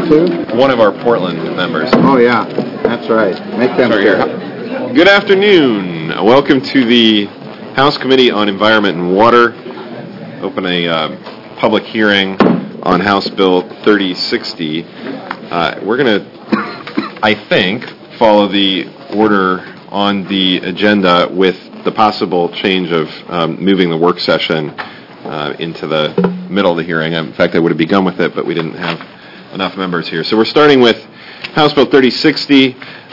too? One of our Portland members. Oh, yeah. That's right. Make them here. Good afternoon. Welcome to the House Committee on Environment and Water. Open a public hearing on House Bill 3060. We're going to, I think, follow the order on the agenda with the possible change of moving the work session into the middle of the hearing. In fact, I would have begun with it, but we didn't have enough members here. So we're starting with House Bill 3060.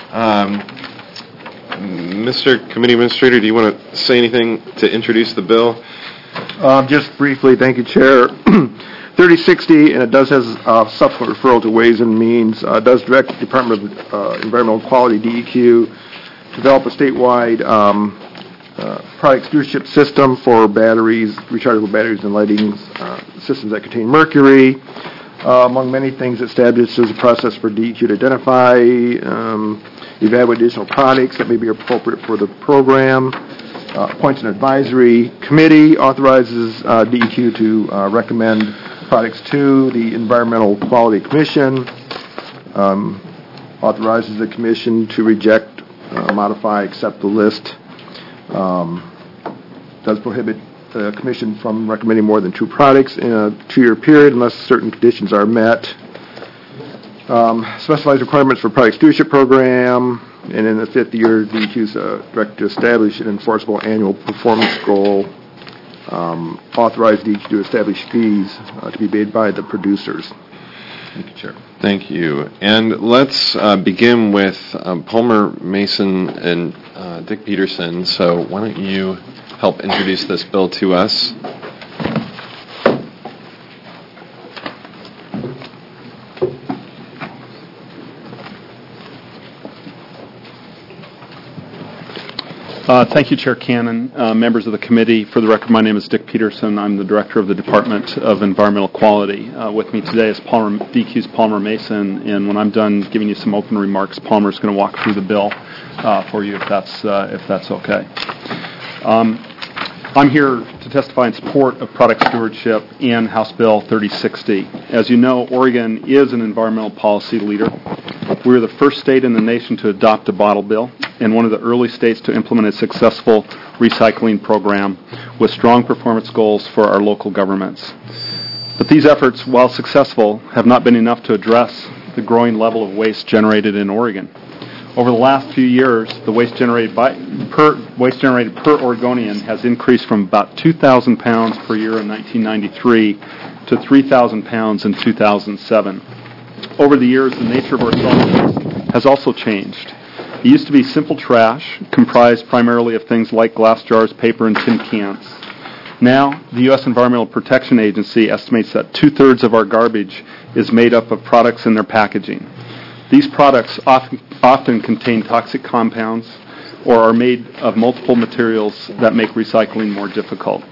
Mr. Committee Administrator, do you want to say anything to introduce the bill? Just briefly, thank you, Chair. 3060, and it does has subsequent referral to Ways and Means, does direct the Department of Environmental Quality, DEQ, to develop a statewide product stewardship system for batteries, rechargeable batteries and lighting systems that contain mercury. Among many things, it establishes a process for DEQ to identify, evaluate additional products that may be appropriate for the program, appoints an advisory committee, authorizes DEQ to recommend products to the Environmental Quality Commission, authorizes the Commission to reject, modify, accept the list, does prohibit the Commission from recommending more than 2 products in a 2-year period unless certain conditions are met. Specifies requirements for product stewardship program, and in the 5th year, DEQ is directed to establish an enforceable annual performance goal. Authorize DEQ to establish fees to be paid by the producers. Thank you, Chair. Thank you. And let's begin with Palmer Mason and Dick Peterson. So why don't you help introduce this bill to us? Thank you, Chair Cannon, members of the committee. For the record, my name is Dick Peterson. I'm the Director of the Department of Environmental Quality. With me today is DEQ's Palmer Mason, and when I'm done giving you some open remarks, Palmer's going to walk through the bill for you, if that's okay. I'm here to testify in support of product stewardship and House Bill 3060. As you know, Oregon is an environmental policy leader. We were the first state in the nation to adopt a bottle bill and one of the early states to implement a successful recycling program with strong performance goals for our local governments. But these efforts, while successful, have not been enough to address the growing level of waste generated in Oregon. Over the last few years, the waste generated per Oregonian has increased from about 2,000 pounds per year in 1993 to 3,000 pounds in 2007. Over the years, the nature of our solid waste has also changed. It used to be simple trash, comprised primarily of things like glass jars, paper, and tin cans. Now, the U.S. Environmental Protection Agency estimates that 2/3 of our garbage is made up of products in their packaging. These products often contain toxic compounds or are made of multiple materials that make recycling more difficult.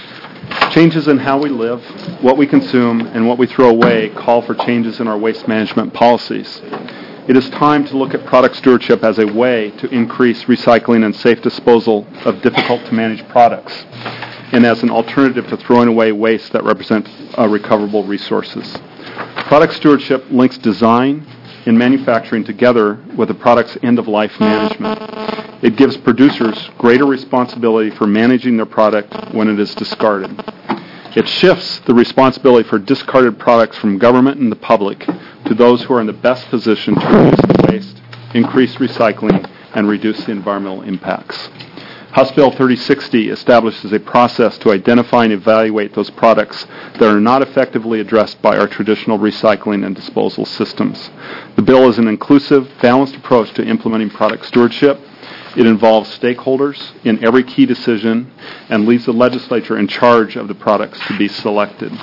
Changes in how we live, what we consume, and what we throw away call for changes in our waste management policies. It is time to look at product stewardship as a way to increase recycling and safe disposal of difficult-to-manage products, and as an alternative to throwing away waste that represents recoverable resources. Product stewardship links design and manufacturing together with the product's end-of-life management. It gives producers greater responsibility for managing their product when it is discarded. It shifts the responsibility for discarded products from government and the public to those who are in the best position to reduce the waste, increase recycling, and reduce the environmental impacts. House Bill 3060 establishes a process to identify and evaluate those products that are not effectively addressed by our traditional recycling and disposal systems. The bill is an inclusive, balanced approach to implementing product stewardship. It involves stakeholders in every key decision and leaves the legislature in charge of the products to be selected.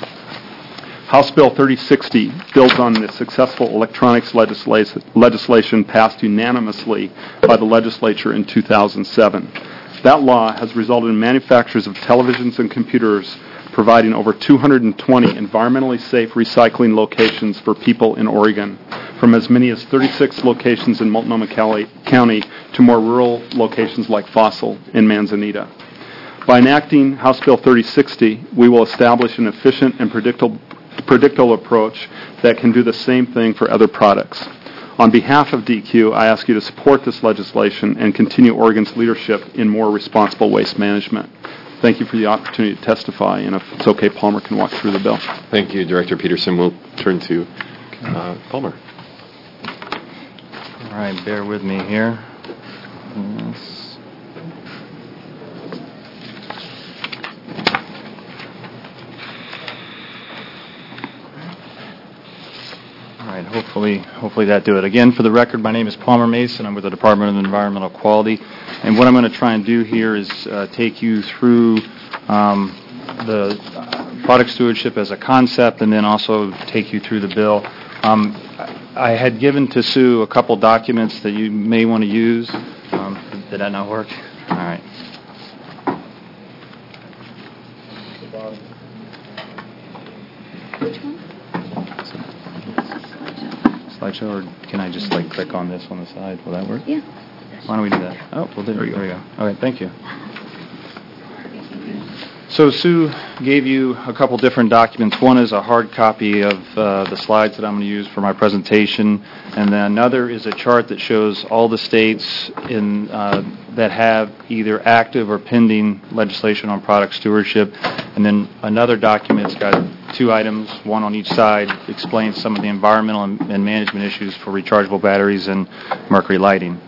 House Bill 3060 builds on the successful electronics legislation passed unanimously by the legislature in 2007. That law has resulted in manufacturers of televisions and computers providing over 220 environmentally safe recycling locations for people in Oregon, from as many as 36 locations in Multnomah County to more rural locations like Fossil and Manzanita. By enacting House Bill 3060, we will establish an efficient and predictable predictable approach that can do the same thing for other products. On behalf of DEQ, I ask you to support this legislation and continue Oregon's leadership in more responsible waste management. Thank you for the opportunity to testify, and if it's okay, Palmer can walk through the bill. Thank you, Director Peterson. We'll turn to Palmer. All right, bear with me here. Yes. All right, hopefully that do it. Again, for the record, my name is Palmer Mason. I'm with the Department of Environmental Quality. And what I'm going to try and do here is take you through the product stewardship as a concept and then also take you through the bill. I had given to Sue a couple documents that you may want to use. Did that not work? All right. Which one? Slideshow, or can I just click on this on the side? Will that work? Yeah. Why don't we do that? Oh, well, there we go. Okay, thank you. So Sue gave you a couple different documents. One is a hard copy of the slides that I'm going to use for my presentation, and then another is a chart that shows all the states in that have either active or pending legislation on product stewardship, and then another document's got two items, one on each side, explains some of the environmental and management issues for rechargeable batteries and mercury lighting.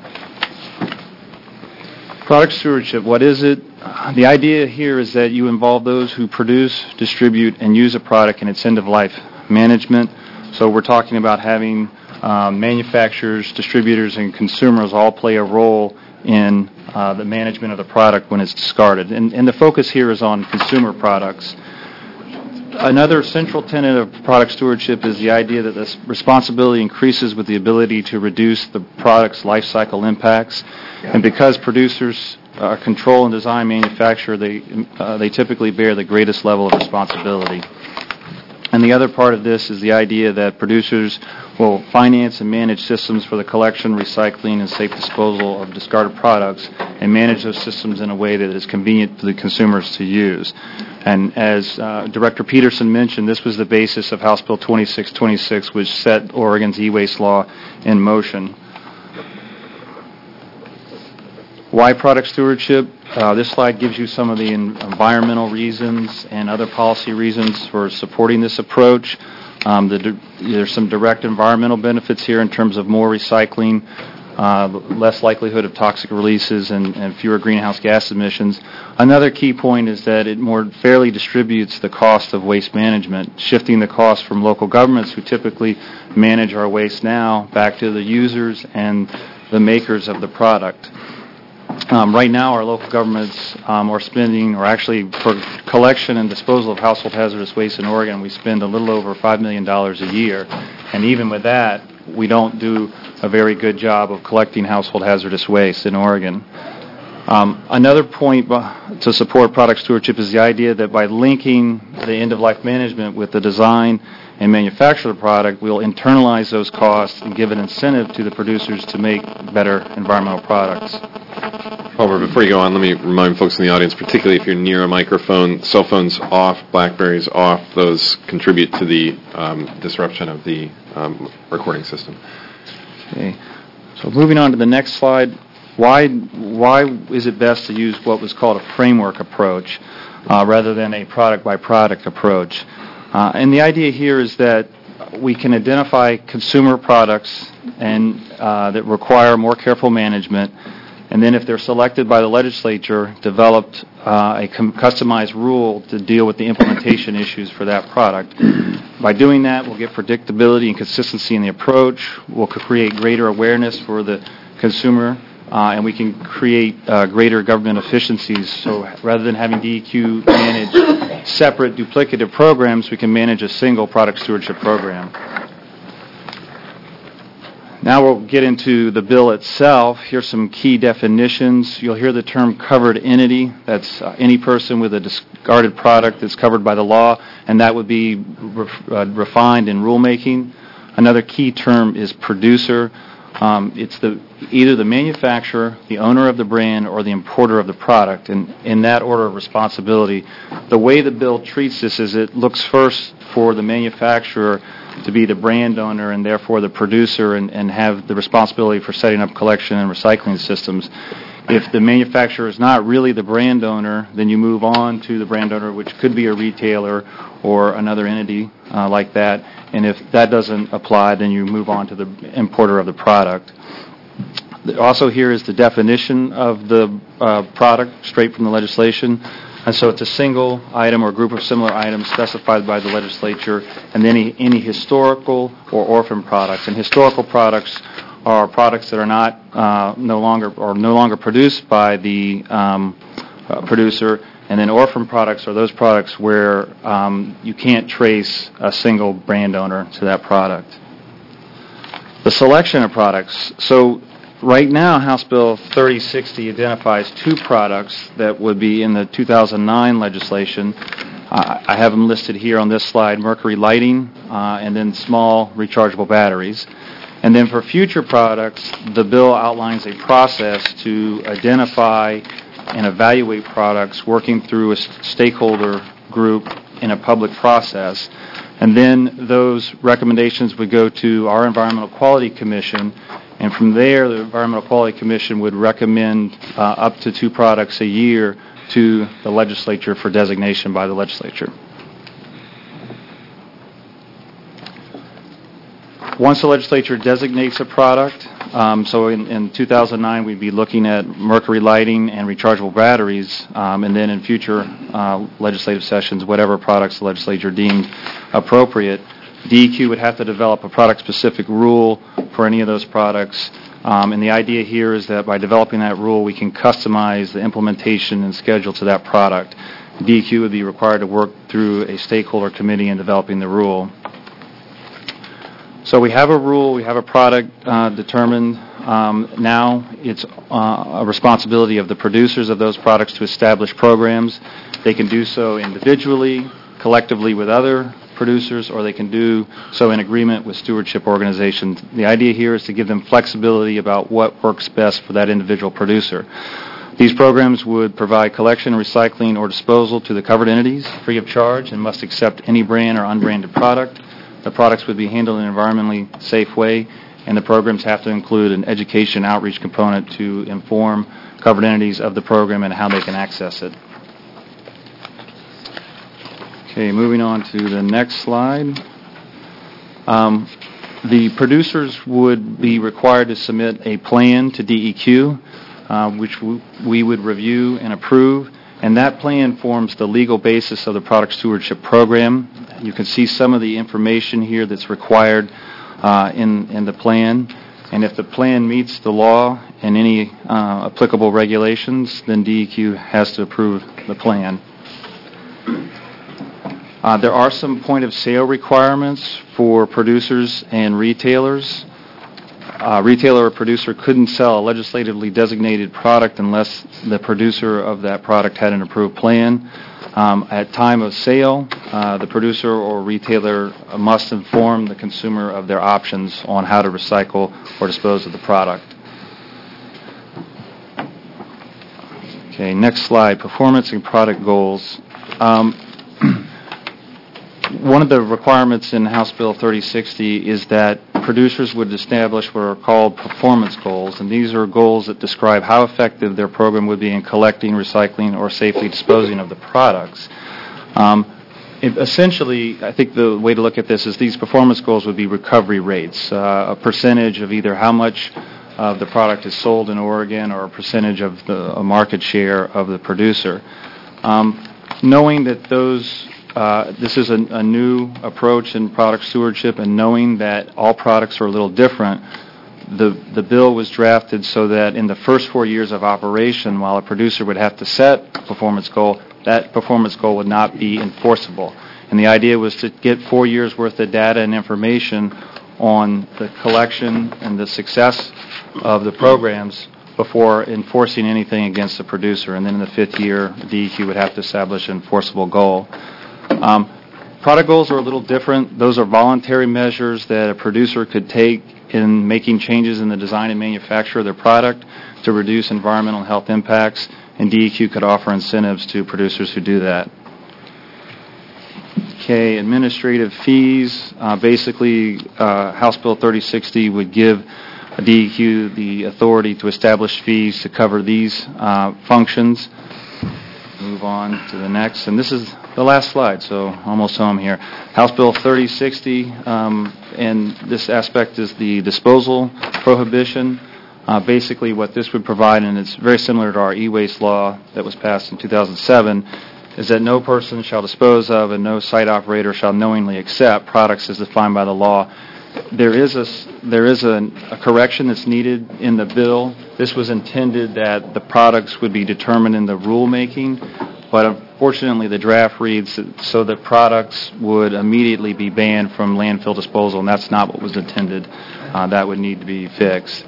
Product stewardship, what is it? The idea here is that you involve those who produce, distribute, and use a product in its end-of-life management. So we're talking about having manufacturers, distributors, and consumers all play a role in the management of the product when it's discarded. And the focus here is on consumer products. Another central tenet of product stewardship is the idea that this responsibility increases with the ability to reduce the product's life cycle impacts. And because producers control and design manufacture, they typically bear the greatest level of responsibility. And the other part of this is the idea that producers will finance and manage systems for the collection, recycling, and safe disposal of discarded products and manage those systems in a way that is convenient for the consumers to use. And as Director Peterson mentioned, this was the basis of House Bill 2626, which set Oregon's e-waste law in motion. Why product stewardship? This slide gives you some of the environmental reasons and other policy reasons for supporting this approach. There's some direct environmental benefits here in terms of more recycling, less likelihood of toxic releases, and fewer greenhouse gas emissions. Another key point is that it more fairly distributes the cost of waste management, shifting the cost from local governments who typically manage our waste now back to the users and the makers of the product. Right now, our local governments are spending, or actually for collection and disposal of household hazardous waste in Oregon, we spend a little over $5 million a year. And even with that, we don't do a very good job of collecting household hazardous waste in Oregon. Another point to support product stewardship is the idea that by linking the end-of-life management with the design and manufacture of the product, we'll internalize those costs and give an incentive to the producers to make better environmental products. Palmer, before you go on, let me remind folks in the audience, particularly if you're near a microphone, cell phones off, BlackBerries off, those contribute to the disruption of the recording system. Okay. So moving on to the next slide, why is it best to use what was called a framework approach rather than a product-by-product approach? And the idea here is that we can identify consumer products and that require more careful management, and then if they're selected by the legislature, developed a customized rule to deal with the implementation issues for that product. By doing that, we'll get predictability and consistency in the approach. We'll create greater awareness for the consumer, and we can create greater government efficiencies. So rather than having DEQ manage separate duplicative programs, we can manage a single product stewardship program. Now we'll get into the bill itself. Here's some key definitions. You'll hear the term covered entity. That's any person with a discarded product that's covered by the law, and that would be refined in rulemaking. Another key term is producer. It's either the manufacturer, the owner of the brand, or the importer of the product, and in that order of responsibility. The way the bill treats this is it looks first for the manufacturer to be the brand owner and therefore the producer and have the responsibility for setting up collection and recycling systems. If the manufacturer is not really the brand owner, then you move on to the brand owner, which could be a retailer or another entity like that. And if that doesn't apply, then you move on to the importer of the product. Also here is the definition of the product straight from the legislation. And so it's a single item or group of similar items specified by the legislature, and then any historical or orphan products. And historical products are products that are not no longer produced by the producer. And then orphan products are those products where you can't trace a single brand owner to that product. The selection of products. So right now, House Bill 3060 identifies two products that would be in the 2009 legislation. I have them listed here on this slide: mercury lighting and then small rechargeable batteries. And then for future products, the bill outlines a process to identify and evaluate products working through a stakeholder group in a public process. And then those recommendations would go to our Environmental Quality Commission, and from there the Environmental Quality Commission would recommend up to 2 products a year to the legislature for designation by the legislature. Once the legislature designates a product, so in 2009 we'd be looking at mercury lighting and rechargeable batteries, and then in future legislative sessions, whatever products the legislature deemed appropriate, DEQ would have to develop a product-specific rule for any of those products. And the idea here is that by developing that rule, we can customize the implementation and schedule to that product. DEQ would be required to work through a stakeholder committee in developing the rule. So we have a rule, we have a product determined. Now it's a responsibility of the producers of those products to establish programs. They can do so individually, collectively with other producers, or they can do so in agreement with stewardship organizations. The idea here is to give them flexibility about what works best for that individual producer. These programs would provide collection, recycling, or disposal to the covered entities free of charge and must accept any brand or unbranded product. The products would be handled in an environmentally safe way, and the programs have to include an education outreach component to inform covered entities of the program and how they can access it. Okay, moving on to the next slide. The producers would be required to submit a plan to DEQ, which we would review and approve, and that plan forms the legal basis of the product stewardship program. You can see some of the information here that's required in the plan, and if the plan meets the law and any applicable regulations, then DEQ has to approve the plan. There are some point-of-sale requirements for producers and retailers. A retailer or producer couldn't sell a legislatively designated product unless the producer of that product had an approved plan. At time of sale, the producer or retailer must inform the consumer of their options on how to recycle or dispose of the product. Okay, next slide, performance and product goals. One of the requirements in House Bill 3060 is that producers would establish what are called performance goals, and these are goals that describe how effective their program would be in collecting, recycling, or safely disposing of the products. Essentially, I think the way to look at this is these performance goals would be recovery rates, a percentage of either how much of the product is sold in Oregon or a percentage of the market share of the producer. Knowing that this is a new approach in product stewardship, and knowing that all products are a little different, the bill was drafted so that in the first 4 years of operation, while a producer would have to set a performance goal, that performance goal would not be enforceable. And the idea was to get 4 years' worth of data and information on the collection and the success of the programs before enforcing anything against the producer. And then in the 5th year, DEQ would have to establish an enforceable goal. Product goals are a little different. Those are voluntary measures that a producer could take in making changes in the design and manufacture of their product to reduce environmental and health impacts, and DEQ could offer incentives to producers who do that. Okay, administrative fees. Basically, House Bill 3060 would give DEQ the authority to establish fees to cover these functions. Move on to the next, and this is the last slide, so almost home here. House Bill 3060, and this aspect is the disposal prohibition. Basically, what this would provide, and it's very similar to our e-waste law that was passed in 2007, is that no person shall dispose of and no site operator shall knowingly accept products as defined by the law. There is a correction that's needed in the bill. This was intended that the products would be determined in the rulemaking, but unfortunately the draft reads so that products would immediately be banned from landfill disposal, and that's not what was intended. That would need to be fixed.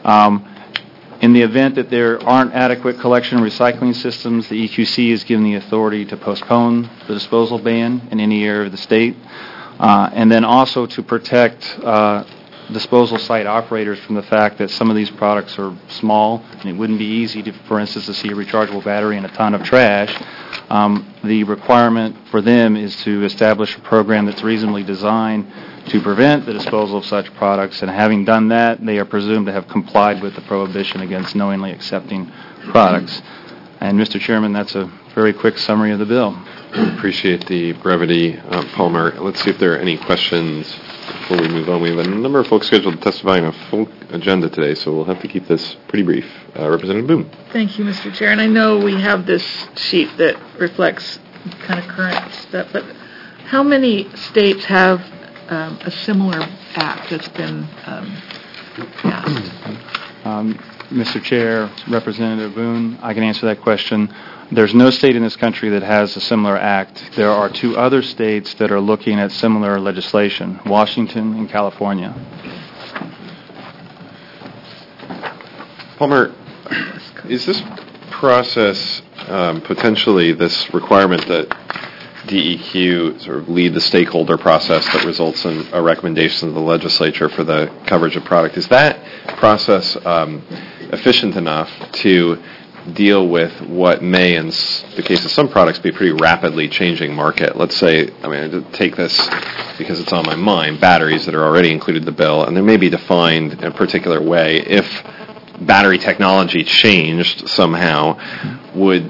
In the event that there aren't adequate collection and recycling systems, the EQC is given the authority to postpone the disposal ban in any area of the state. And then also to protect disposal site operators from the fact that some of these products are small, and it wouldn't be easy, for instance, to see a rechargeable battery in a ton of trash. The requirement for them is to establish a program that's reasonably designed to prevent the disposal of such products, and having done that, they are presumed to have complied with the prohibition against knowingly accepting products. And, Mr. Chairman, that's a very quick summary of the bill. Appreciate the brevity, Palmer. Let's see if there are any questions before we move on. We have a number of folks scheduled to testify on a full agenda today, so we'll have to keep this pretty brief. Representative Boone. Thank you, Mr. Chair. And I know we have this sheet that reflects kind of current stuff, but how many states have a similar act that's been passed? Mr. Chair, Representative Boone, I can answer that question. There's no state in this country that has a similar act. There are two other states that are looking at similar legislation, Washington and California. Palmer, is this process potentially this requirement that DEQ sort of lead the stakeholder process that results in a recommendation to the legislature for the coverage of product? Is that process efficient enough to deal with what may, in the case of some products, be a pretty rapidly changing market? Let's say, I take this because it's on my mind, batteries that are already included in the bill, and they may be defined in a particular way. If battery technology changed somehow, would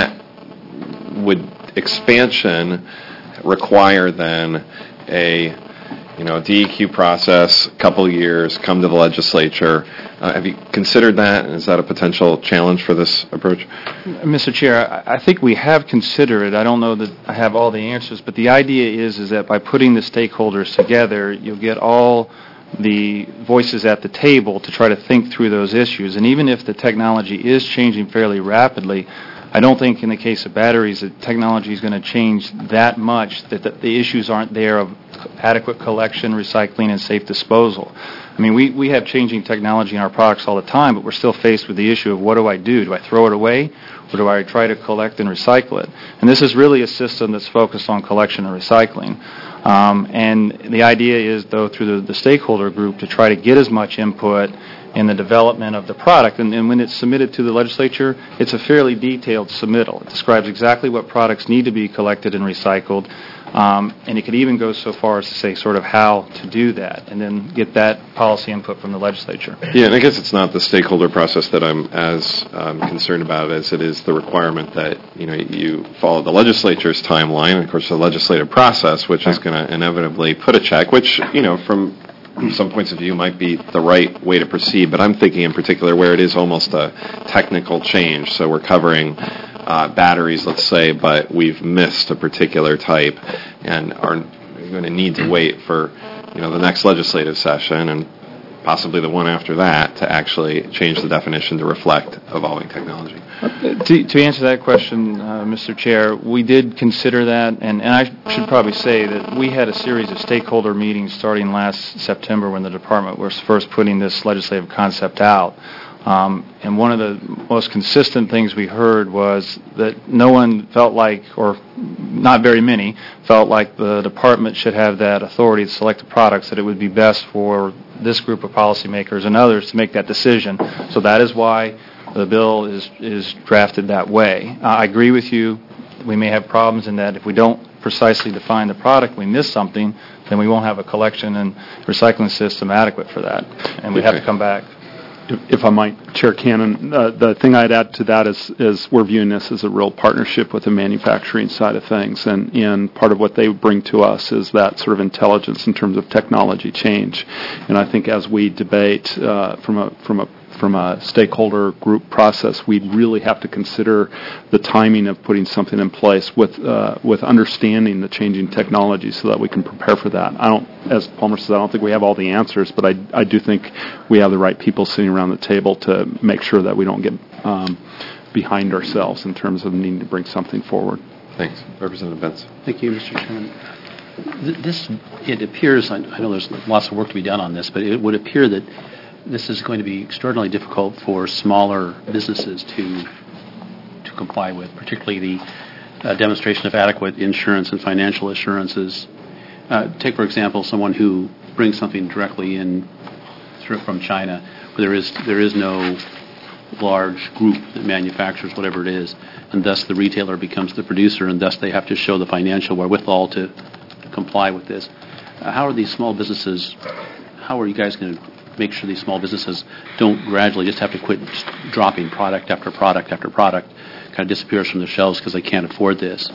expansion require then a DEQ process, a couple of years, come to the legislature? Have you considered that? Is that a potential challenge for this approach? Mr. Chair, I think we have considered it. I don't know that I have all the answers, but the idea is that by putting the stakeholders together, you'll get all the voices at the table to try to think through those issues. And even if the technology is changing fairly rapidly, I don't think in the case of batteries that technology is going to change that much that the issues aren't there of adequate collection, recycling, and safe disposal. I mean, we have changing technology in our products all the time, but we're still faced with the issue of what do I do? Do I throw it away, or do I try to collect and recycle it? And this is really a system that's focused on collection and recycling. And the idea is, though, through the stakeholder group to try to get as much input in the development of the product. And when it's submitted to the legislature, it's a fairly detailed submittal. It describes exactly what products need to be collected and recycled. And it could even go so far as to say sort of how to do that, and then get that policy input from the legislature. Yeah, and I guess it's not the stakeholder process that I'm as concerned about as it is the requirement that you follow the legislature's timeline, and of course the legislative process, which is going to inevitably put a check, which from some points of view might be the right way to proceed, but I'm thinking in particular where it is almost a technical change. So we're covering batteries, let's say, but we've missed a particular type and are going to need to wait for the next legislative session and possibly the one after that to actually change the definition to reflect evolving technology. To answer that question, Mr. Chair, we did consider that, and I should probably say that we had a series of stakeholder meetings starting last September when the department was first putting this legislative concept out. And one of the most consistent things we heard was that no one felt like, or not very many, felt like the department should have that authority to select the products, that it would be best for this group of policymakers and others to make that decision. So that is why the bill is drafted that way. I agree with you. We may have problems in that if we don't precisely define the product, we miss something, then we won't have a collection and recycling system adequate for that, and we have to come back. If I might, Chair Cannon, the thing I'd add to that is we're viewing this as a real partnership with the manufacturing side of things, and part of what they bring to us is that sort of intelligence in terms of technology change. And I think as we debate from a stakeholder group process, we'd really have to consider the timing of putting something in place with understanding the changing technology so that we can prepare for that. As Palmer says, I don't think we have all the answers, but I do think we have the right people sitting around the table to make sure that we don't get behind ourselves in terms of needing to bring something forward. Thanks. Representative Benson. Thank you, Mr. Chairman. It appears, I know there's lots of work to be done on this, but it would appear that this is going to be extraordinarily difficult for smaller businesses to comply with, particularly the demonstration of adequate insurance and financial assurances. Take, for example, someone who brings something directly in from China, where there is no large group that manufactures whatever it is, and thus the retailer becomes the producer, and thus they have to show the financial wherewithal to comply with this. How are these small businesses, how are you guys going to make sure these small businesses don't gradually just have to quit dropping product after product after product, kind of disappears from the shelves because they can't afford this?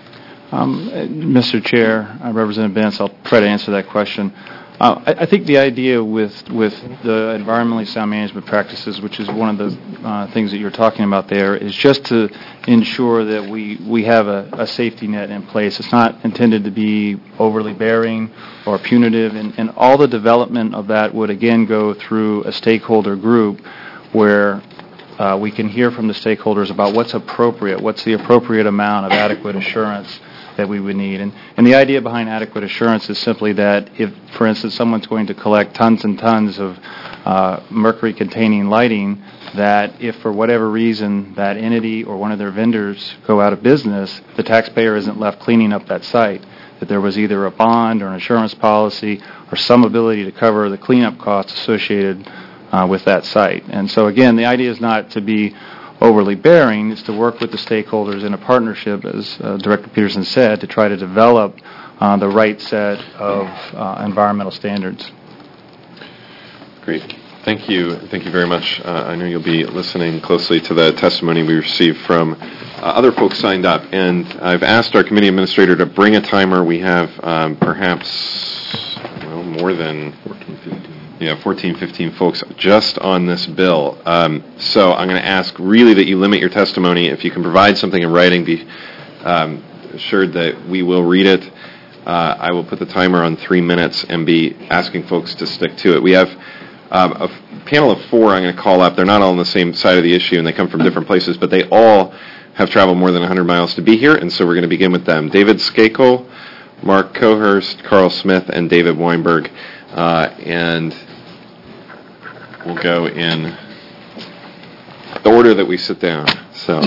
Mr. Chair, Representative Benz, I'll try to answer that question. I think the idea with the environmentally sound management practices, which is one of the things that you're talking about there, is just to ensure that we have a safety net in place. It's not intended to be overly bearing or punitive, and all the development of that would again go through a stakeholder group where we can hear from the stakeholders about what's appropriate, what's the appropriate amount of adequate assurance that we would need. And the idea behind adequate assurance is simply that if, for instance, someone's going to collect tons and tons of mercury-containing lighting, that if for whatever reason that entity or one of their vendors go out of business, the taxpayer isn't left cleaning up that site, that there was either a bond or an insurance policy or some ability to cover the cleanup costs associated with that site. And so, again, the idea is not to be overly bearing, is to work with the stakeholders in a partnership, as Director Peterson said, to try to develop the right set of environmental standards. Great. Thank you. Thank you very much. I know you'll be listening closely to the testimony we received from other folks signed up. And I've asked our committee administrator to bring a timer. We have perhaps more than 14, 15 folks just on this bill. So I'm going to ask really that you limit your testimony. If you can provide something in writing, be assured that we will read it. I will put the timer on 3 minutes and be asking folks to stick to it. We have a panel of 4 I'm going to call up. They're not all on the same side of the issue, and they come from different places, but they all have traveled more than 100 miles to be here, and so we're going to begin with them. David Skakel, Mark Cohurst, Carl Smith, and David Weinberg. And we'll go in the order that we sit down. So,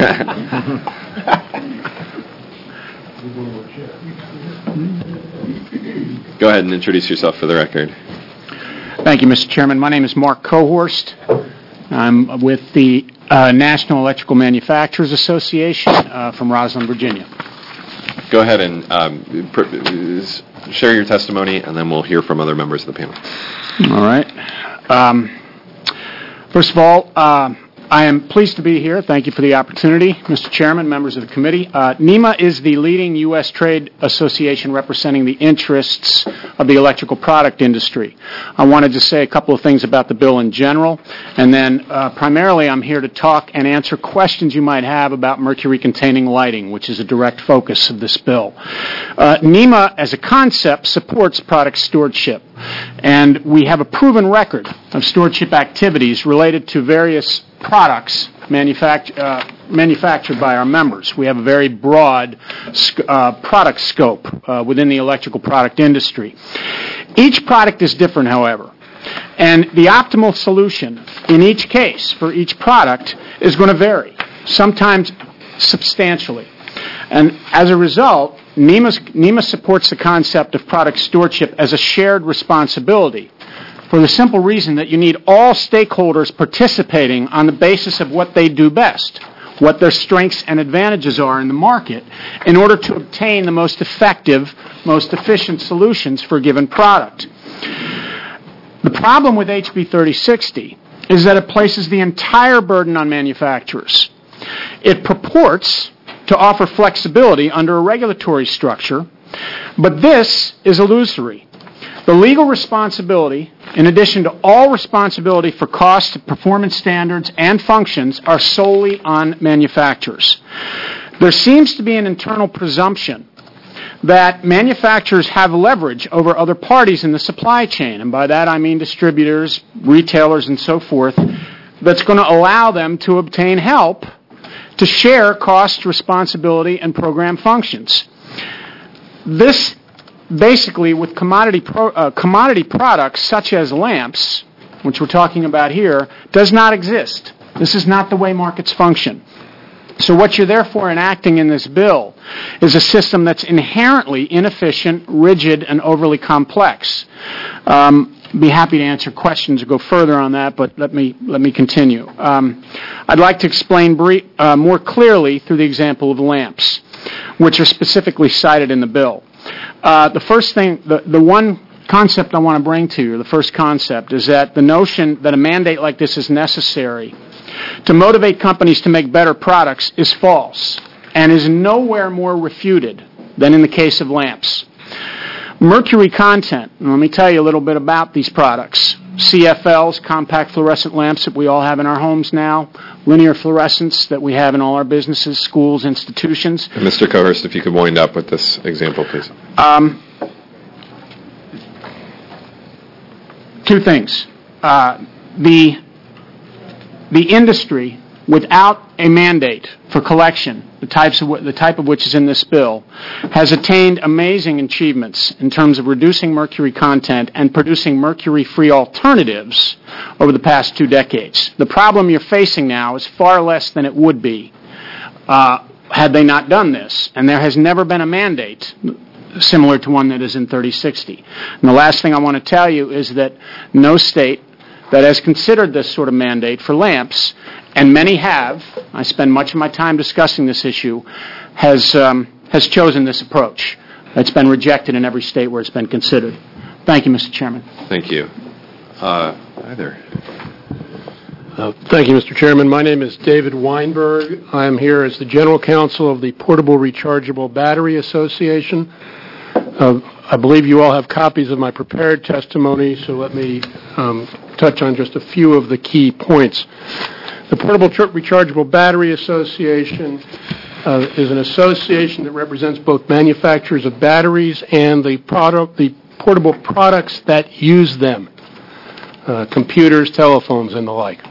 go ahead and introduce yourself for the record. Thank you, Mr. Chairman. My name is Mark Cohorst. I'm with the National Electrical Manufacturers Association from Roslyn, Virginia. Go ahead and share your testimony, and then we'll hear from other members of the panel. All right. First of all, I am pleased to be here. Thank you for the opportunity, Mr. Chairman, members of the committee. NEMA is the leading U.S. trade association representing the interests of the electrical product industry. I wanted to say a couple of things about the bill in general, and then primarily I'm here to talk and answer questions you might have about mercury-containing lighting, which is a direct focus of this bill. NEMA, as a concept, supports product stewardship, and we have a proven record of stewardship activities related to various products manufactured by our members. We have a very broad product scope within the electrical product industry. Each product is different, however, And the optimal solution in each case for each product is going to vary, sometimes substantially. And as a result, NEMA supports the concept of product stewardship as a shared responsibility for the simple reason that you need all stakeholders participating on the basis of what they do best, what their strengths and advantages are in the market, in order to obtain the most effective, most efficient solutions for a given product. The problem with HB 3060 is that it places the entire burden on manufacturers. It purports to offer flexibility under a regulatory structure, but this is illusory. The legal responsibility, in addition to all responsibility for cost, performance standards, and functions, are solely on manufacturers. There seems to be an internal presumption that manufacturers have leverage over other parties in the supply chain, and by that I mean distributors, retailers, and so forth, that's going to allow them to obtain help to share cost, responsibility, and program functions. This basically, with commodity products such as lamps, which we're talking about here, does not exist. This is not the way markets function. So what you're therefore enacting in this bill is a system that's inherently inefficient, rigid, and overly complex. Be happy to answer questions or go further on that, but let me continue. I'd like to explain more clearly through the example of lamps, which are specifically cited in the bill. The first thing, the one concept I want to bring to you, the first concept, is that the notion that a mandate like this is necessary to motivate companies to make better products is false and is nowhere more refuted than in the case of lamps. Mercury content, and let me tell you a little bit about these products. CFLs, compact fluorescent lamps that we all have in our homes now, linear fluorescence that we have in all our businesses, schools, institutions. And Mr. Cohurst, if you could wind up with this example, please. Two things. The industry, without a mandate for collection, the type of which is in this bill, has attained amazing achievements in terms of reducing mercury content and producing mercury-free alternatives over the past 2 decades. The problem you're facing now is far less than it would be had they not done this, and there has never been a mandate similar to one that is in 3060. And the last thing I want to tell you is that no state that has considered this sort of mandate for lamps, and many have, I spend much of my time discussing this issue, has chosen this approach. It's been rejected in every state where it's been considered. Thank you, Mr. Chairman. Thank you. Either. Thank you, Mr. Chairman. My name is David Weinberg. I am here as the General Counsel of the Portable Rechargeable Battery Association. I believe you all have copies of my prepared testimony, so let me touch on just a few of the key points. The Portable Rechargeable Battery Association is an association that represents both manufacturers of batteries and the portable products that use them, computers, telephones, and the like.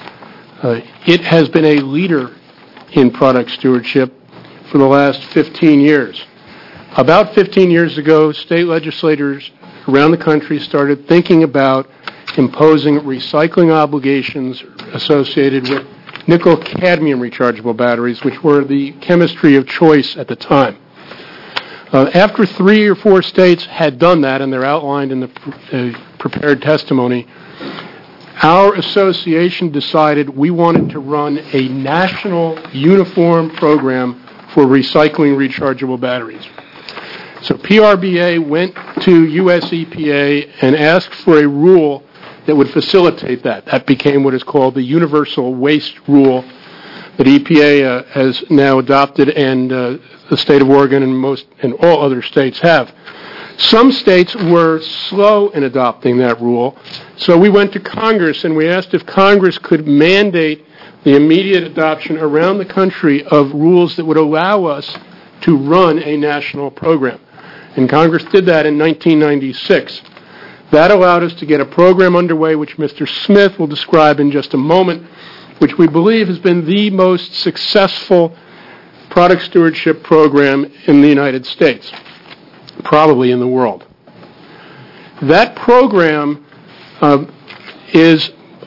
It has been a leader in product stewardship for the last 15 years. About 15 years ago, state legislators around the country started thinking about imposing recycling obligations associated with nickel-cadmium rechargeable batteries, which were the chemistry of choice at the time. After 3 or 4 states had done that, and they're outlined in the prepared testimony, our association decided we wanted to run a national uniform program for recycling rechargeable batteries. So PRBA went to US EPA and asked for a rule that would facilitate that. That became what is called the Universal Waste Rule that EPA has now adopted, and the state of Oregon and all other states have. Some states were slow in adopting that rule, so we went to Congress and we asked if Congress could mandate the immediate adoption around the country of rules that would allow us to run a national program. And Congress did that in 1996. That allowed us to get a program underway, which Mr. Smith will describe in just a moment, which we believe has been the most successful product stewardship program in the United States, probably in the world. That program is,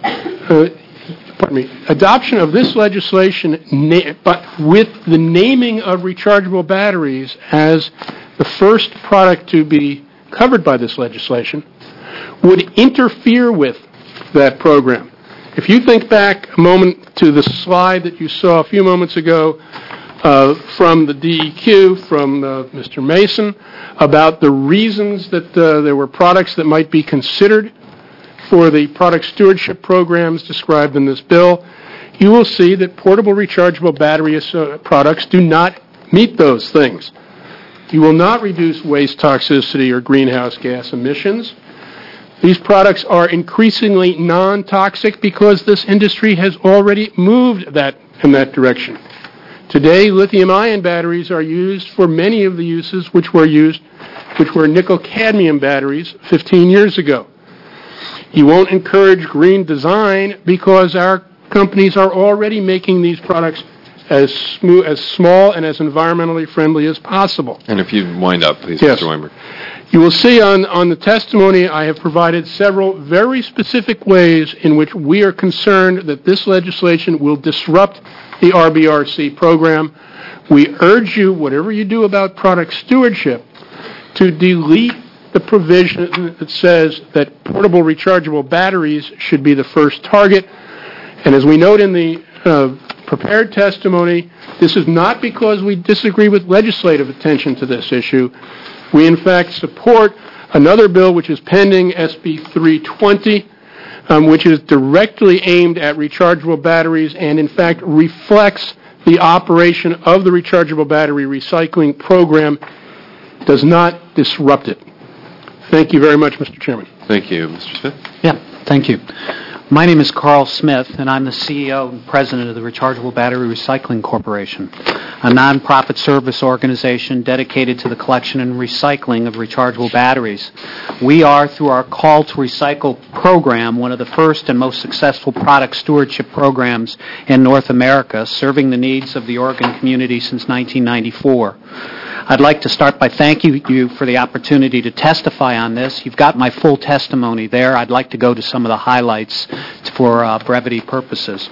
adoption of this legislation, but with the naming of rechargeable batteries as the first product to be covered by this legislation, would interfere with that program. If you think back a moment to the slide that you saw a few moments ago from the DEQ, from Mr. Mason, about the reasons that there were products that might be considered for the product stewardship programs described in this bill, you will see that portable rechargeable battery products do not meet those things. You will not reduce waste toxicity or greenhouse gas emissions. These products are increasingly non-toxic because this industry has already moved in that direction. Today, lithium-ion batteries are used for many of the uses which were nickel-cadmium batteries 15 years ago. You won't encourage green design because our companies are already making these products as small and as environmentally friendly as possible. And if you wind up, please, Yes. Mr. Weinberg. You will see on the testimony I have provided several very specific ways in which we are concerned that this legislation will disrupt the RBRC program. We urge you, whatever you do about product stewardship, to delete the provision that says that portable rechargeable batteries should be the first target. And as we note in the prepared testimony, this is not because we disagree with legislative attention to this issue. We, in fact, support another bill which is pending, SB 320, which is directly aimed at rechargeable batteries and, in fact, reflects the operation of the rechargeable battery recycling program, does not disrupt it. Thank you very much, Mr. Chairman. Thank you. Mr. Smith? Yeah, thank you. My name is Carl Smith, and I'm the CEO and president of the Rechargeable Battery Recycling Corporation, a nonprofit service organization dedicated to the collection and recycling of rechargeable batteries. We are, through our Call to Recycle program, one of the first and most successful product stewardship programs in North America, serving the needs of the Oregon community since 1994. I'd like to start by thanking you for the opportunity to testify on this. You've got my full testimony there. I'd like to go to some of the highlights for brevity purposes.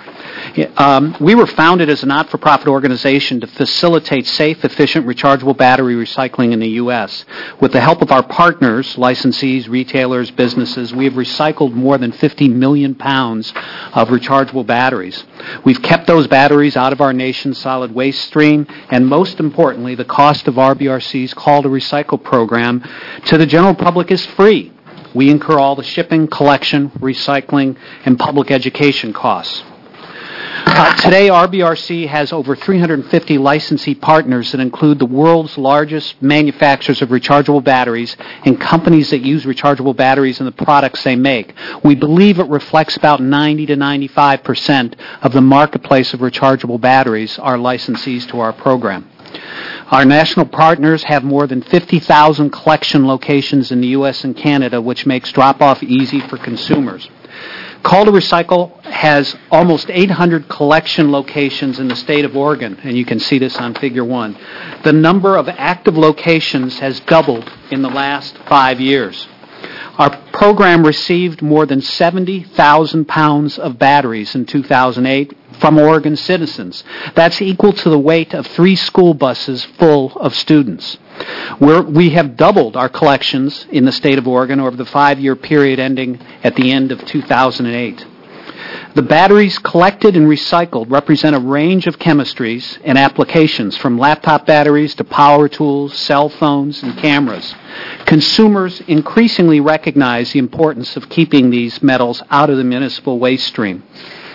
We were founded as a not-for-profit organization to facilitate safe, efficient, rechargeable battery recycling in the U.S. With the help of our partners, licensees, retailers, businesses, we have recycled more than 50 million pounds of rechargeable batteries. We've kept those batteries out of our nation's solid waste stream, and most importantly, the cost of RBRC's Call to Recycle program to the general public is free. We incur all the shipping, collection, recycling, and public education costs. Today, RBRC has over 350 licensee partners that include the world's largest manufacturers of rechargeable batteries and companies that use rechargeable batteries in the products they make. We believe it reflects about 90 to 95% of the marketplace of rechargeable batteries are licensees to our program. Our national partners have more than 50,000 collection locations in the U.S. and Canada, which makes drop-off easy for consumers. Call to Recycle has almost 800 collection locations in the state of Oregon, and you can see this on Figure 1. The number of active locations has doubled in the last 5 years. Our program received more than 70,000 pounds of batteries in 2008 from Oregon citizens. That's equal to the weight of 3 school buses full of students. We have doubled our collections in the state of Oregon over the 5-year period ending at the end of 2008. The batteries collected and recycled represent a range of chemistries and applications, from laptop batteries to power tools, cell phones, and cameras. Consumers increasingly recognize the importance of keeping these metals out of the municipal waste stream.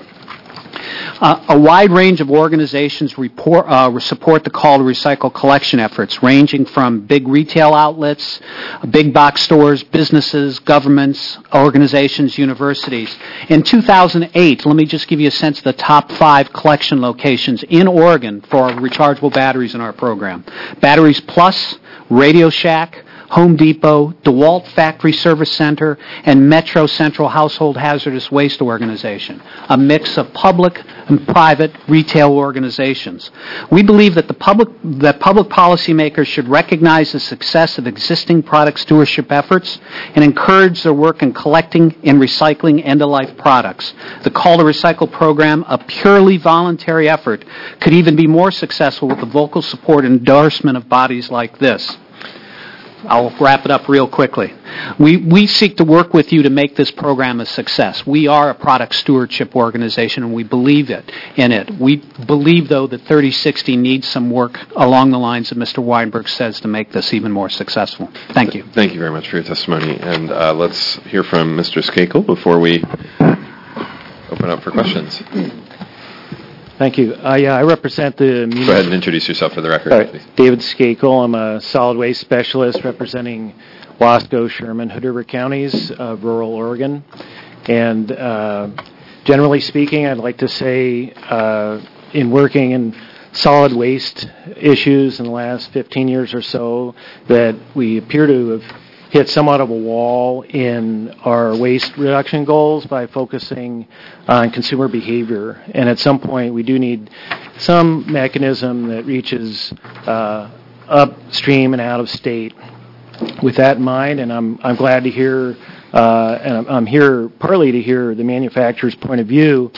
A wide range of organizations support the Call to Recycle collection efforts, ranging from big retail outlets, big box stores, businesses, governments, organizations, universities. In 2008, let me just give you a sense of the top 5 collection locations in Oregon for rechargeable batteries in our program. Batteries Plus, Radio Shack, Home Depot, DeWalt Factory Service Center, and Metro Central Household Hazardous Waste Organization, a mix of public and private retail organizations. We believe that public policymakers should recognize the success of existing product stewardship efforts and encourage their work in collecting and recycling end-of-life products. The Call to Recycle program, a purely voluntary effort, could even be more successful with the vocal support and endorsement of bodies like this. I'll wrap it up real quickly. We seek to work with you to make this program a success. We are a product stewardship organization, and we believe in it. We believe, though, that 3060 needs some work along the lines that Mr. Weinberg says to make this even more successful. Thank you. Thank you very much for your testimony. And let's hear from Mr. Skakel before we open up for questions. Thank you. I represent the... Go ahead and introduce yourself for the record. All right. David Skakel. I'm a solid waste specialist representing Wasco, Sherman, Hood River counties of rural Oregon. And generally speaking, I'd like to say in working in solid waste issues in the last 15 years or so, that we appear to have hit somewhat of a wall in our waste reduction goals by focusing on consumer behavior. And at some point, we do need some mechanism that reaches upstream and out of state. With that in mind, and I'm glad to hear, and I'm here partly to hear the manufacturer's point of view.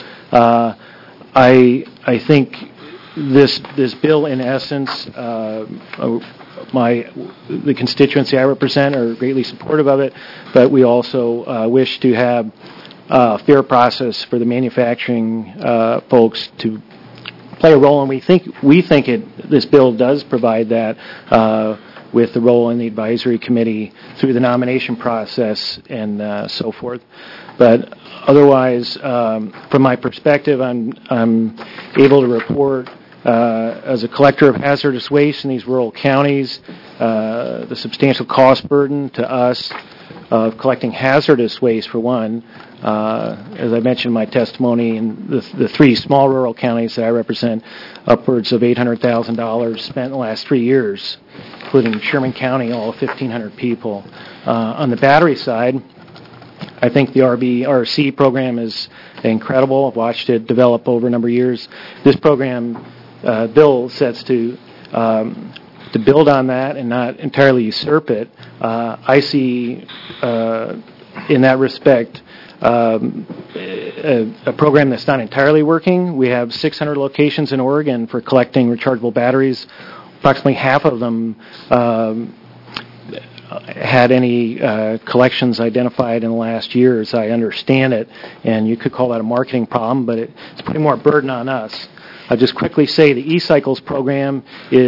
I think this bill, in essence, the constituency I represent are greatly supportive of it, but we also wish to have a fair process for the manufacturing folks to play a role, and we think this bill does provide that with the role in the advisory committee through the nomination process and so forth. But otherwise, from my perspective, I'm able to report as a collector of hazardous waste in these rural counties, the substantial cost burden to us of collecting hazardous waste, for one. As I mentioned in my testimony, in the three small rural counties that I represent, upwards of $800,000 spent in the last 3 years, including Sherman County, all 1,500 people. On the battery side, I think the RC program is incredible. I've watched it develop over a number of years. This program bill sets to build on that and not entirely usurp it. I see, in that respect, a program that's not entirely working. We have 600 locations in Oregon for collecting rechargeable batteries. Approximately half of them had any collections identified in the last year, as I understand it. And you could call that a marketing problem, but it's putting more burden on us. I'll just quickly say the eCycles program,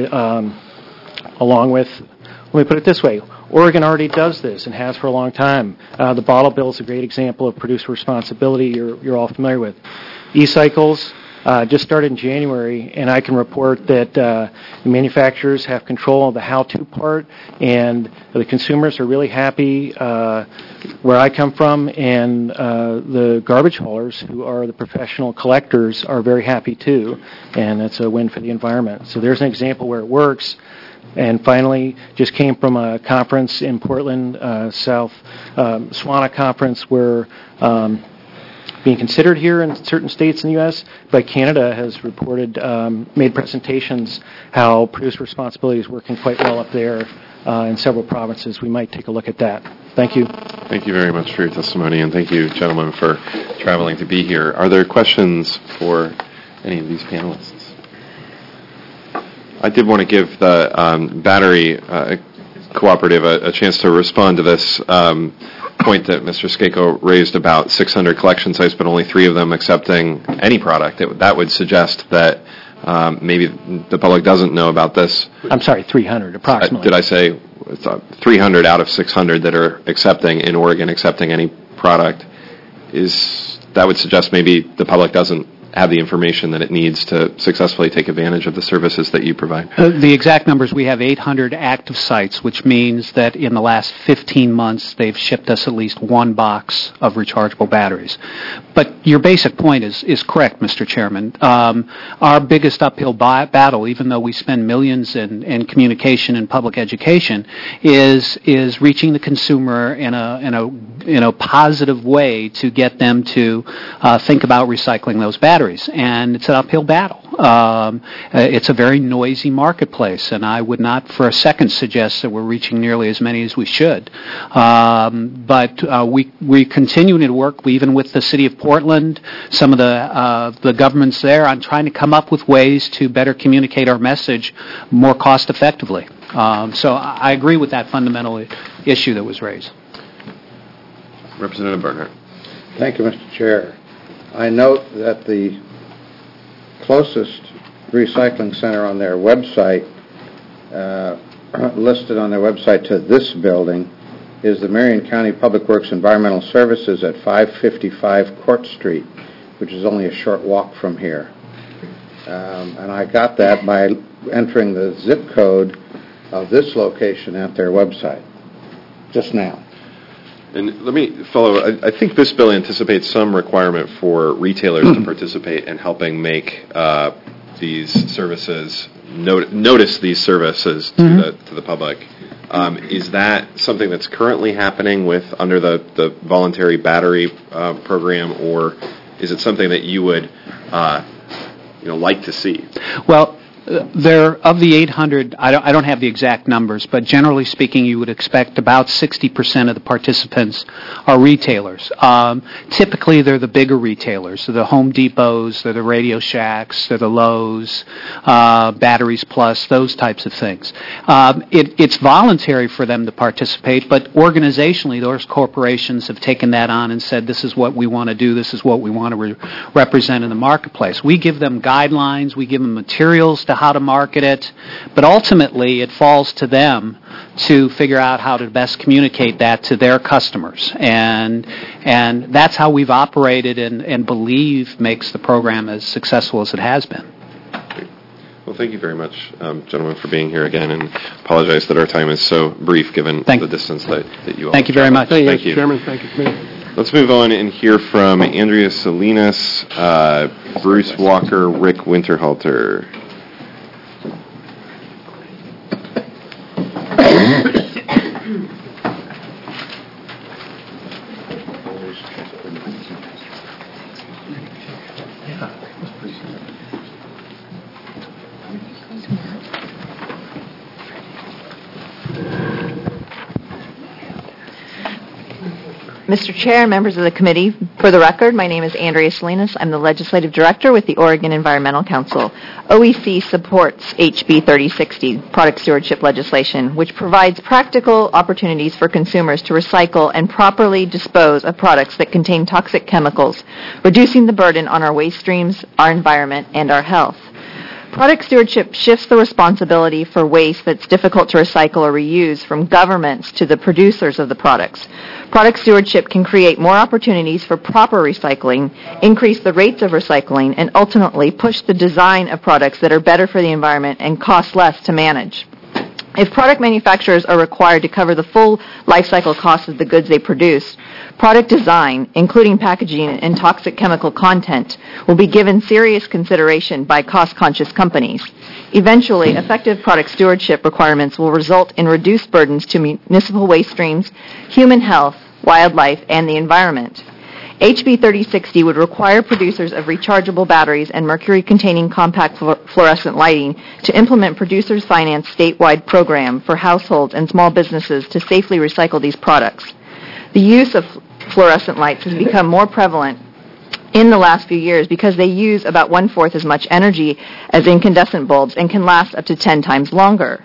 along with, let me put it this way, Oregon already does this and has for a long time. The bottle bill is a great example of producer responsibility you're all familiar with. eCycles just started in January, and I can report that the manufacturers have control of the how-to part, and the consumers are really happy where I come from, and the garbage haulers, who are the professional collectors, are very happy too, and it's a win for the environment. So there's an example where it works. And finally, just came from a conference in Portland, South SWANA conference, where being considered here in certain states in the U.S., but Canada has reported, made presentations how producer responsibility is working quite well up there in several provinces. We might take a look at that. Thank you. Thank you very much for your testimony, and thank you, gentlemen, for traveling to be here. Are there questions for any of these panelists? I did want to give the battery cooperative a chance to respond to this point that Mr. Skakel raised about 600 collection sites, but only 3 of them accepting any product. That would suggest that maybe the public doesn't know about this. I'm sorry, 300 approximately. Did I say 300 out of 600 that are accepting in Oregon, accepting any product? That would suggest maybe the public doesn't have the information that it needs to successfully take advantage of the services that you provide? The exact numbers, we have 800 active sites, which means that in the last 15 months, they've shipped us at least one box of rechargeable batteries. But your basic point is correct, Mr. Chairman. Our biggest uphill battle, even though we spend millions in communication and public education, is reaching the consumer in a positive way to get them to think about recycling those batteries. And it's an uphill battle. It's a very noisy marketplace, and I would not for a second suggest that we're reaching nearly as many as we should. But we continue to work even with the City of Portland, some of the governments there, on trying to come up with ways to better communicate our message more cost effectively. So I agree with that fundamental issue that was raised. Representative Bernhardt. Thank you, Mr. Chair. I note that the closest recycling center on their website, listed on their website to this building, is the Marion County Public Works Environmental Services at 555 Court Street, which is only a short walk from here. And I got that by entering the zip code of this location at their website just now. And let me follow. I think this bill anticipates some requirement for retailers to participate in helping make these services notice these services to the public. Is that something that's currently happening under the voluntary battery program, or is it something that you would like to see? Well, of the 800, I don't have the exact numbers, but generally speaking, you would expect about 60% of the participants are retailers. Typically, they're the bigger retailers. So the Home Depots, they're the Radio Shacks, they're the Lowe's, Batteries Plus, those types of things. It's voluntary for them to participate, but organizationally, those corporations have taken that on and said, this is what we want to do, this is what we want to represent in the marketplace. We give them guidelines, we give them materials to how to market it, but ultimately it falls to them to figure out how to best communicate that to their customers. And that's how we've operated and believe makes the program as successful as it has been. Well, thank you very much, gentlemen, for being here again, and apologize that our time is so brief given the distance that you all Thank you very much. Thank you, Mr. Chairman. Thank you, Committee. Let's move on and hear from Andrea Salinas, Bruce Walker, Rick Winterhalter. Mr. Chair, members of the committee, for the record, my name is Andrea Salinas. I'm the Legislative Director with the Oregon Environmental Council. OEC supports HB 3060, product stewardship legislation, which provides practical opportunities for consumers to recycle and properly dispose of products that contain toxic chemicals, reducing the burden on our waste streams, our environment, and our health. Product stewardship shifts the responsibility for waste that's difficult to recycle or reuse from governments to the producers of the products. Product stewardship can create more opportunities for proper recycling, increase the rates of recycling, and ultimately push the design of products that are better for the environment and cost less to manage. If product manufacturers are required to cover the full life cycle cost of the goods they produce, product design, including packaging and toxic chemical content, will be given serious consideration by cost-conscious companies. Eventually, effective product stewardship requirements will result in reduced burdens to municipal waste streams, human health, wildlife, and the environment. HB 3060 would require producers of rechargeable batteries and mercury-containing compact fluorescent lighting to implement Producers Finance statewide program for households and small businesses to safely recycle these products. The use of fluorescent lights has become more prevalent in the last few years because they use about 1/4 as much energy as incandescent bulbs and can last up to 10 times longer.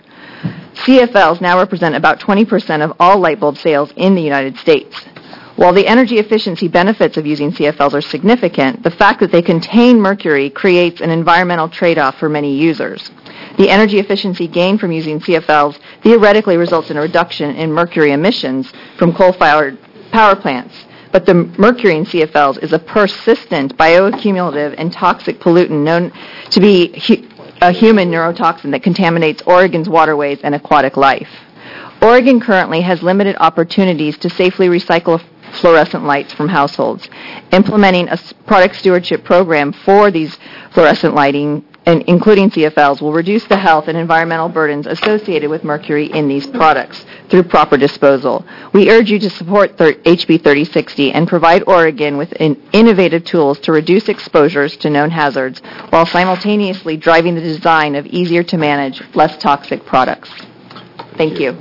CFLs now represent about 20% of all light bulb sales in the United States. While the energy efficiency benefits of using CFLs are significant, the fact that they contain mercury creates an environmental trade-off for many users. The energy efficiency gained from using CFLs theoretically results in a reduction in mercury emissions from coal-fired power plants, but the mercury in CFLs is a persistent bioaccumulative and toxic pollutant known to be a human neurotoxin that contaminates Oregon's waterways and aquatic life. Oregon currently has limited opportunities to safely recycle fluorescent lights from households. Implementing a product stewardship program for these fluorescent lighting, and including CFLs, will reduce the health and environmental burdens associated with mercury in these products through proper disposal. We urge you to support HB 3060 and provide Oregon with innovative tools to reduce exposures to known hazards while simultaneously driving the design of easier to manage, less toxic products. Thank you.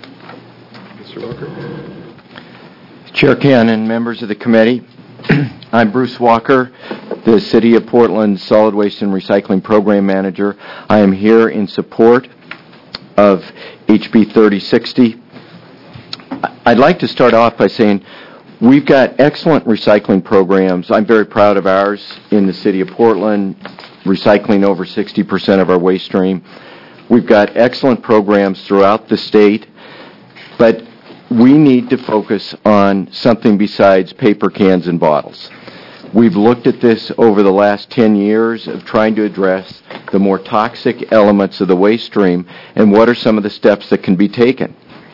Mr. Walker? Chair Cannon, members of the committee, I'm Bruce Walker, the City of Portland Solid Waste and Recycling Program Manager. I am here in support of HB 3060. I'd like to start off by saying we've got excellent recycling programs. I'm very proud of ours in the City of Portland, recycling over 60% of our waste stream. We've got excellent programs throughout the state, but we need to focus on something besides paper cans and bottles. We've looked at this over the last 10 years of trying to address the more toxic elements of the waste stream and what are some of the steps that can be taken.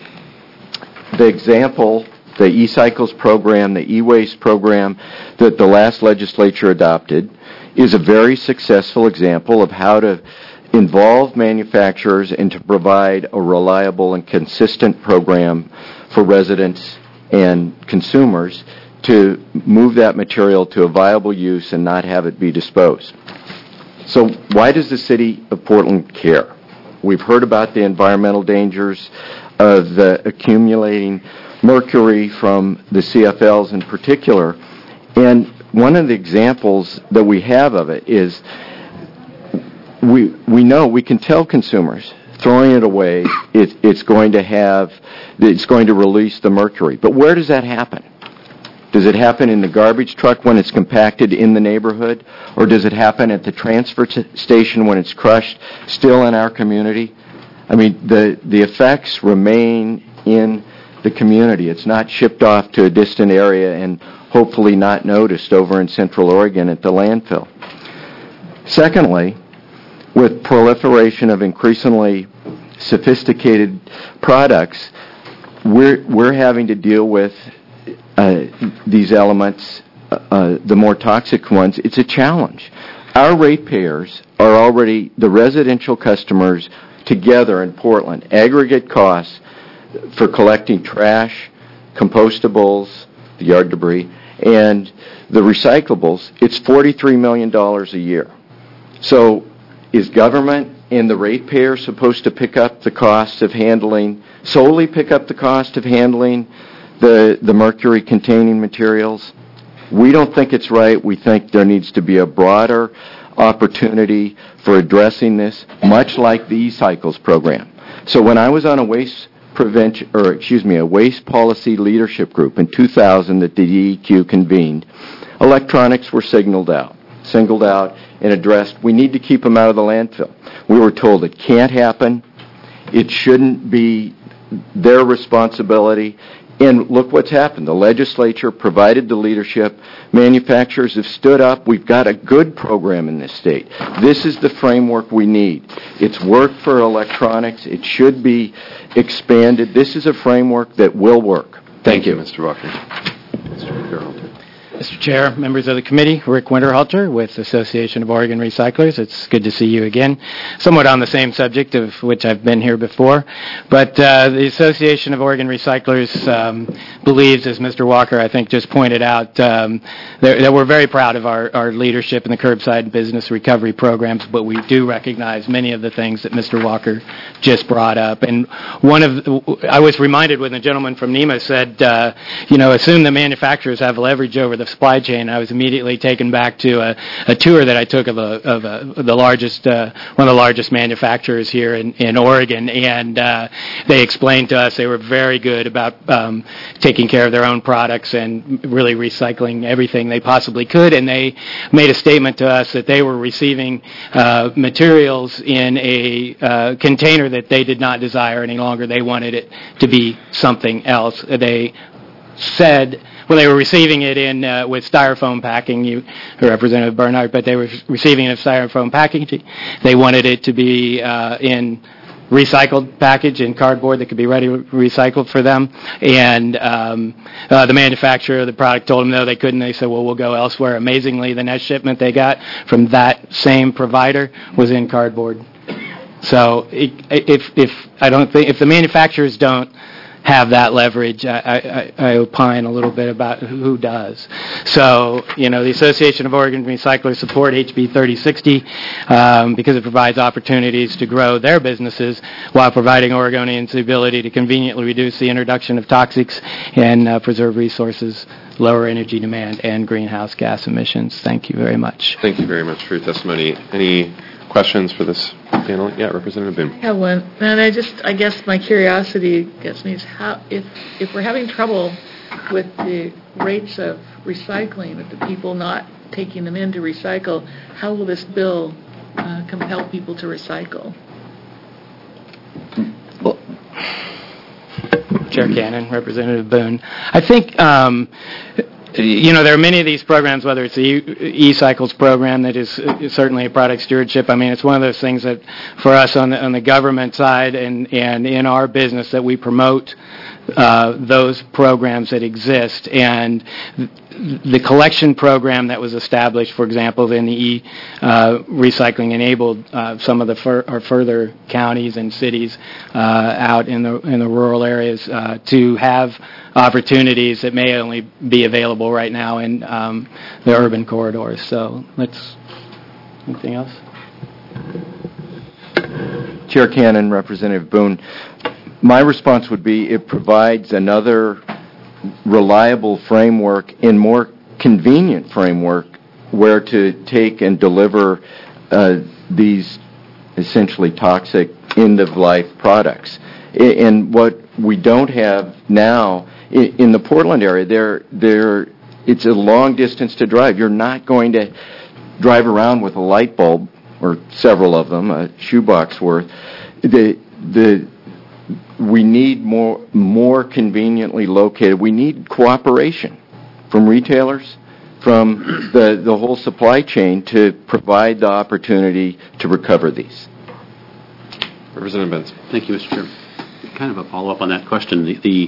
The example, the e-cycles program, the e-waste program that the last legislature adopted is a very successful example of how to involve manufacturers and to provide a reliable and consistent program for residents and consumers to move that material to a viable use and not have it be disposed. So why does the City of Portland care? We've heard about the environmental dangers of the accumulating mercury from the CFLs in particular, and one of the examples that we have of it is we know, we can tell consumers throwing it away, it's going to release the mercury. But where does that happen? Does it happen in the garbage truck when it's compacted in the neighborhood? Or does it happen at the transfer station when it's crushed still in our community? I mean, the effects remain in the community. It's not shipped off to a distant area and hopefully not noticed over in Central Oregon at the landfill. Secondly, with proliferation of increasingly sophisticated products, we're having to deal with these elements, the more toxic ones. It's a challenge. Our ratepayers are already, the residential customers together in Portland, aggregate costs for collecting trash, compostables, the yard debris, and the recyclables, it's $43 million a year. So is government and the ratepayer supposed to pick up the cost of handling, solely pick up the cost of handling the mercury-containing materials? We don't think it's right. We think there needs to be a broader opportunity for addressing this, much like the e-cycles program. So when I was on a waste policy leadership group in 2000 that the DEQ convened, electronics were singled out and addressed. We need to keep them out of the landfill. We were told it can't happen. It shouldn't be their responsibility. And look what's happened. The legislature provided the leadership. Manufacturers have stood up. We've got a good program in this state. This is the framework we need. It's worked for electronics. It should be expanded. This is a framework that will work. Thank you. Mr. Walker. Mr. Carroll. Mr. Chair, members of the committee, Rick Winterhalter with Association of Oregon Recyclers. It's good to see you again. Somewhat on the same subject of which I've been here before. But the Association of Oregon Recyclers believes, as Mr. Walker, I think, just pointed out, that we're very proud of our leadership in the curbside business recovery programs, but we do recognize many of the things that Mr. Walker just brought up. And I was reminded when the gentleman from NEMA said, assume the manufacturers have leverage over the supply chain. I was immediately taken back to a tour that I took of one of the largest manufacturers here in Oregon, and they explained to us they were very good about taking care of their own products and really recycling everything they possibly could. And they made a statement to us that they were receiving materials in a container that they did not desire any longer. They wanted it to be something else. They said they were receiving it in with styrofoam packing, Representative Bernhardt, but they were receiving it in styrofoam packaging. They wanted it to be in recycled package in cardboard that could be ready recycled for them. And the manufacturer of the product told them no, they couldn't. They said, well, we'll go elsewhere. Amazingly, the next shipment they got from that same provider was in cardboard. So if the manufacturers don't have that leverage, I opine a little bit about who does. So, the Association of Oregon Recyclers support HB 3060 because it provides opportunities to grow their businesses while providing Oregonians the ability to conveniently reduce the introduction of toxics and preserve resources, lower energy demand, and greenhouse gas emissions. Thank you very much. Thank you very much for your testimony. Any questions for this panel? Yeah, Representative Boone. I have one, and I guess my curiosity gets me is how, if we're having trouble with the rates of recycling, with the people not taking them in to recycle, how will this bill compel people to recycle? Well, Chair Cannon, Representative Boone, I think there are many of these programs, whether it's the E-Cycles program that is certainly a product stewardship. I mean, it's one of those things that for us on the government side and in our business that we promote those programs that exist. And the collection program that was established, for example, in the recycling enabled some of the further counties and cities out in the rural areas to have opportunities that may only be available right now in the urban corridors. So anything else? Chair Cannon, Representative Boone, my response would be it provides another reliable framework and more convenient framework where to take and deliver these essentially toxic end-of-life products. And what we don't have now in the Portland area, it's a long distance to drive. You're not going to drive around with a light bulb, or several of them, a shoebox worth. We need more conveniently located. We need cooperation from retailers, from the whole supply chain to provide the opportunity to recover these. Representative Benson. Thank you, Mr. Chairman. Kind of a follow-up on that question.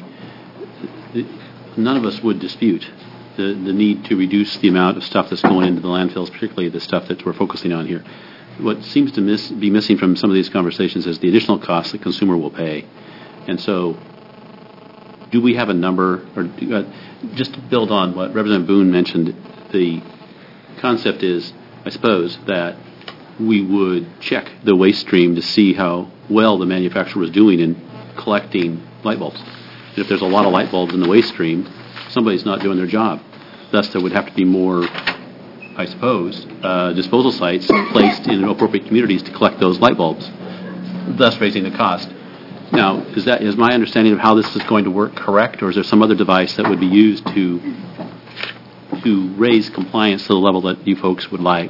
None of us would dispute the need to reduce the amount of stuff that's going into the landfills, particularly the stuff that we're focusing on here. What seems to be missing from some of these conversations is the additional cost the consumer will pay. And so, do we have a number, or just to build on what Representative Boone mentioned, the concept is, I suppose, that we would check the waste stream to see how well the manufacturer was doing in collecting light bulbs. And if there's a lot of light bulbs in the waste stream, somebody's not doing their job. Thus, there would have to be more, I suppose, disposal sites placed in appropriate communities to collect those light bulbs, thus raising the cost. Now, is my understanding of how this is going to work correct, or is there some other device that would be used to raise compliance to the level that you folks would like?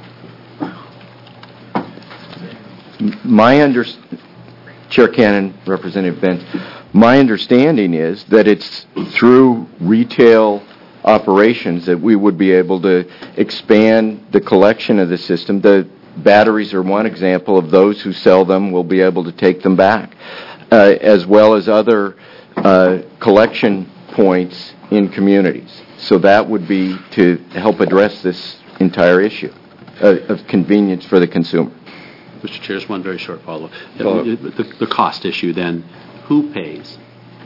Chair Cannon, Representative Benz, my understanding is that it's through retail operations that we would be able to expand the collection of the system. The batteries are one example of those who sell them will be able to take them back, as well as other collection points in communities. So that would be to help address this entire issue of convenience for the consumer. Mr. Chair, just one very short follow-up. The cost issue, then, who pays?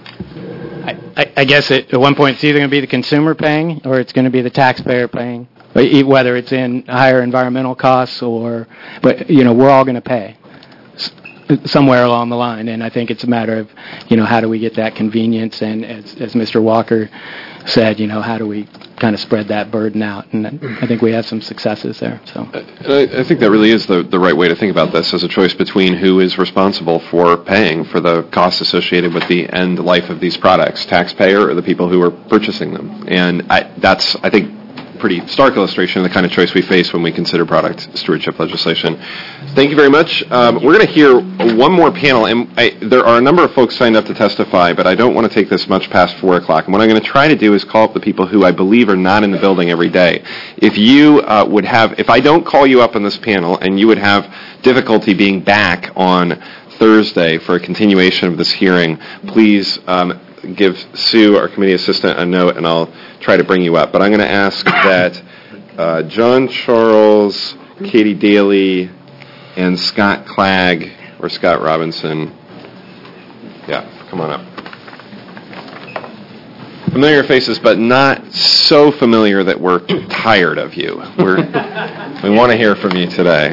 I guess at one point it's either going to be the consumer paying or it's going to be the taxpayer paying, whether it's in higher environmental costs but we're all going to pay somewhere along the line, and I think it's a matter of, how do we get that convenience, and as Mr. Walker said, how do we kind of spread that burden out, and I think we have some successes there. So I think that really is the right way to think about this, as a choice between who is responsible for paying for the costs associated with the end life of these products, taxpayer or the people who are purchasing them. And I think pretty stark illustration of the kind of choice we face when we consider product stewardship legislation. Thank you very much. We're going to hear one more panel, and there are a number of folks signed up to testify, but I don't want to take this much past 4 o'clock. And what I'm going to try to do is call up the people who I believe are not in the building every day. If you if I don't call you up on this panel and you would have difficulty being back on Thursday for a continuation of this hearing, please give Sue, our committee assistant, a note, and I'll try to bring you up. But I'm going to ask that John Charles, Katie Daly, and Scott Clagg, or Scott Robinson, come on up. Familiar faces, but not so familiar that we're tired of you. We want to hear from you today.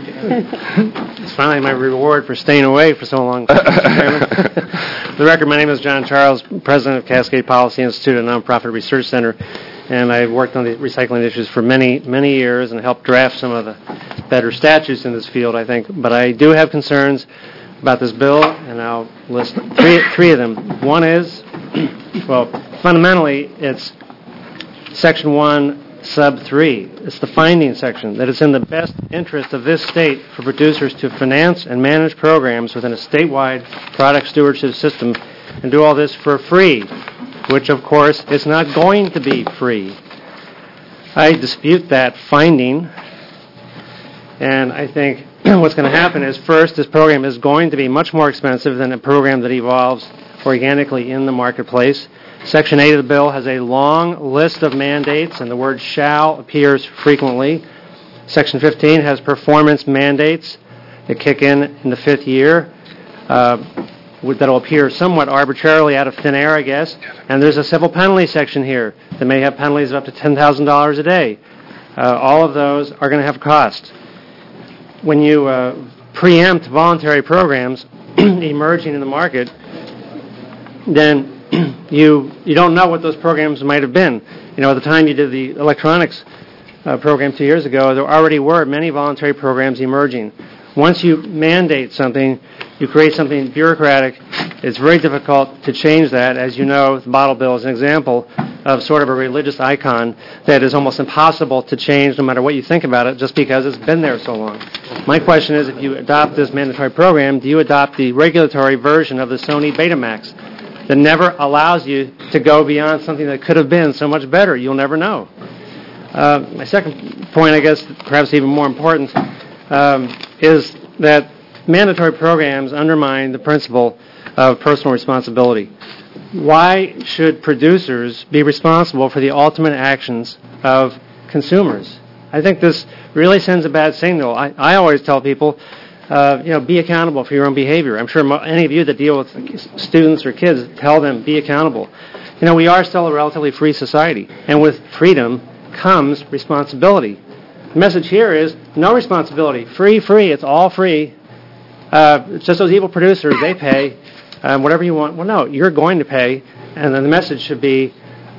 It's finally my reward for staying away for so long, Mr. Chairman. For the record, my name is John Charles, president of Cascade Policy Institute, a nonprofit research center, and I've worked on the recycling issues for many, many years and helped draft some of the better statutes in this field, I think. But I do have concerns about this bill, and I'll list three of them. One is, fundamentally, it's Section 1, Sub 3. It's the finding section, that it's in the best interest of this state for producers to finance and manage programs within a statewide product stewardship system and do all this for free, which, of course, is not going to be free. I dispute that finding, and I think what's going to happen is, first, this program is going to be much more expensive than a program that evolves organically in the marketplace. Section 8 of the bill has a long list of mandates, and the word shall appears frequently. Section 15 has performance mandates that kick in the 5th year. That will appear somewhat arbitrarily out of thin air, I guess. And there's a civil penalty section here that may have penalties of up to $10,000 a day. All of those are going to have a cost. When you preempt voluntary programs emerging in the market, then you don't know what those programs might have been. At the time you did the electronics program 2 years ago, there already were many voluntary programs emerging. Once you mandate something, you create something bureaucratic. It's very difficult to change that. As you know, the bottle bill is an example of sort of a religious icon that is almost impossible to change no matter what you think about it, just because it's been there so long. My question is, if you adopt this mandatory program, do you adopt the regulatory version of the Sony Betamax that never allows you to go beyond something that could have been so much better? You'll never know. My second point, I guess, perhaps even more important, is that mandatory programs undermine the principle of personal responsibility. Why should producers be responsible for the ultimate actions of consumers? I think this really sends a bad signal. I always tell people, be accountable for your own behavior. I'm sure any of you that deal with students or kids tell them, be accountable. We are still a relatively free society, and with freedom comes responsibility. The message here is no responsibility. Free, it's all free. It's just those evil producers, they pay whatever you want. Well, no, you're going to pay, and then the message should be,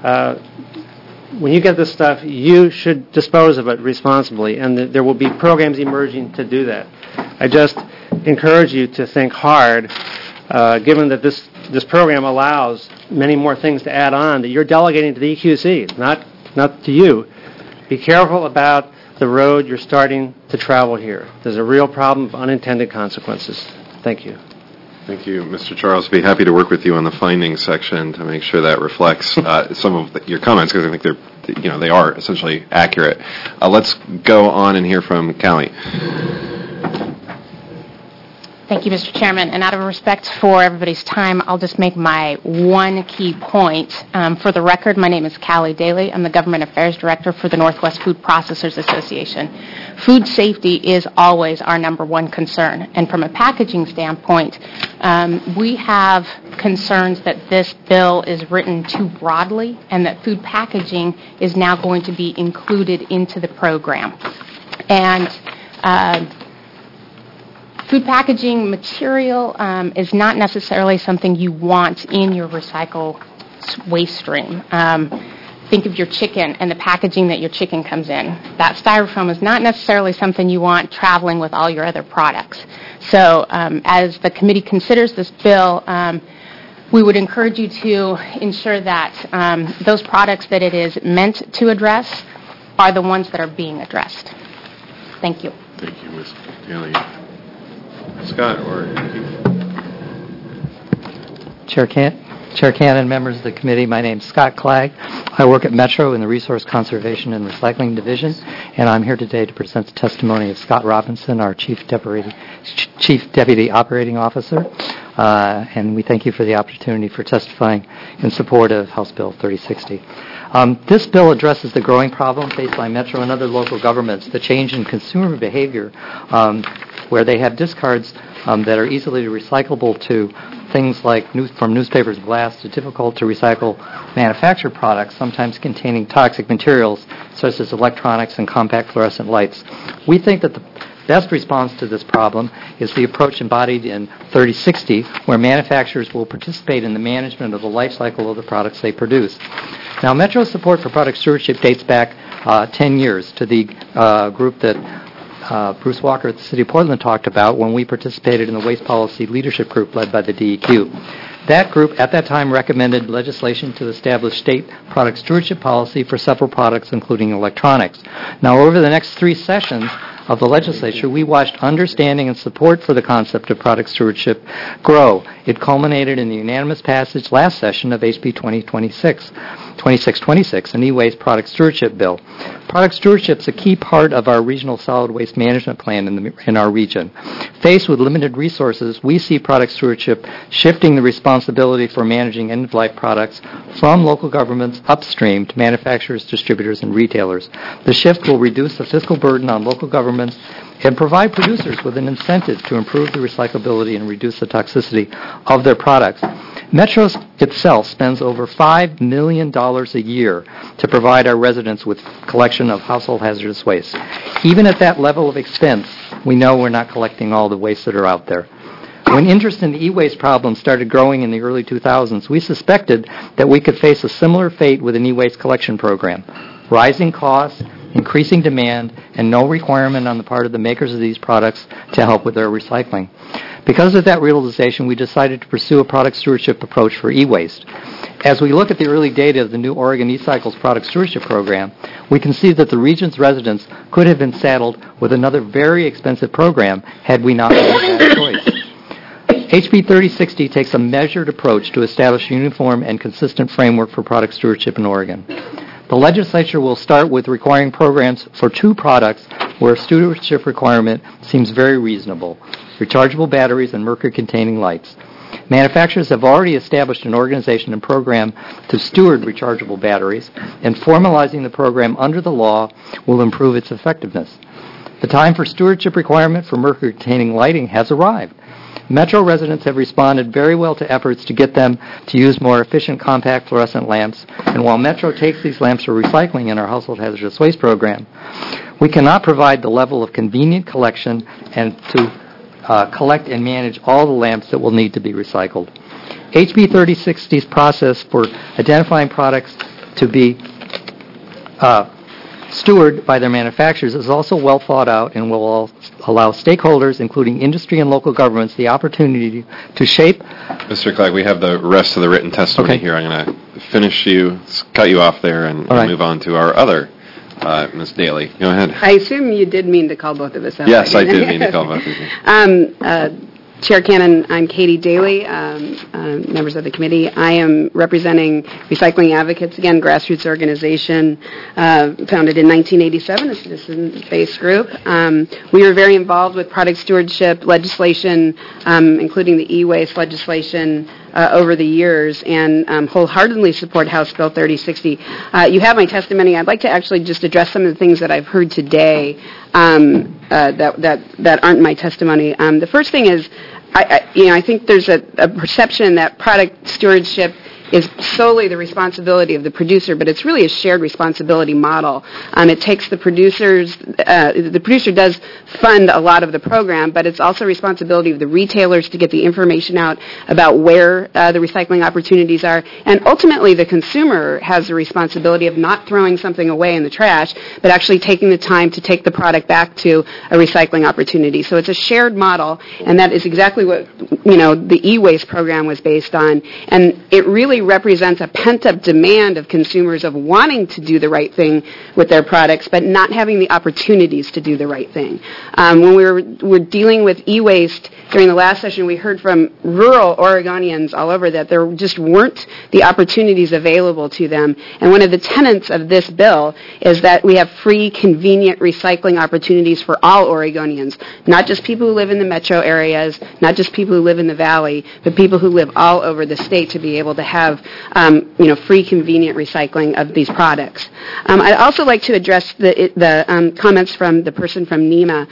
when you get this stuff, you should dispose of it responsibly, and there will be programs emerging to do that. I just encourage you to think hard, given that this program allows many more things to add on that you're delegating to the EQC, not to you. Be careful about the road you're starting to travel here. There's a real problem of unintended consequences. Thank you. Thank you, Mr. Charles. I'd be happy to work with you on the findings section to make sure that reflects some of your comments, because I think they are essentially accurate. Let's go on and hear from Callie. Thank you, Mr. Chairman. And out of respect for everybody's time, I'll just make my one key point. For the record, my name is Callie Daly. I'm the Government Affairs Director for the Northwest Food Processors Association. Food safety is always our number one concern. And from a packaging standpoint, we have concerns that this bill is written too broadly and that food packaging is now going to be included into the program. And food packaging material is not necessarily something you want in your recycle waste stream. Think of your chicken and the packaging that your chicken comes in. That styrofoam is not necessarily something you want traveling with all your other products. So as the committee considers this bill, we would encourage you to ensure that those products that it is meant to address are the ones that are being addressed. Thank you. Thank you, Ms. Daly. Scott or Keith? Chair Cannon, members of the committee, my name is Scott Clagg. I work at Metro in the Resource Conservation and Recycling Division, and I'm here today to present the testimony of Scott Robinson, our Chief Deputy Operating Officer, and we thank you for the opportunity for testifying in support of House Bill 3060. This bill addresses the growing problem faced by Metro and other local governments, the change in consumer behavior where they have discards that are easily recyclable to things like from newspapers, glass, to difficult to recycle manufactured products, sometimes containing toxic materials such as electronics and compact fluorescent lights. We think that the best response to this problem is the approach embodied in 3060, where manufacturers will participate in the management of the life cycle of the products they produce. Now, Metro's support for product stewardship dates back 10 years to the group that Bruce Walker at the City of Portland talked about when we participated in the Waste Policy Leadership Group led by the DEQ. That group at that time recommended legislation to establish state product stewardship policy for several products, including electronics. Now, over the next 3 sessions of the legislature, we watched understanding and support for the concept of product stewardship grow. It culminated in the unanimous passage last session of HB 2626, an e-waste product stewardship bill. Product stewardship is a key part of our regional solid waste management plan in our region. Faced with limited resources, we see product stewardship shifting the responsibility for managing end-of-life products from local governments upstream to manufacturers, distributors, and retailers. The shift will reduce the fiscal burden on local governments and provide producers with an incentive to improve the recyclability and reduce the toxicity of their products. Metro itself spends over $5 million a year to provide our residents with collection of household hazardous waste. Even at that level of expense, we know we're not collecting all the waste that are out there. When interest in the e-waste problem started growing in the early 2000s, we suspected that we could face a similar fate with an e-waste collection program. Rising costs, increasing demand, and no requirement on the part of the makers of these products to help with their recycling. Because of that realization, we decided to pursue a product stewardship approach for e-waste. As we look at the early data of the new Oregon eCycles product stewardship program, we can see that the region's residents could have been saddled with another very expensive program had we not made that choice. HB 3060 takes a measured approach to establish a uniform and consistent framework for product stewardship in Oregon. The legislature will start with requiring programs for 2 products where stewardship requirement seems very reasonable: rechargeable batteries and mercury-containing lights. Manufacturers have already established an organization and program to steward rechargeable batteries, and formalizing the program under the law will improve its effectiveness. The time for stewardship requirement for mercury-containing lighting has arrived. Metro residents have responded very well to efforts to get them to use more efficient compact fluorescent lamps, and while Metro takes these lamps for recycling in our household hazardous waste program, we cannot provide the level of convenient collection and to collect and manage all the lamps that will need to be recycled. HB 3060's process for identifying products to be stewarded by their manufacturers is also well thought out and will allow stakeholders, including industry and local governments, the opportunity to shape. Mr. Clegg, we have the rest of the written testimony here. I'm going to cut you off there and move on to our other Ms. Daly. Go ahead. I assume you did mean to call both of us out. Yes, I did mean to call both of you. Chair Cannon, I'm Katie Daly, members of the committee. I am representing Recycling Advocates, again, grassroots organization founded in 1987, a citizen-based group. We were very involved with product stewardship legislation, including the e-waste legislation, over the years, and wholeheartedly support House Bill 3060. You have my testimony. I'd like to actually just address some of the things that I've heard today that aren't my testimony. The first thing is, I think there's a perception that product stewardship is solely the responsibility of the producer, but it's really a shared responsibility model. It takes the producers, the producer does fund a lot of the program, but it's also responsibility of the retailers to get the information out about where the recycling opportunities are, and ultimately the consumer has the responsibility of not throwing something away in the trash, but actually taking the time to take the product back to a recycling opportunity. So it's a shared model, and that is exactly what the e-waste program was based on, and it really really represents a pent-up demand of consumers of wanting to do the right thing with their products, but not having the opportunities to do the right thing. When we're dealing with e-waste during the last session, we heard from rural Oregonians all over that there just weren't the opportunities available to them. And one of the tenets of this bill is that we have free, convenient recycling opportunities for all Oregonians, not just people who live in the metro areas, not just people who live in the valley, but people who live all over the state to be able to have free, convenient recycling of these products. I'd also like to address the comments from the person from NEMA.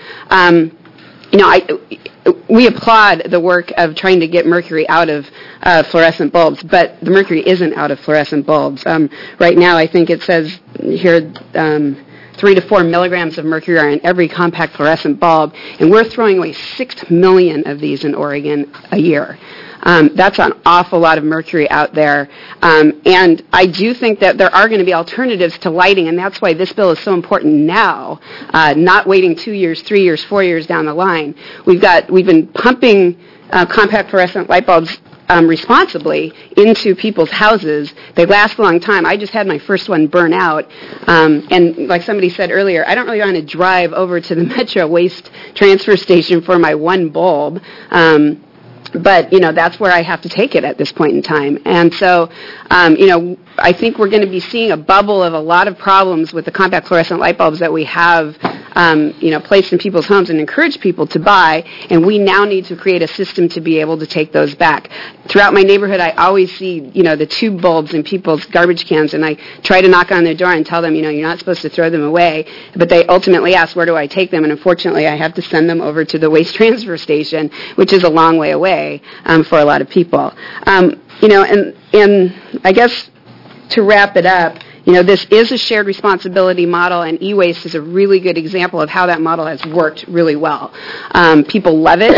We applaud the work of trying to get mercury out of fluorescent bulbs, but the mercury isn't out of fluorescent bulbs. Right now, I think it says here 3 to 4 milligrams of mercury are in every compact fluorescent bulb, and we're throwing away 6 million of these in Oregon a year. That's an awful lot of mercury out there. And I do think that there are going to be alternatives to lighting, and that's why this bill is so important now, not waiting 2 years, 3 years, 4 years down the line. We've been pumping compact fluorescent light bulbs responsibly into people's houses. They last a long time. I just had my first one burn out. And like somebody said earlier, I don't really want to drive over to the Metro Waste Transfer Station for my one bulb. But, that's where I have to take it at this point in time. And so, I think we're going to be seeing a bubble of a lot of problems with the compact fluorescent light bulbs that we have, placed in people's homes and encourage people to buy. And we now need to create a system to be able to take those back. Throughout my neighborhood, I always see, the tube bulbs in people's garbage cans, and I try to knock on their door and tell them, you're not supposed to throw them away. But they ultimately ask, where do I take them? And unfortunately, I have to send them over to the waste transfer station, which is a long way away for a lot of people. And I guess to wrap it up, this is a shared responsibility model, and e-waste is a really good example of how that model has worked really well. People love it.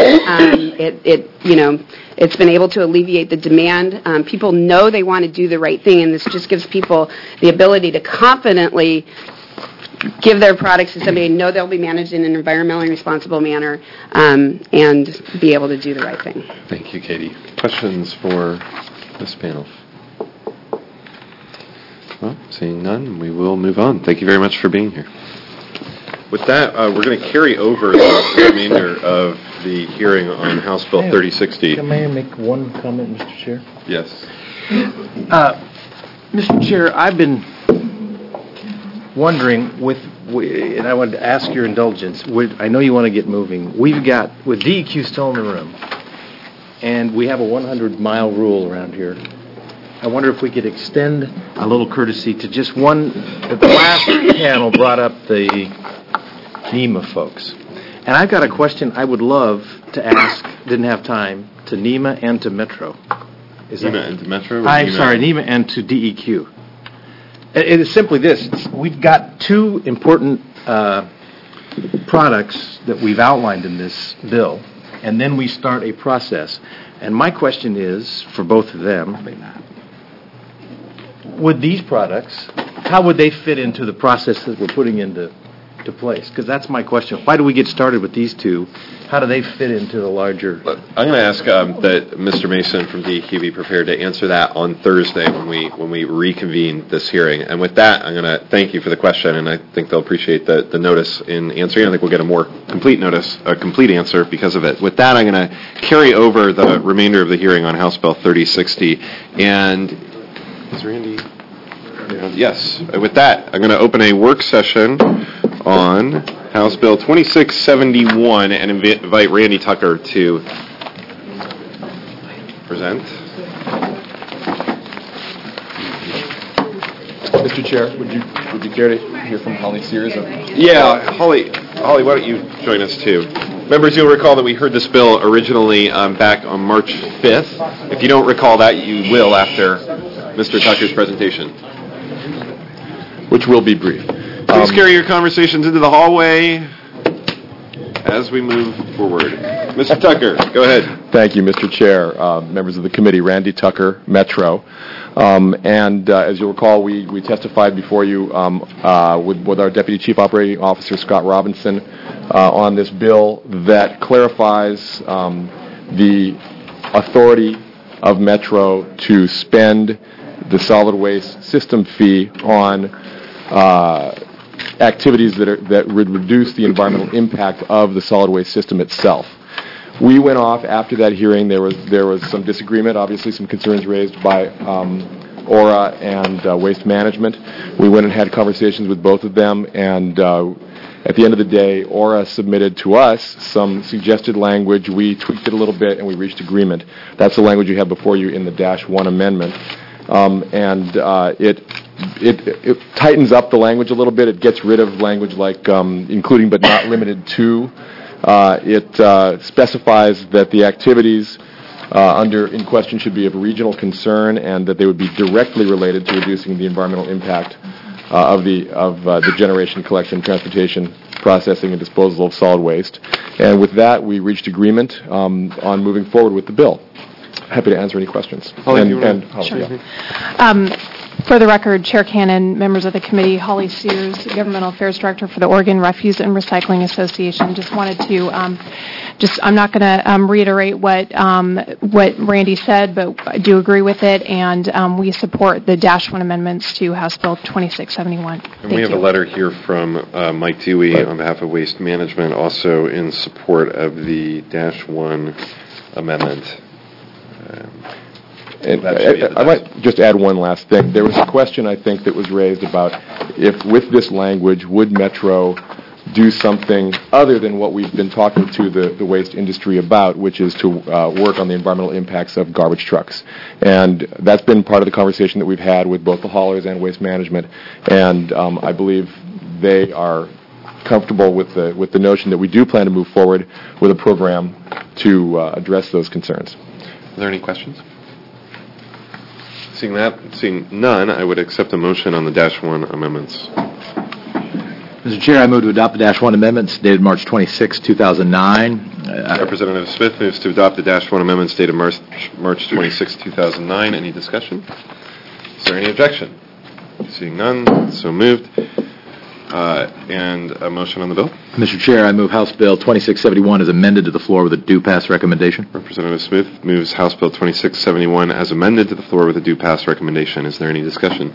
It's been able to alleviate the demand. People know they want to do the right thing, and this just gives people the ability to confidently give their products to somebody and know they'll be managed in an environmentally responsible manner and be able to do the right thing. Thank you, Katie. Questions for this panel? Well, seeing none, we will move on. Thank you very much for being here. With that, we're going to carry over the remainder of the hearing on House Bill 3060. Can I make one comment, Mr. Chair? Yes. Mr. Chair, I've been wondering, and I wanted to ask your indulgence, I know you want to get moving. We've got, with DEQ still in the room, and we have a 100-mile rule around here, I wonder if we could extend a little courtesy to just one. The last panel brought up the NEMA folks. And I've got a question I would love to ask, didn't have time, to NEMA and to Metro. NEMA and to Metro? NEMA and to DEQ. It is simply this. We've got two important products that we've outlined in this bill, and then we start a process. And my question is, for both of them, would these products, how would they fit into the process that we're putting into place? Because that's my question. Why do we get started with these two? How do they fit into the larger? I'm going to ask that Mr. Mason from DEQ be prepared to answer that on Thursday when we reconvene this hearing. And with that, I'm going to thank you for the question, and I think they'll appreciate the notice in answering. I think we'll get a more complete answer because of it. With that, I'm going to carry over the remainder of the hearing on House Bill 3060. And is Randy? Yes. With that, I'm going to open a work session on House Bill 2671 and invite Randy Tucker to present. Mr. Chair, would you care to hear from Holly Sears? Yeah, Holly, why don't you join us too? Members, you'll recall that we heard this bill originally back on March 5th. If you don't recall that, you will after Mr. Tucker's presentation, which will be brief. Please carry your conversations into the hallway as we move forward. Mr. Tucker, go ahead. Thank you, Mr. Chair, members of the committee. Randy Tucker, Metro. And as you'll recall, we testified before you with our Deputy Chief Operating Officer, Scott Robinson, on this bill that clarifies the authority of Metro to spend the solid waste system fee on activities that would reduce the environmental impact of the solid waste system itself. We went off after that hearing. There was some disagreement, obviously some concerns raised by Aura and Waste Management. We went and had conversations with both of them, and at the end of the day, Aura submitted to us some suggested language. We tweaked it a little bit, and we reached agreement. That's the language you have before you in the -1 amendment. It tightens up the language a little bit. It gets rid of language like including but not limited to. It specifies that the activities in question should be of regional concern and that they would be directly related to reducing the environmental impact of the generation, collection, transportation, processing, and disposal of solid waste. And with that, we reached agreement on moving forward with the bill. Happy to answer any questions. Sure. For the record, Chair Cannon, members of the committee, Holly Sears, Governmental Affairs Director for the Oregon Refuse and Recycling Association. Just wanted to, I'm not going to reiterate what Randy said, but I do agree with it, and we support the -1 amendments to House Bill 2671. And we have a letter here from Mike Dewey on behalf of Waste Management, also in support of the -1 amendment. And I might just add one last thing. There was a question, I think, that was raised about if, with this language, would Metro do something other than what we've been talking to the waste industry about, which is to work on the environmental impacts of garbage trucks. And that's been part of the conversation that we've had with both the haulers and Waste Management. And I believe they are comfortable with the notion that we do plan to move forward with a program to address those concerns. Are there any questions? Seeing none, I would accept a motion on the -1 amendments. Mr. Chair, I move to adopt the -1 amendments dated March 26, 2009. Representative Smith moves to adopt the -1 amendments dated March 26, 2009. Any discussion? Is there any objection? Seeing none, so moved. And a motion on the bill? Mr. Chair, I move House Bill 2671 as amended to the floor with a due pass recommendation. Representative Smith moves House Bill 2671 as amended to the floor with a due pass recommendation. Is there any discussion?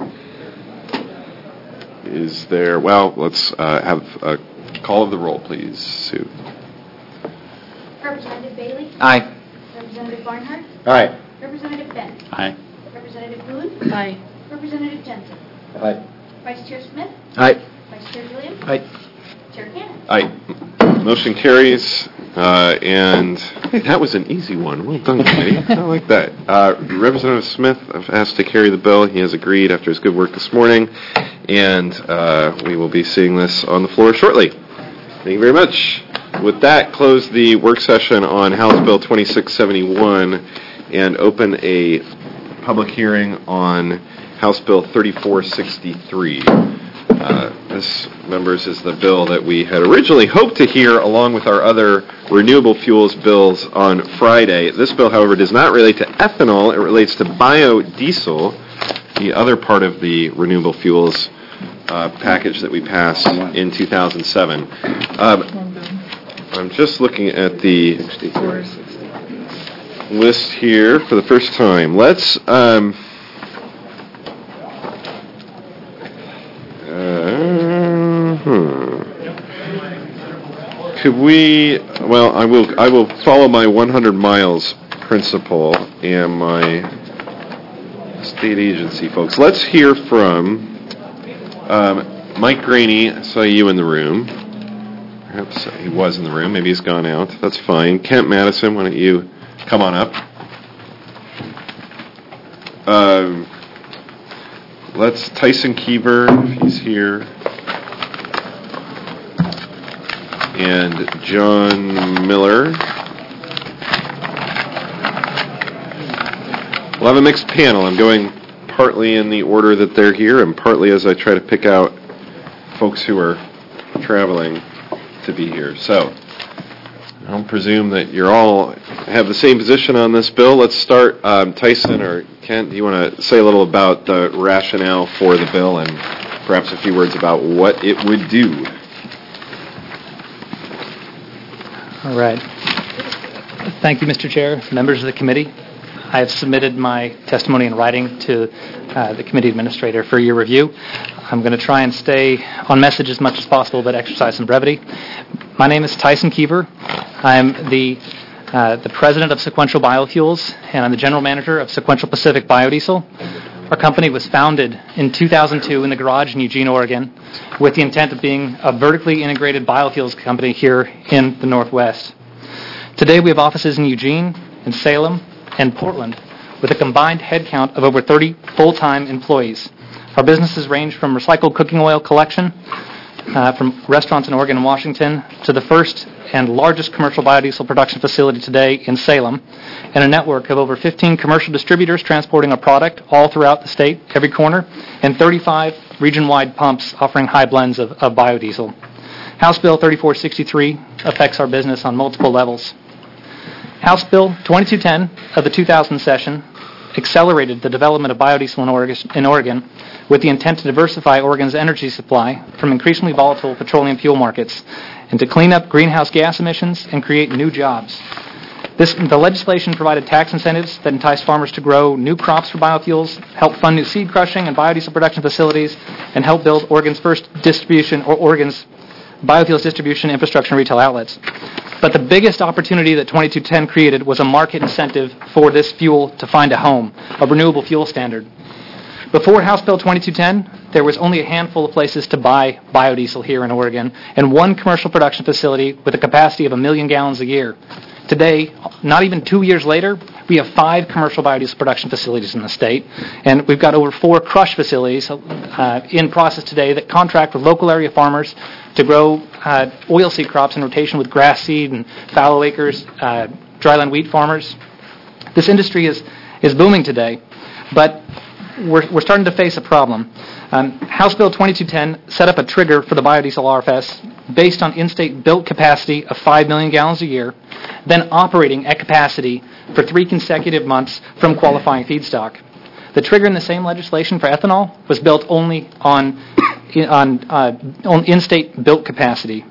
Is there? Well, let's have a call of the roll, please. Sue. Representative Bailey? Aye. Representative Barnhart? Aye. Representative Benn? Aye. Representative Boone? Aye. Representative Jensen? Aye. Vice Chair Smith? Aye. Vice Chair Gilliam? Aye. Chair Cannon? Aye. Motion carries, and hey, that was an easy one. Well done, committee. I like that. Representative Smith asked to carry the bill. He has agreed after his good work this morning, and we will be seeing this on the floor shortly. Thank you very much. With that, close the work session on House Bill 2671 and open a public hearing on House Bill 3463. This, members, is the bill that we had originally hoped to hear along with our other renewable fuels bills on Friday. This bill, however, does not relate to ethanol. It relates to biodiesel, the other part of the renewable fuels package that we passed in 2007. I'm just looking at the list here for the first time. Let's could we? Well, I will follow my 100 miles principle and my state agency folks. Let's hear from Mike Graney. I saw you in the room. Perhaps he was in the room. Maybe he's gone out. That's fine. Kent Madison, why don't you come on up? Let's Tyson Kiever, if he's here. And John Miller. We'll have a mixed panel. I'm going partly in the order that they're here and partly as I try to pick out folks who are traveling to be here. So I don't presume that you all have the same position on this bill. Let's start. Tyson or Kent, do you want to say a little about the rationale for the bill and perhaps a few words about what it would do? All right. Thank you, Mr. Chair, members of the committee. I have submitted my testimony in writing to the committee administrator for your review. I'm going to try and stay on message as much as possible, but exercise some brevity. My name is Tyson Keever. I'm the president of Sequential Biofuels, and I'm the general manager of Sequential Pacific Biodiesel. Our company was founded in 2002 in the garage in Eugene, Oregon, with the intent of being a vertically integrated biofuels company here in the Northwest. Today we have offices in Eugene, in Salem, and Portland, with a combined headcount of over 30 full-time employees. Our businesses range from recycled cooking oil collection from restaurants in Oregon and Washington to the first and largest commercial biodiesel production facility today in Salem, and a network of over 15 commercial distributors transporting our product all throughout the state, every corner, and 35 region-wide pumps offering high blends of biodiesel. House Bill 3463 affects our business on multiple levels. House Bill 2210 of the 2000 session accelerated the development of biodiesel in Oregon with the intent to diversify Oregon's energy supply from increasingly volatile petroleum fuel markets and to clean up greenhouse gas emissions and create new jobs. The legislation provided tax incentives that entice farmers to grow new crops for biofuels, help fund new seed crushing and biodiesel production facilities, and help build Oregon's first Oregon's biofuels distribution infrastructure and retail outlets. But the biggest opportunity that 2210 created was a market incentive for this fuel to find a home, a renewable fuel standard. Before House Bill 2210, there was only a handful of places to buy biodiesel here in Oregon and one commercial production facility with a capacity of 1 million gallons a year. Today, not even 2 years later, we have 5 commercial biodiesel production facilities in the state, and we've got over 4 crush facilities in process today that contract with local area farmers to grow oilseed crops in rotation with grass seed and fallow acres, dryland wheat farmers. This industry is booming today, but we're starting to face a problem. House Bill 2210 set up a trigger for the biodiesel RFS based on in-state built capacity of 5 million gallons a year, then operating at capacity for 3 consecutive months from qualifying feedstock. The trigger in the same legislation for ethanol was built only on in-state built capacity.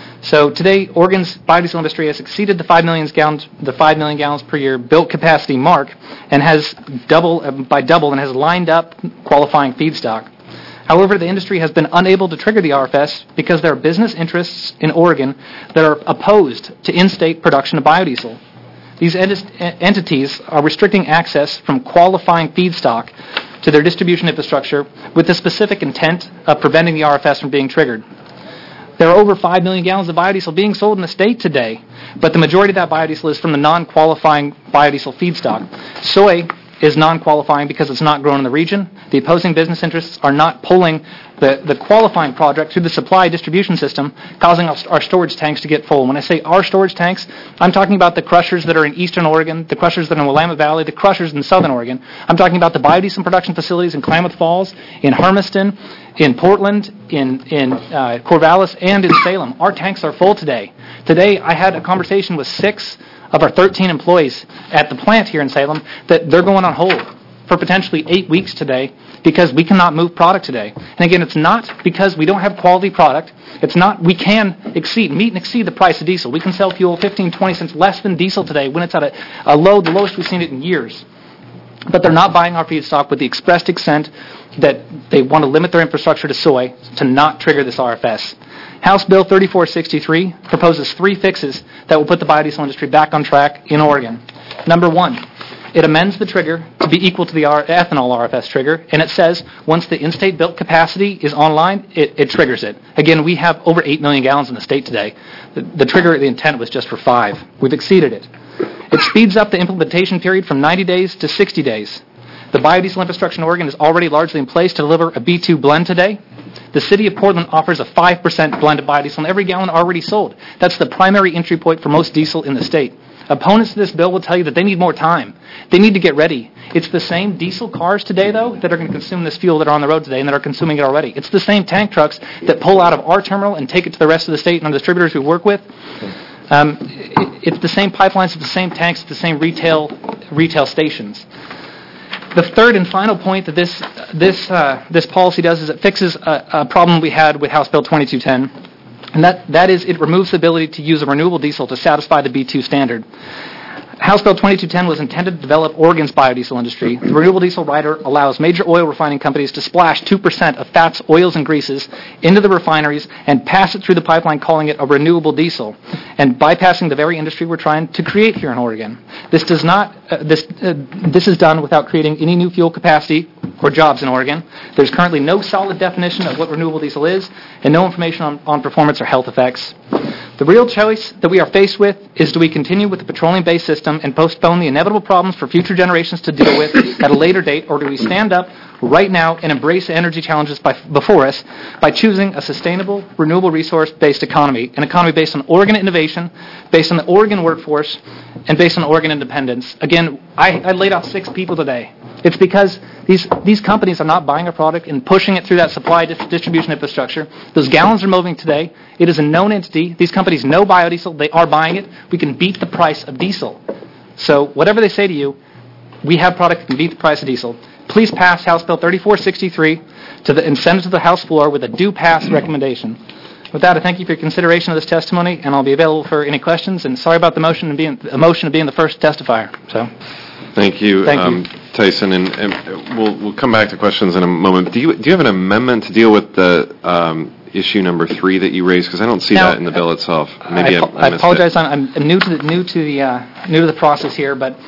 So today, Oregon's biodiesel industry has exceeded the 5 million gallons per year built capacity mark, and has doubled and has lined up qualifying feedstock. However, the industry has been unable to trigger the RFS because there are business interests in Oregon that are opposed to in-state production of biodiesel. These entities are restricting access from qualifying feedstock to their distribution infrastructure with the specific intent of preventing the RFS from being triggered. There are over 5 million gallons of biodiesel being sold in the state today, but the majority of that biodiesel is from the non-qualifying biodiesel feedstock. Soy is non-qualifying because it's not grown in the region. The opposing business interests are not pulling the qualifying project through the supply distribution system, causing our storage tanks to get full. When I say our storage tanks, I'm talking about the crushers that are in eastern Oregon, the crushers that are in Willamette Valley, the crushers in southern Oregon. I'm talking about the biodiesel production facilities in Klamath Falls, in Hermiston, in Portland, in Corvallis, and in Salem. Our tanks are full today. Today, I had a conversation with 6 of our 13 employees at the plant here in Salem that they're going on hold for potentially 8 weeks today because we cannot move product today. And again, it's not because we don't have quality product. It's not we can meet and exceed the price of diesel. We can sell fuel 15, 20 cents less than diesel today when it's at the lowest we've seen it in years. But they're not buying our feedstock with the expressed consent that they want to limit their infrastructure to soy to not trigger this RFS. House Bill 3463 proposes 3 fixes that will put the biodiesel industry back on track in Oregon. Number 1, it amends the trigger to be equal to the ethanol RFS trigger, and it says once the in-state built capacity is online, it triggers it. Again, we have over 8 million gallons in the state today. The trigger, the intent was just for 5. We've exceeded it. It speeds up the implementation period from 90 days to 60 days. The biodiesel infrastructure in Oregon is already largely in place to deliver a B2 blend today. The city of Portland offers a 5% blend of biodiesel on every gallon already sold. That's the primary entry point for most diesel in the state. Opponents to this bill will tell you that they need more time. They need to get ready. It's the same diesel cars today, though, that are going to consume this fuel that are on the road today and that are consuming it already. It's the same tank trucks that pull out of our terminal and take it to the rest of the state and our distributors we work with. It's the same pipelines, it's the same tanks, it's the same retail stations. The third and final point that this policy does is it fixes a problem we had with House Bill 2210, and that is it removes the ability to use a renewable diesel to satisfy the B2 standard. House Bill 2210 was intended to develop Oregon's biodiesel industry. The renewable diesel rider allows major oil refining companies to splash 2% of fats, oils, and greases into the refineries and pass it through the pipeline, calling it a renewable diesel, and bypassing the very industry we're trying to create here in Oregon. This is done without creating any new fuel capacity or jobs in Oregon. There's currently no solid definition of what renewable diesel is, and no information on performance or health effects. The real choice that we are faced with is, do we continue with the petroleum-based system and postpone the inevitable problems for future generations to deal with at a later date, or do we stand up right now and embrace the energy challenges before us by choosing a sustainable, renewable resource-based economy, an economy based on Oregon innovation, based on the Oregon workforce, and based on Oregon independence? Again, I laid off 6 people today. It's because these companies are not buying a product and pushing it through that supply distribution infrastructure. Those gallons are moving today. It is a known entity. These companies know biodiesel. They are buying it. We can beat the price of diesel. So whatever they say to you, we have product that can beat the price of diesel. Please pass House Bill 3463 and send it to the House floor with a do pass recommendation. With that, I thank you for your consideration of this testimony, and I'll be available for any questions. And sorry about the motion of being the first testifier. So, thank you, Tyson. And we'll come back to questions in a moment. Do you have an amendment to deal with the issue number 3 that you raised? Because I don't see that in the bill itself. Maybe I apologize. I'm new to the process here, but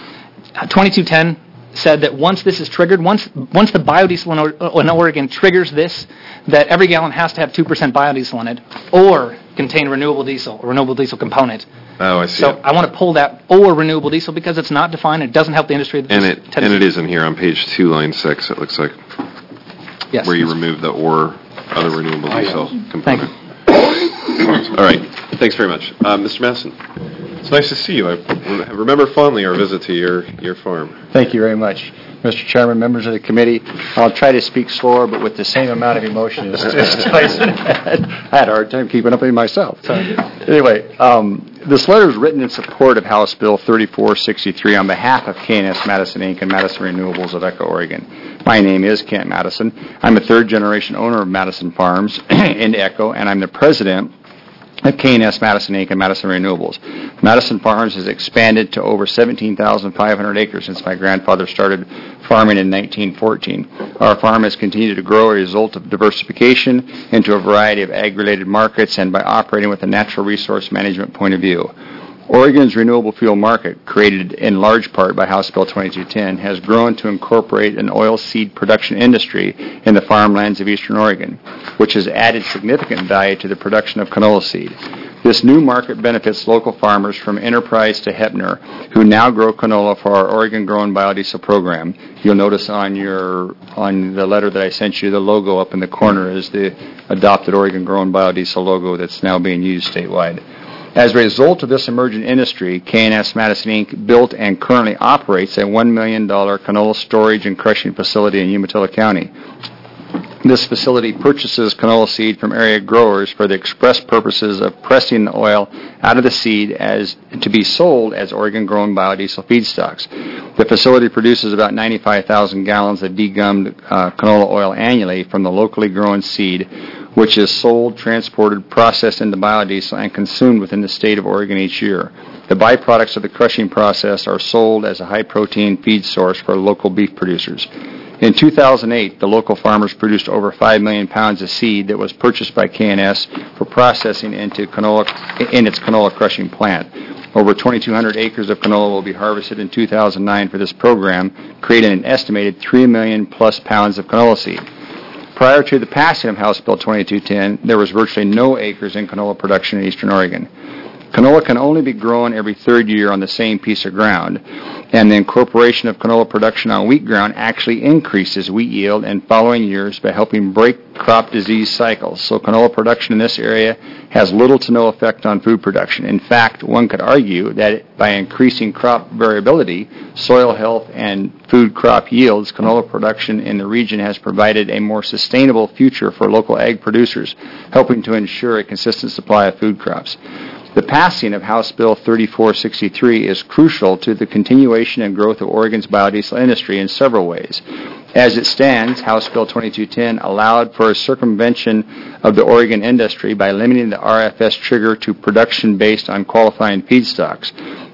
2210 said that once this is triggered, once the biodiesel in Oregon triggers this, that every gallon has to have 2% biodiesel in it or contain renewable diesel or renewable diesel component. Oh, I see. So I want to pull that or renewable diesel because it's not defined. It doesn't help the industry. And it isn't here on page 2, line 6. It looks like where you remove the or other renewable diesel component. All right. Thanks very much, Mr. Madison. It's nice to see you. I remember fondly our visit to your farm. Thank you very much, Mr. Chairman, members of the committee. I'll try to speak slower, but with the same amount of emotion as Tyson had. I had a hard time keeping up with myself. So, anyway, this letter is written in support of House Bill 3463 on behalf of K&S Madison, Inc. and Madison Renewables of Echo, Oregon. My name is Kent Madison. I'm a third-generation owner of Madison Farms in Echo, and I'm the president of K&S Madison, Inc. and Madison Renewables. Madison Farms has expanded to over 17,500 acres since my grandfather started farming in 1914. Our farm has continued to grow as a result of diversification into a variety of ag-related markets and by operating with a natural resource management point of view. Oregon's renewable fuel market, created in large part by House Bill 2210, has grown to incorporate an oilseed production industry in the farmlands of eastern Oregon, which has added significant value to the production of canola seed. This new market benefits local farmers from Enterprise to Hepner, who now grow canola for our Oregon-grown biodiesel program. You'll notice on the letter that I sent you, the logo up in the corner is the adopted Oregon-grown biodiesel logo that's now being used statewide. As a result of this emerging industry, K&S Madison, Inc. built and currently operates a $1 million canola storage and crushing facility in Umatilla County. This facility purchases canola seed from area growers for the express purposes of pressing the oil out of the seed as to be sold as Oregon-grown biodiesel feedstocks. The facility produces about 95,000 gallons of degummed canola oil annually from the locally grown seed, which is sold, transported, processed into biodiesel, and consumed within the state of Oregon each year. The byproducts of the crushing process are sold as a high-protein feed source for local beef producers. In 2008, the local farmers produced over 5 million pounds of seed that was purchased by K&S for processing in its canola crushing plant. Over 2,200 acres of canola will be harvested in 2009 for this program, creating an estimated 3 million plus pounds of canola seed. Prior to the passing of House Bill 2210, there was virtually no acres in canola production in eastern Oregon. Canola can only be grown every third year on the same piece of ground, and the incorporation of canola production on wheat ground actually increases wheat yield in following years by helping break crop disease cycles. So canola production in this area has little to no effect on food production. In fact, one could argue that by increasing crop variability, soil health, and food crop yields, canola production in the region has provided a more sustainable future for local ag producers, helping to ensure a consistent supply of food crops. The passing of House Bill 3463 is crucial to the continuation and growth of Oregon's biodiesel industry in several ways. As it stands, House Bill 2210 allowed for a circumvention of the Oregon industry by limiting the RFS trigger to production based on qualifying feedstocks.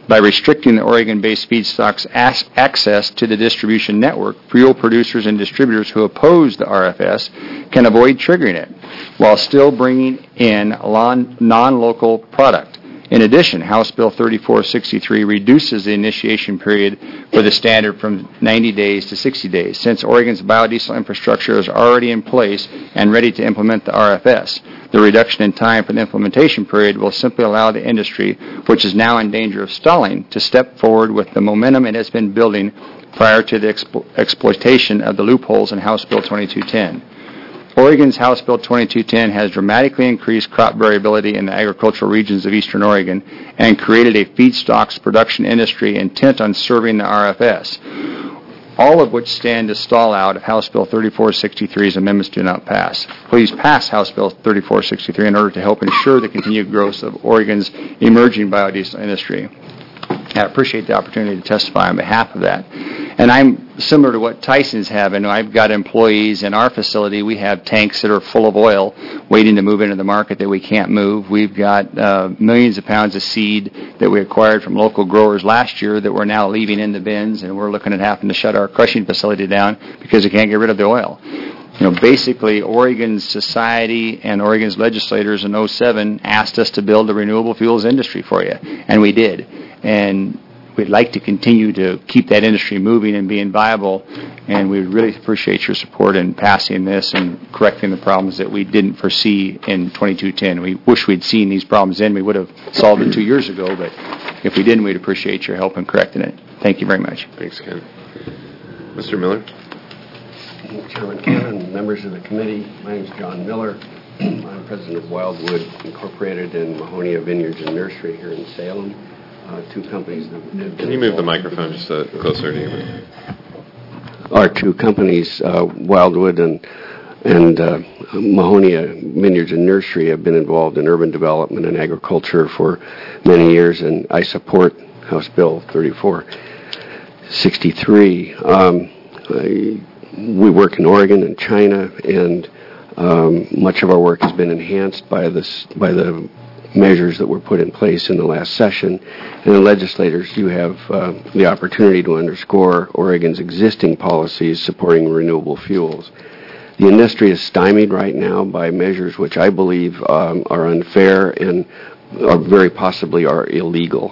By restricting the Oregon-based feedstocks access to the distribution network, fuel producers and distributors who oppose the RFS can avoid triggering it, while still bringing in non-local product. In addition, House Bill 3463 reduces the initiation period for the standard from 90 days to 60 days, since Oregon's biodiesel infrastructure is already in place and ready to implement the RFS. The reduction in time for the implementation period will simply allow the industry, which is now in danger of stalling, to step forward with the momentum it has been building prior to the exploitation of the loopholes in House Bill 2210. Oregon's House Bill 2210 has dramatically increased crop variability in the agricultural regions of eastern Oregon and created a feedstocks production industry intent on serving the RFS, all of which stand to stall out if House Bill 3463's amendments do not pass. Please pass House Bill 3463 in order to help ensure the continued growth of Oregon's emerging biodiesel industry. I appreciate the opportunity to testify on behalf of that. And I'm similar to what Tyson's having. I've got employees in our facility. We have tanks that are full of oil waiting to move into the market that we can't move. We've got millions of pounds of seed that we acquired from local growers last year that we're now leaving in the bins, and we're looking at having to shut our crushing facility down because we can't get rid of the oil. You know, basically, Oregon's society and Oregon's legislators in 2007 asked us to build a renewable fuels industry for you, and we did. And we'd like to continue to keep that industry moving and being viable, and we really appreciate your support in passing this and correcting the problems that we didn't foresee in 2210. We wish we'd seen these problems then. We would have solved it 2 years ago, but if we didn't, we'd appreciate your help in correcting it. Thank you very much. Thanks, Ken. Mr. Miller? Chairman Cannon, members of the committee, my name is John Miller. I'm president of Wildwood Incorporated and Mahonia Vineyards and Nursery here in Salem. Two companies that Can you move the microphone just closer to you? Our two companies, Wildwood and Mahonia Vineyards and Nursery, have been involved in urban development and agriculture for many years, and I support House Bill 3463. We work in Oregon and China, and much of our work has been enhanced by the measures that were put in place in the last session. And the legislators, you have the opportunity to underscore Oregon's existing policies supporting renewable fuels. The industry is stymied right now by measures which I believe are unfair and very possibly are illegal.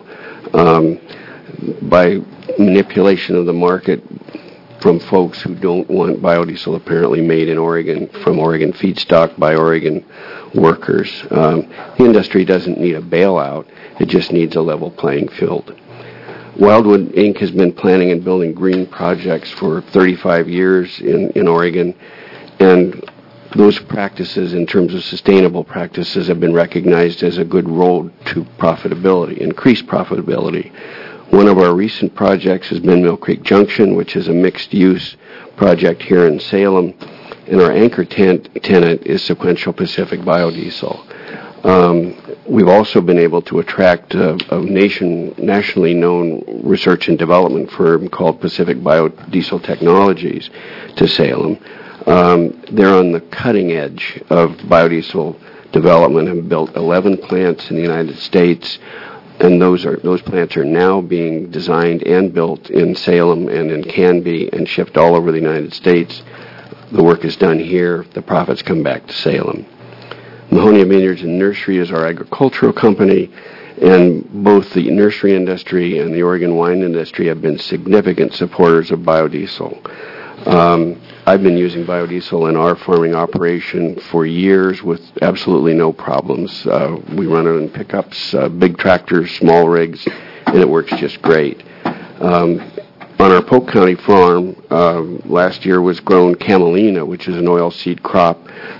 By manipulation of the market from folks who don't want biodiesel apparently made in Oregon, from Oregon feedstock by Oregon workers. The industry doesn't need a bailout, it just needs a level playing field. Wildwood Inc. has been planning and building green projects for 35 years in Oregon, and those practices, in terms of sustainable practices, have been recognized as a good road to profitability, increased profitability. One of our recent projects has been Mill Creek Junction, which is a mixed-use project here in Salem, and our anchor tenant is Sequential Pacific Biodiesel. We've also been able to attract a nationally known research and development firm called Pacific Biodiesel Technologies to Salem. They're on the cutting edge of biodiesel development and built 11 plants in the United States. And those plants are now being designed and built in Salem and in Canby and shipped all over the United States. The work is done here. The profits come back to Salem. Mahonia Vineyards and Nursery is our agricultural company, and both the nursery industry and the Oregon wine industry have been significant supporters of biodiesel. I've been using biodiesel in our farming operation for years with absolutely no problems. We run it in pickups, big tractors, small rigs, and it works just great. On our Polk County farm, last year was grown camelina, which is an oilseed crop,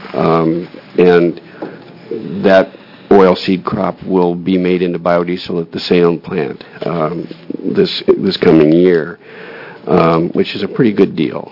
and that oilseed crop will be made into biodiesel at the Salem plant this coming year, which is a pretty good deal.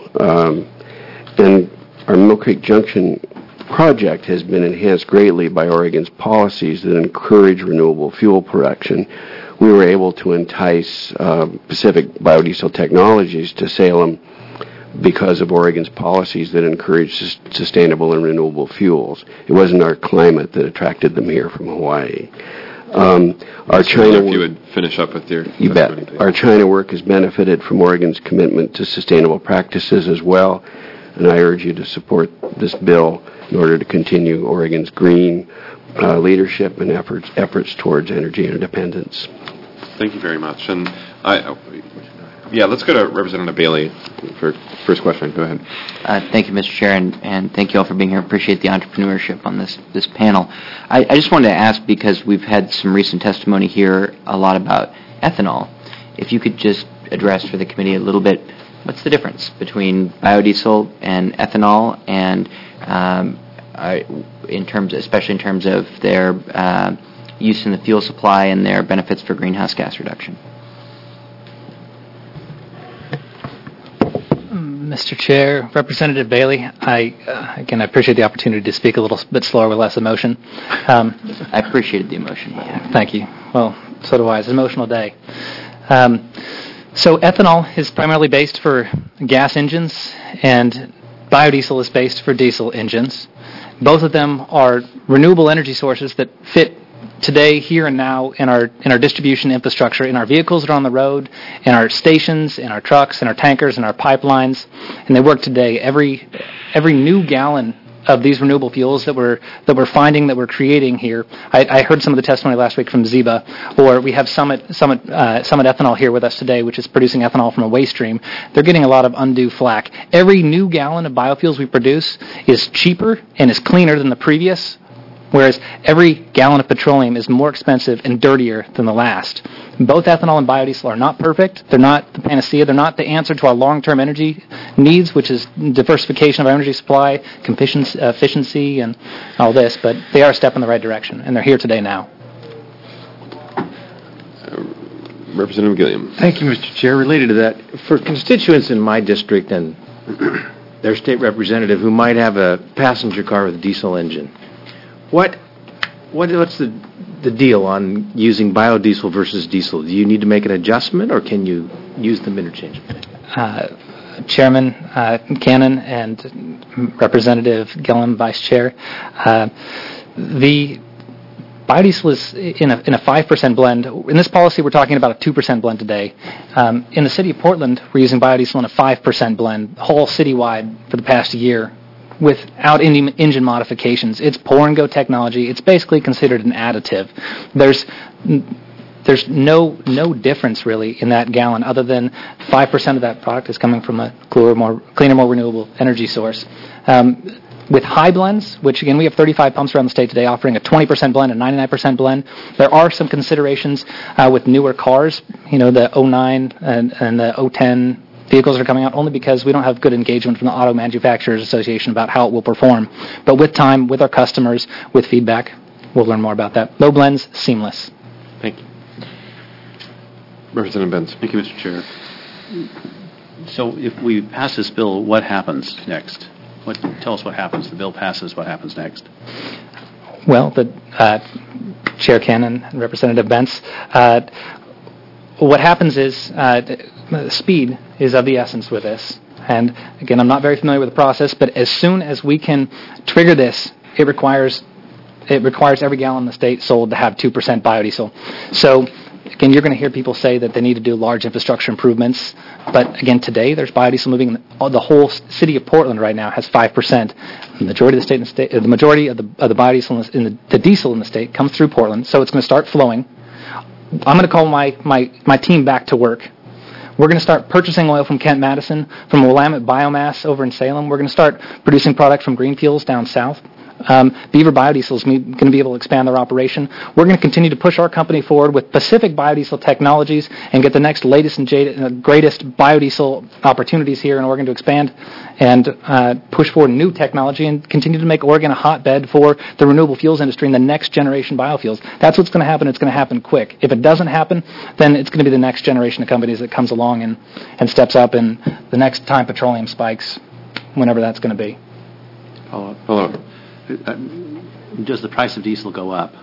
And our Mill Creek Junction project has been enhanced greatly by Oregon's policies that encourage renewable fuel production. We were able to entice Pacific Biodiesel Technologies to Salem because of Oregon's policies that encourage sustainable and renewable fuels. It wasn't our climate that attracted them here from Hawaii. Our China if you would finish up with your You testimony, bet. please. Our China work has benefited from Oregon's commitment to sustainable practices as well, and I urge you to support this bill in order to continue Oregon's green leadership and efforts towards energy independence. Thank you very much. And let's go to Representative Bailey for first question. Go ahead. Thank you, Mr. Chair, and thank you all for being here. Appreciate the entrepreneurship on this panel. I just wanted to ask, because we've had some recent testimony here a lot about ethanol, if you could just address for the committee a little bit, what's the difference between biodiesel and ethanol, and especially in terms of their use in the fuel supply and their benefits for greenhouse gas reduction? Mr. Chair, Representative Bailey, I appreciate the opportunity to speak a little bit slower with less emotion. I appreciated the emotion. Thank you. Well, so do I. It's an emotional day. So ethanol is primarily based for gas engines, and biodiesel is based for diesel engines. Both of them are renewable energy sources that fit today, here and now, in our distribution infrastructure, in our vehicles that are on the road, in our stations, in our trucks, in our tankers, in our pipelines, and they work today. Every new gallon of these renewable fuels that we're finding, that we're creating here. I heard some of the testimony last week from Ziba, or we have Summit Ethanol here with us today, which is producing ethanol from a waste stream. They're getting a lot of undue flack. Every new gallon of biofuels we produce is cheaper and is cleaner than the previous, whereas every gallon of petroleum is more expensive and dirtier than the last. Both ethanol and biodiesel are not perfect. They're not the panacea. They're not the answer to our long-term energy needs, which is diversification of our energy supply, efficiency, and all this, but they are a step in the right direction, and they're here today now. Representative Gilliam. Thank you, Mr. Chair. Related to that, for constituents in my district and their state representative who might have a passenger car with a diesel engine, what's the deal on using biodiesel versus diesel? Do you need to make an adjustment, or can you use them interchangeably? Chairman Cannon and Representative Gillum, Vice Chair, the biodiesel is in a 5% blend. In this policy, we're talking about a 2% blend today. In the city of Portland, we're using biodiesel in a 5% blend, whole citywide for the past year, without any engine modifications. It's pour-and-go technology. It's basically considered an additive. There's no difference, really, in that gallon, other than 5% of that product is coming from a cleaner, more renewable energy source. With high blends, which, again, we have 35 pumps around the state today offering a 20% blend, a 99% blend, there are some considerations with newer cars, the 09 and the 010 vehicles are coming out, only because we don't have good engagement from the Auto Manufacturers Association about how it will perform. But with time, with our customers, with feedback, we'll learn more about that. Low blends, seamless. Thank you. Representative Benz. Thank you, Mr. Chair. So if we pass this bill, what happens next? Tell us what happens. The bill passes, what happens next? Well, Chair Cannon and Representative Bentz, what happens is speed is of the essence with this. And again, I'm not very familiar with the process, but as soon as we can trigger this, it requires every gallon in the state sold to have 2% biodiesel. So again, you're going to hear people say that they need to do large infrastructure improvements. But again, today there's biodiesel moving. The whole city of Portland right now has 5%. The majority of the majority of the biodiesel the diesel in the state comes through Portland. So it's going to start flowing. I'm going to call my team back to work. We're going to start purchasing oil from Kent Madison, from Willamette Biomass over in Salem. We're going to start producing product from Green Fuels down south. Beaver Biodiesel is going to be able to expand their operation. We're going to continue to push our company forward with Pacific Biodiesel Technologies and get the next latest and greatest biodiesel opportunities here in Oregon to expand and push forward new technology and continue to make Oregon a hotbed for the renewable fuels industry and the next generation biofuels. That's what's going to happen. It's going to happen quick. If it doesn't happen, then it's going to be the next generation of companies that comes along and steps up, and the next time petroleum spikes, whenever that's going to be. Follow up. Does the price of diesel go up?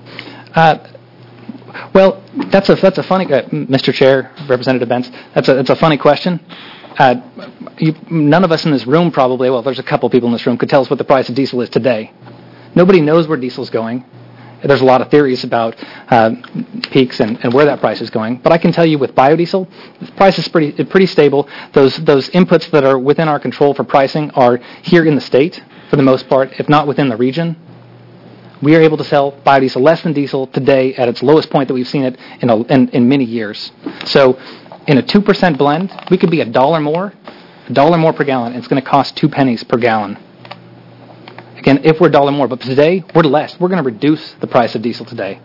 Well, that's a funny, Mr. Chair, Representative Bentz. That's a funny question. None of us in this room probably, well, there's a couple people in this room, could tell us what the price of diesel is today. Nobody knows where diesel's going. there's a lot of theories about peaks and where that price is going. But I can tell you with biodiesel, the price is pretty stable. Those inputs that are within our control for pricing are here in the state for the most part, if not within the region. We are able to sell biodiesel less than diesel today at its lowest point that we've seen it in many years. So in a 2% blend, we could be $1 more per gallon. It's going to cost 2 pennies per gallon. Again, if we're $1 more, but today we're less. We're going to reduce the price of diesel today.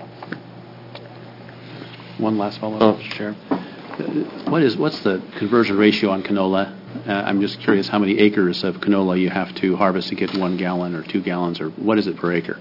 One last follow-up, Mr. Chair. What's the conversion ratio on canola? I'm just curious how many acres of canola you have to harvest to get 1 gallon or 2 gallons, or what is it per acre?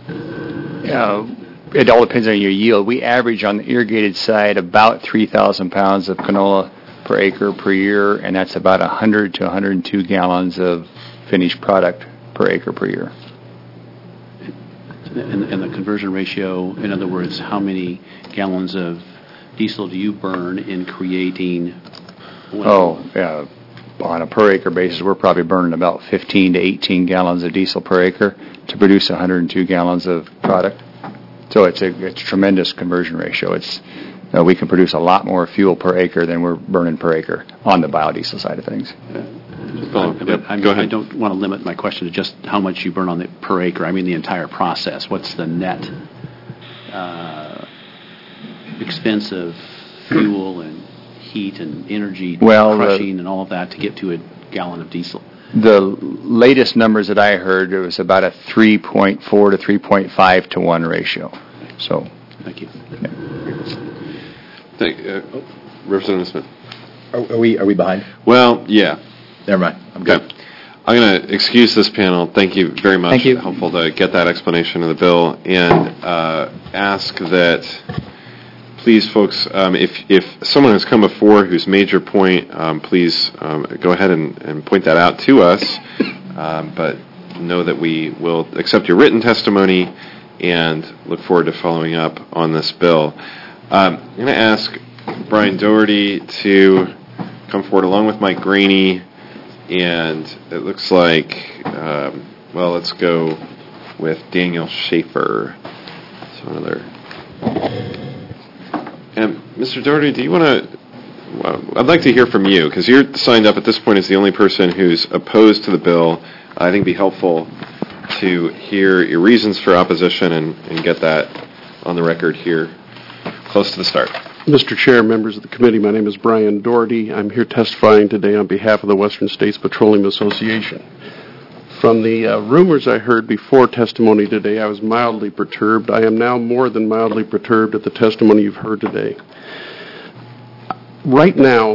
It all depends on your yield. We average on the irrigated side about 3,000 pounds of canola per acre per year, and that's about 100 to 102 gallons of finished product per acre per year. And the conversion ratio, in other words, how many gallons of diesel do you burn in creating? On a per acre basis, we're probably burning about 15 to 18 gallons of diesel per acre to produce 102 gallons of product. So it's a tremendous conversion ratio. We can produce a lot more fuel per acre than we're burning per acre on the biodiesel side of things. Go ahead. I don't want to limit my question to just how much you burn on the per acre. I mean the entire process. What's the net expense of fuel and heat and energy, crushing and all of that to get to a gallon of diesel? The latest numbers that I heard, it was about a 3.4 to 3.5 to 1 ratio. So, thank you. Representative Smith. Are we behind? Well, yeah. Never mind. I'm good. Okay. I'm going to excuse this panel. Thank you very much. Thank you. Helpful to get that explanation of the bill, and ask that, please, folks, if someone has come before who's made your point, please go ahead and point that out to us. But know that we will accept your written testimony and look forward to following up on this bill. I'm going to ask Brian Doherty to come forward along with Mike Graney, and it looks like, let's go with Daniel Schaefer. So another. And Mr. Doherty, do you want to? I'd like to hear from you because you're signed up at this point as the only person who's opposed to the bill. I think it'd be helpful to hear your reasons for opposition and get that on the record here, close to the start. Mr. Chair, members of the committee, my name is Brian Doherty. I'm here testifying today on behalf of the Western States Petroleum Association. From the rumors I heard before testimony today, I was mildly perturbed. I am now more than mildly perturbed at the testimony you've heard today. Right now,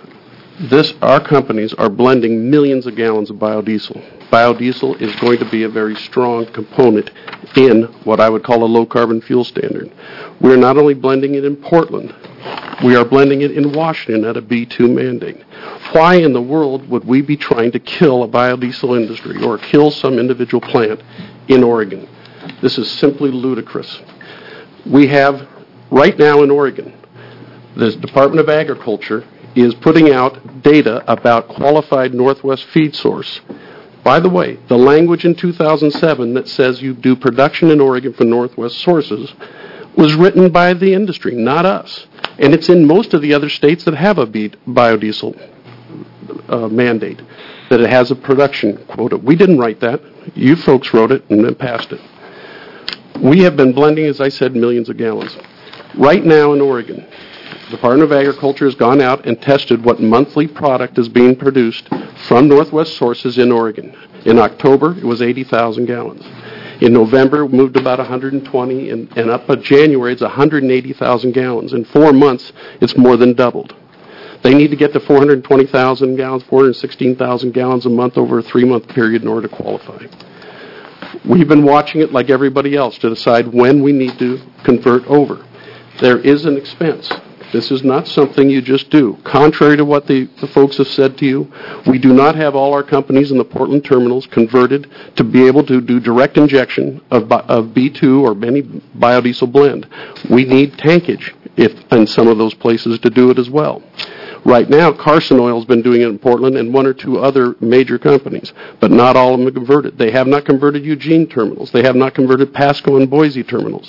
our companies are blending millions of gallons of biodiesel. Biodiesel is going to be a very strong component in what I would call a low-carbon fuel standard. We're not only blending it in Portland, we are blending it in Washington at a B2 mandate. Why in the world would we be trying to kill a biodiesel industry or kill some individual plant in Oregon? This is simply ludicrous. We have, right now in Oregon, the Department of Agriculture is putting out data about qualified Northwest feed source. By the way, the language in 2007 that says you do production in Oregon for Northwest sources was written by the industry, not us. And it's in most of the other states that have a biodiesel mandate, that it has a production quota. We didn't write that. You folks wrote it and then passed it. We have been blending, as I said, millions of gallons. Right now in Oregon, the Department of Agriculture has gone out and tested what monthly product is being produced from Northwest sources in Oregon. In October, it was 80,000 gallons. In November, it moved about 120, and up to January, it's 180,000 gallons. In 4 months, it's more than doubled. They need to get to 420,000 gallons, 416,000 gallons a month over a 3-month period in order to qualify. We've been watching it like everybody else to decide when we need to convert over. There is an expense. This is not something you just do. Contrary to what the folks have said to you, we do not have all our companies in the Portland terminals converted to be able to do direct injection of B2 or any biodiesel blend. We need tankage in some of those places to do it as well. Right now, Carson Oil's been doing it in Portland and one or two other major companies, but not all of them have converted. They have not converted Eugene terminals. They have not converted Pasco and Boise terminals.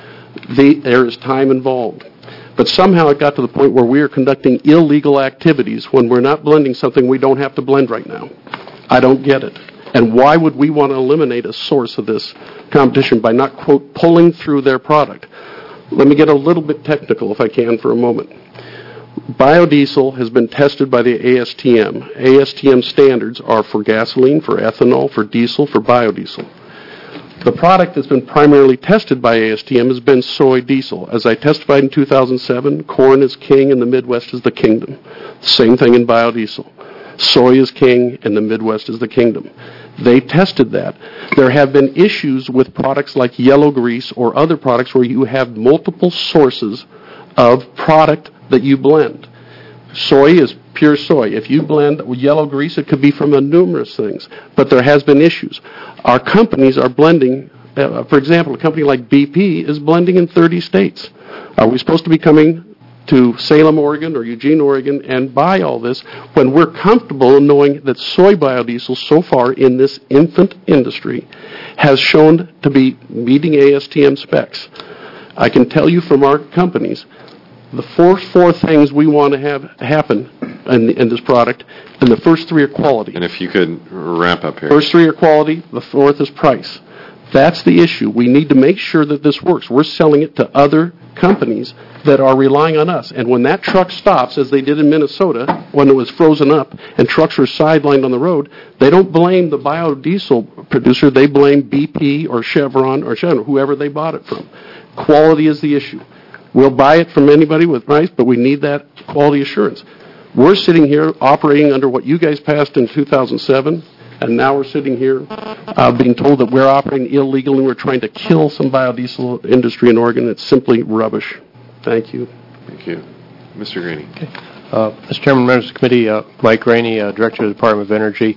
There is time involved. But somehow it got to the point where we are conducting illegal activities when we're not blending something we don't have to blend right now. I don't get it. And why would we want to eliminate a source of this competition by not, quote, pulling through their product? Let me get a little bit technical, if I can, for a moment. Biodiesel has been tested by the ASTM. ASTM standards are for gasoline, for ethanol, for diesel, for biodiesel. The product that's been primarily tested by ASTM has been soy diesel. As I testified in 2007, corn is king and the Midwest is the kingdom. Same thing in biodiesel. Soy is king and the Midwest is the kingdom. They tested that. There have been issues with products like yellow grease or other products where you have multiple sources of product that you blend. Soy is pure soy. If you blend yellow grease, it could be from numerous things. But there has been issues. Our companies are blending. For example, a company like BP is blending in 30 states. Are we supposed to be coming to Salem, Oregon, or Eugene, Oregon, and buy all this when we're comfortable in knowing that soy biodiesel so far in this infant industry has shown to be meeting ASTM specs? I can tell you from our companies, the four things we want to have happen in this product, and the first three are quality. And if you could wrap up here. First three are quality, the fourth is price. That's the issue. We need to make sure that this works. We're selling it to other companies that are relying on us. And when that truck stops, as they did in Minnesota, when it was frozen up and trucks were sidelined on the road, they don't blame the biodiesel producer. They blame BP or Chevron or whoever they bought it from. Quality is the issue. We'll buy it from anybody with price, but we need that quality assurance. We're sitting here operating under what you guys passed in 2007, and now we're sitting here being told that we're operating illegally and we're trying to kill some biodiesel industry in Oregon. It's simply rubbish. Thank you. Thank you. Mr. Graney. Okay. Mr. Chairman, members of the committee, Mike Graney, Director of the Department of Energy.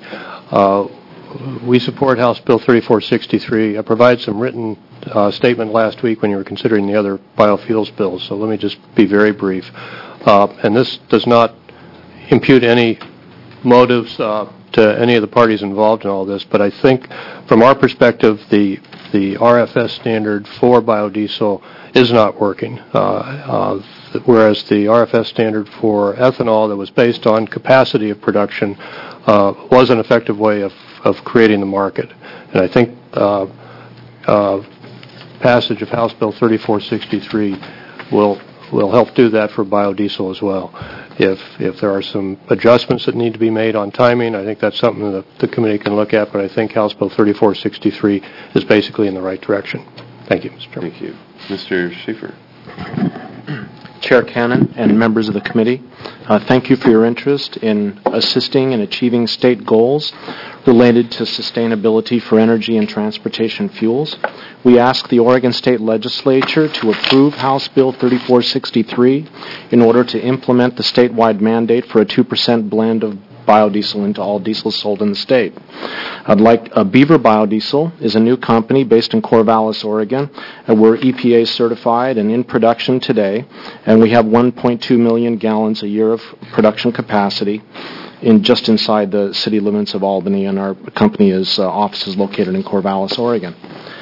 We support House Bill 3463. I provided some written statement last week when you were considering the other biofuels bills, so let me just be very brief. And this does not impute any motives to any of the parties involved in all this, but I think from our perspective, the RFS standard for biodiesel is not working, whereas the RFS standard for ethanol that was based on capacity of production was an effective way of creating the market. And I think passage of House Bill 3463 will help do that for biodiesel as well. If there are some adjustments that need to be made on timing, I think that's something that the committee can look at, but I think House Bill 3463 is basically in the right direction. Thank you, Mr. Chairman. Thank you. Mr. Schaefer. Chair Cannon and members of the committee, thank you for your interest in assisting in achieving state goals related to sustainability for energy and transportation fuels. We ask the Oregon State Legislature to approve House Bill 3463 in order to implement the statewide mandate for a 2% blend of biodiesel into all diesel sold in the state. Beaver Biodiesel is a new company based in Corvallis, Oregon. We're EPA certified and in production today, and we have 1.2 million gallons a year of production capacity just inside the city limits of Albany, and our company's office is located in Corvallis, Oregon.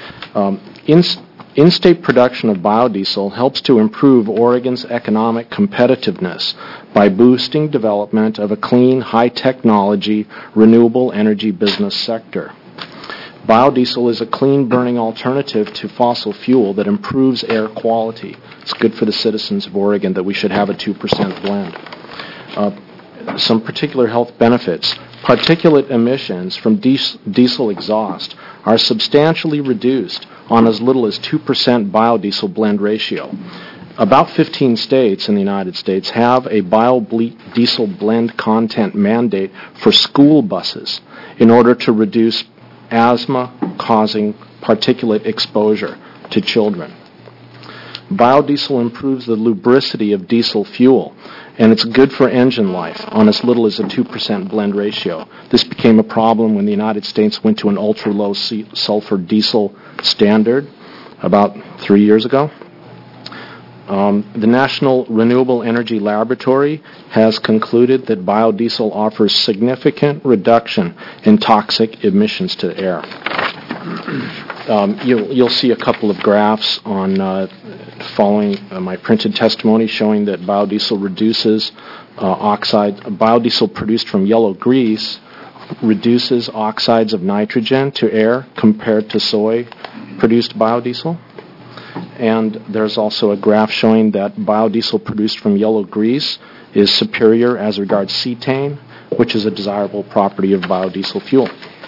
In-state production of biodiesel helps to improve Oregon's economic competitiveness by boosting development of a clean, high-technology, renewable energy business sector. Biodiesel is a clean-burning alternative to fossil fuel that improves air quality. It's good for the citizens of Oregon that we should have a 2% blend. Some particular health benefits. Particulate emissions from diesel exhaust are substantially reduced on as little as 2% biodiesel blend ratio. About 15 states in the United States have a biodiesel blend content mandate for school buses in order to reduce asthma-causing particulate exposure to children. Biodiesel improves the lubricity of diesel fuel, and it's good for engine life on as little as a 2% blend ratio. This became a problem when the United States went to an ultra-low sulfur diesel standard about 3 years ago. The National Renewable Energy Laboratory has concluded that biodiesel offers significant reduction in toxic emissions to the air. You'll see a couple of graphs on following my printed testimony showing that biodiesel reduces biodiesel produced from yellow grease reduces oxides of nitrogen to air compared to soy-produced biodiesel. And there's also a graph showing that biodiesel produced from yellow grease is superior as regards cetane, which is a desirable property of biodiesel fuel.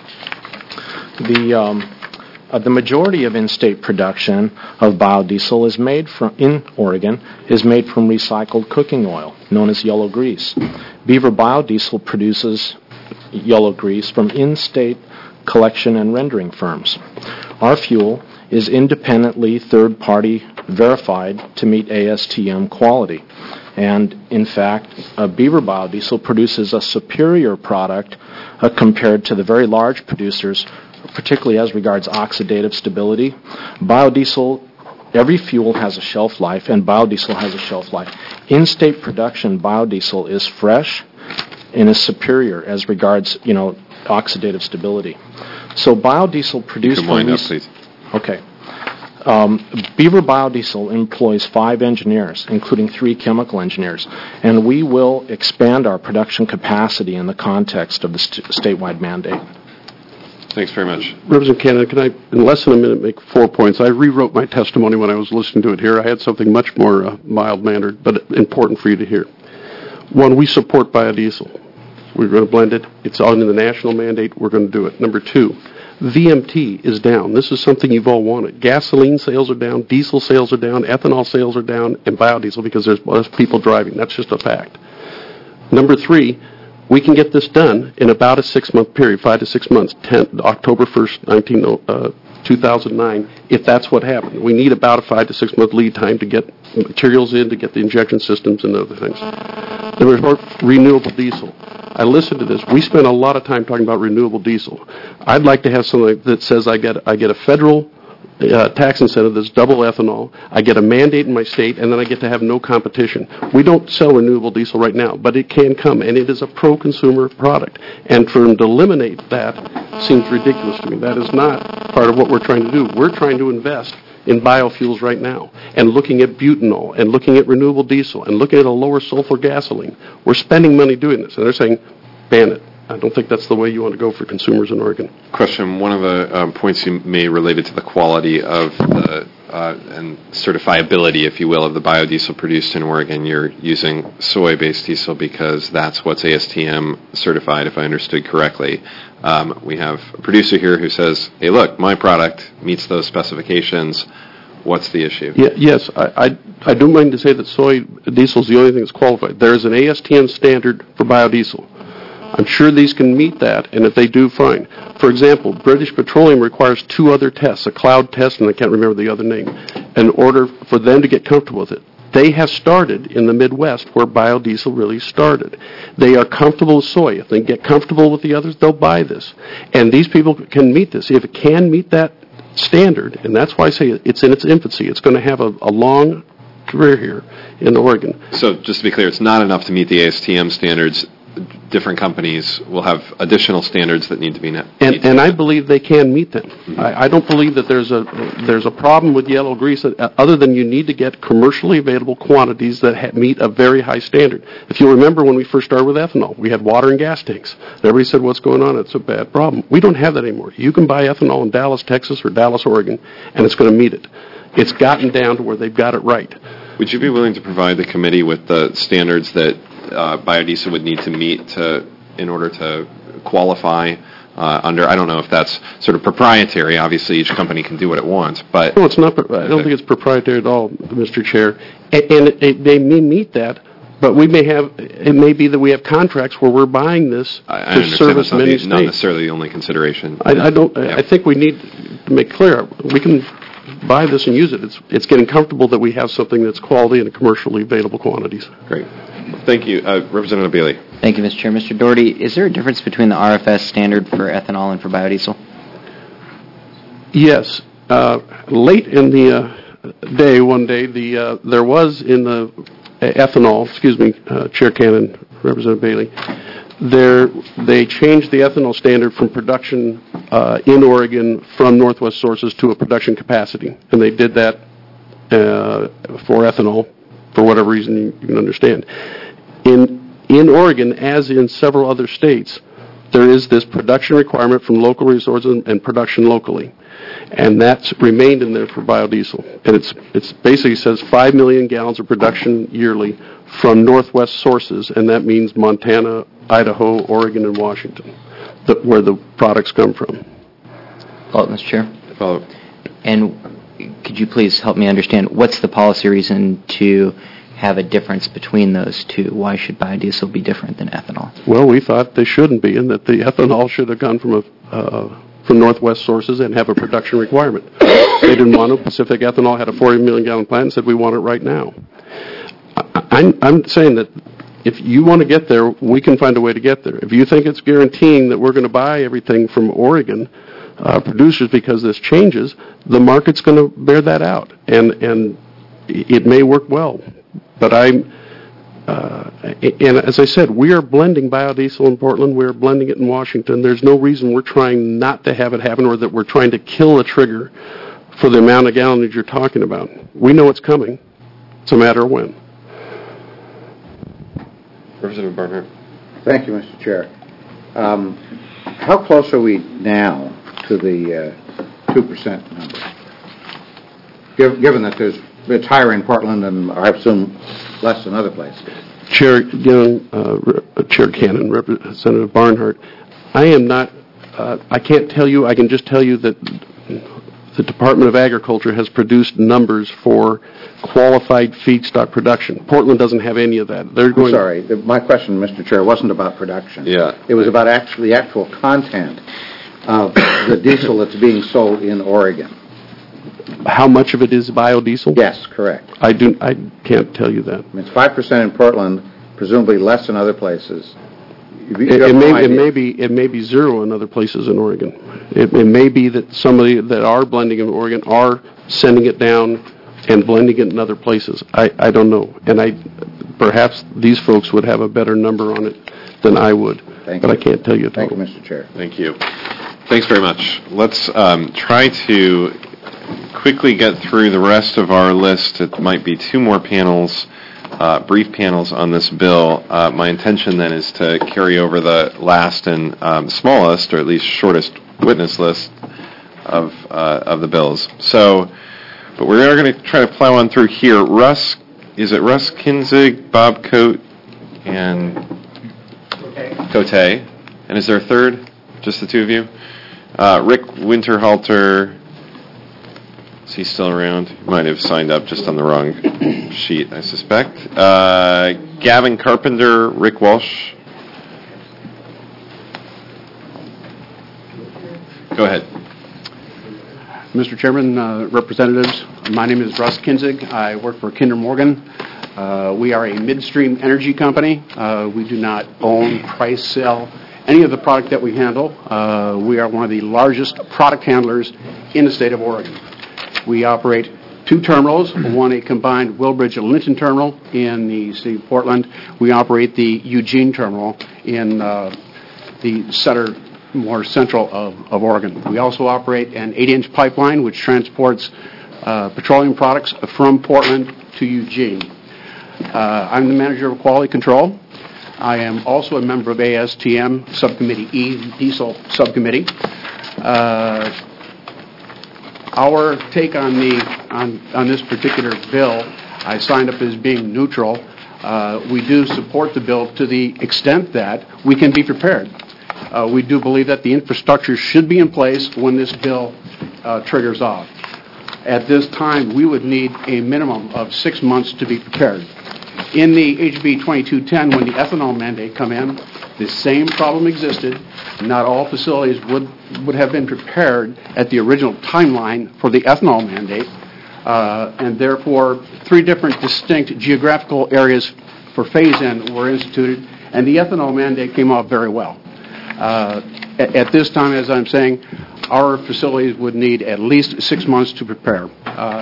The majority of in-state production of biodiesel in Oregon is made from recycled cooking oil, known as yellow grease. Beaver Biodiesel produces yellow grease from in-state collection and rendering firms. Our fuel is independently third-party verified to meet ASTM quality. And in fact, Beaver Biodiesel produces a superior product compared to the very large producers, particularly as regards oxidative stability. Biodiesel, every fuel has a shelf life, and biodiesel has a shelf life. In-state production biodiesel is fresh and is superior as regards, oxidative stability. So biodiesel produced from please. Okay. Beaver Biodiesel employs 5 engineers, including 3 chemical engineers, and we will expand our production capacity in the context of the statewide mandate. Thanks very much. Representative Canada, can I, in less than a minute, make 4 points? I rewrote my testimony when I was listening to it here. I had something much more mild-mannered, but important for you to hear. 1, we support biodiesel. We're going to blend it. It's on in the national mandate. We're going to do it. Number 2, VMT is down. This is something you've all wanted. Gasoline sales are down, diesel sales are down, ethanol sales are down, and biodiesel because there's less people driving. That's just a fact. Number 3, we can get this done in about a 6-month period, 5 to 6 months, October 1st, 2009, if that's what happened. We need about a 5 to 6 month lead time to get materials in, to get the injection systems and other things. There was renewable diesel. I listened to this. We spent a lot of time talking about renewable diesel. I'd like to have something that says I get a federal tax incentive that's double ethanol. I get a mandate in my state, and then I get to have no competition. We don't sell renewable diesel right now, but it can come, and it is a pro-consumer product. And for them to eliminate that seems ridiculous to me. That is not part of what we're trying to do. We're trying to invest in biofuels right now, and looking at butanol, and looking at renewable diesel, and looking at a lower sulfur gasoline. We're spending money doing this, and they're saying, ban it. I don't think that's the way you want to go for consumers in Oregon. Question. One of the points you made related to the quality of the and certifiability, if you will, of the biodiesel produced in Oregon. You're using soy-based diesel because that's what's ASTM certified, if I understood correctly. We have a producer here who says, hey, look, my product meets those specifications. What's the issue? Yes, I don't mind to say that soy diesel is the only thing that's qualified. There is an ASTM standard for biodiesel. I'm sure these can meet that, and if they do, fine. For example, British Petroleum requires 2 other tests, a cloud test, and I can't remember the other name, in order for them to get comfortable with it. They have started in the Midwest where biodiesel really started. They are comfortable with soy. If they get comfortable with the others, they'll buy this. And these people can meet this. If it can meet that standard, and that's why I say it's in its infancy, it's going to have a long career here in Oregon. So just to be clear, it's not enough to meet the ASTM standards. Different companies will have additional standards that need to be met. And I believe they can meet them. Mm-hmm. I don't believe that there's a problem with yellow grease other than you need to get commercially available quantities that meet a very high standard. If you remember when we first started with ethanol, we had water and gas tanks. Everybody said, what's going on? It's a bad problem. We don't have that anymore. You can buy ethanol in Dallas, Texas, or Dallas, Oregon, and it's going to meet it. It's gotten down to where they've got it right. Would you be willing to provide the committee with the standards that biodiesel would need to meet in order to qualify under? I don't know if that's sort of proprietary. Obviously, each company can do what it wants, but no, it's not. I don't think it's proprietary at all, Mr. Chair. And they may meet that, but we may have. It may be that we have contracts where we're buying this to service many states. Not necessarily the only consideration. I don't. Yeah. I think we need to make clear we can buy this and use it. It's getting comfortable that we have something that's quality and commercially available quantities. Great. Thank you. Representative Bailey. Thank you, Mr. Chair. Mr. Doherty, is there a difference between the RFS standard for ethanol and for biodiesel? Yes. Late in the day, one day, there was in the ethanol, Chair Cannon, Representative Bailey, they changed the ethanol standard from production in Oregon from Northwest sources to a production capacity, and they did that for ethanol for whatever reason you can understand. In Oregon, as in several other states, there is this production requirement from local resources and production locally, and that's remained in there for biodiesel. And it's basically says 5 million gallons of production yearly from Northwest sources, and that means Montana, Idaho, Oregon, and Washington, where the products come from. Follow up, Mr. Chair. Follow up. And could you please help me understand what's the policy reason to have a difference between those two? Why should biodiesel be different than ethanol? Well, we thought they shouldn't be, and that the ethanol should have gone from Northwest sources and have a production requirement. They didn't want to. Pacific Ethanol had a 40 million gallon plant and said, we want it right now. I'm saying that if you want to get there, we can find a way to get there. If you think it's guaranteeing that we're going to buy everything from Oregon producers because this changes, the market's going to bear that out, and it may work well. But and as I said, we are blending biodiesel in Portland. We're blending it in Washington. There's no reason we're trying not to have it happen or that we're trying to kill the trigger for the amount of gallonage you're talking about. We know it's coming. It's a matter of when. Representative Barnhart. Thank you, Mr. Chair. How close are we now to the 2% number? Given that it's higher in Portland and I assume less than other places. Chair Young, Chair Cannon, Representative Barnhart, I am not. I can't tell you. I can just tell you that the Department of Agriculture has produced numbers for qualified feedstock production. Portland doesn't have any of that. My question, Mr. Chair, wasn't about production. Yeah. It was about the actual content of the diesel that's being sold in Oregon. How much of it is biodiesel? Yes, correct. I can't tell you that. It's 5% in Portland, presumably less in other places. It may be zero in other places in Oregon. It may be that somebody that are blending in Oregon are sending it down and blending it in other places. I don't know. And perhaps these folks would have a better number on it than I would. But I can't tell you. Thank you, Mr. Chair. Thank you. Thanks very much. Let's try to quickly get through the rest of our list. It might be two more panels, brief panels on this bill. My intention then is to carry over the last and smallest, or at least shortest, witness list of the bills. So, but we are going to try to plow on through here. Is it Russ Kinzig, Bob Coate, and Cote? And is there a third? Just the two of you? Rick Winterhalter. Is he still around? He might have signed up just on the wrong sheet, I suspect. Gavin Carpenter, Rick Walsh. Go ahead. Mr. Chairman, representatives, my name is Russ Kinzig. I work for Kinder Morgan. We are a midstream energy company. We do not own, price, sell any of the product that we handle. We are one of the largest product handlers in the state of Oregon. We operate two terminals, one a combined Willbridge and Linton terminal in the city of Portland. We operate the Eugene terminal in the center, more central of Oregon. We also operate an 8-inch pipeline which transports petroleum products from Portland to Eugene. I'm the manager of quality control. I am also a member of ASTM Subcommittee E, Diesel Subcommittee. Our take on this particular bill, I signed up as being neutral. We do support the bill to the extent that we can be prepared. We do believe that the infrastructure should be in place when this bill triggers off. At this time, we would need a minimum of 6 months to be prepared. In the HB 2210, when the ethanol mandate come in, the same problem existed. Not all facilities would have been prepared at the original timeline for the ethanol mandate, and therefore 3 different distinct geographical areas for phase-in were instituted, and the ethanol mandate came off very well. At this time, as I'm saying, our facilities would need at least 6 months to prepare.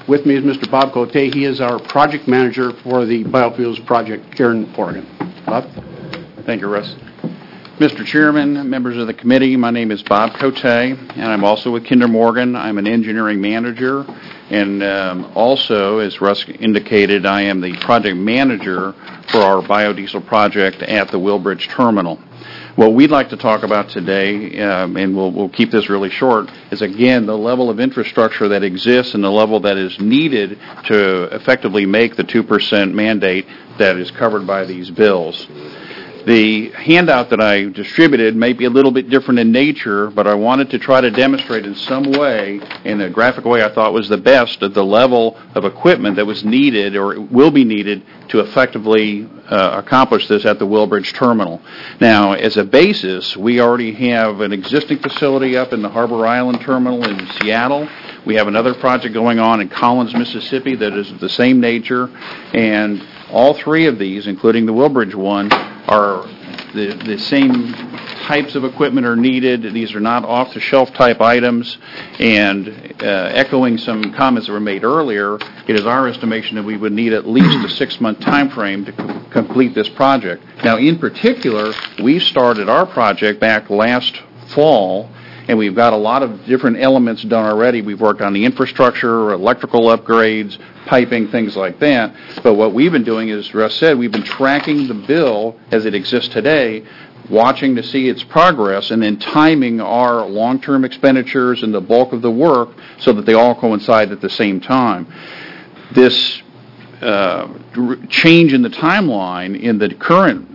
With me is Mr. Bob Cote. He is our project manager for the biofuels project here in Oregon. Bob? Thank you, Russ. Mr. Chairman, members of the committee, my name is Bob Cote, and I'm also with Kinder Morgan. I'm an engineering manager, and also, as Russ indicated, I am the project manager for our biodiesel project at the Willbridge Terminal. What we'd like to talk about today, and we'll keep this really short, is again the level of infrastructure that exists and the level that is needed to effectively make the 2% mandate that is covered by these bills. The handout that I distributed may be a little bit different in nature, but I wanted to try to demonstrate in some way, in a graphic way I thought was the best, of the level of equipment that was needed or will be needed to effectively accomplish this at the Willbridge Terminal. Now, as a basis, we already have an existing facility up in the Harbor Island Terminal in Seattle. We have another project going on in Collins, Mississippi that is of the same nature, and all three of these, including the Willbridge one, are the same types of equipment are needed. These are not off-the-shelf type items. And echoing some comments that were made earlier, it is our estimation that we would need at least a 6-month time frame to complete this project. Now, in particular, we started our project back last fall, and we've got a lot of different elements done already. We've worked on the infrastructure, electrical upgrades, piping, things like that. But what we've been doing is, Russ said, we've been tracking the bill as it exists today, watching to see its progress, and then timing our long-term expenditures and the bulk of the work so that they all coincide at the same time. This change in the timeline in the current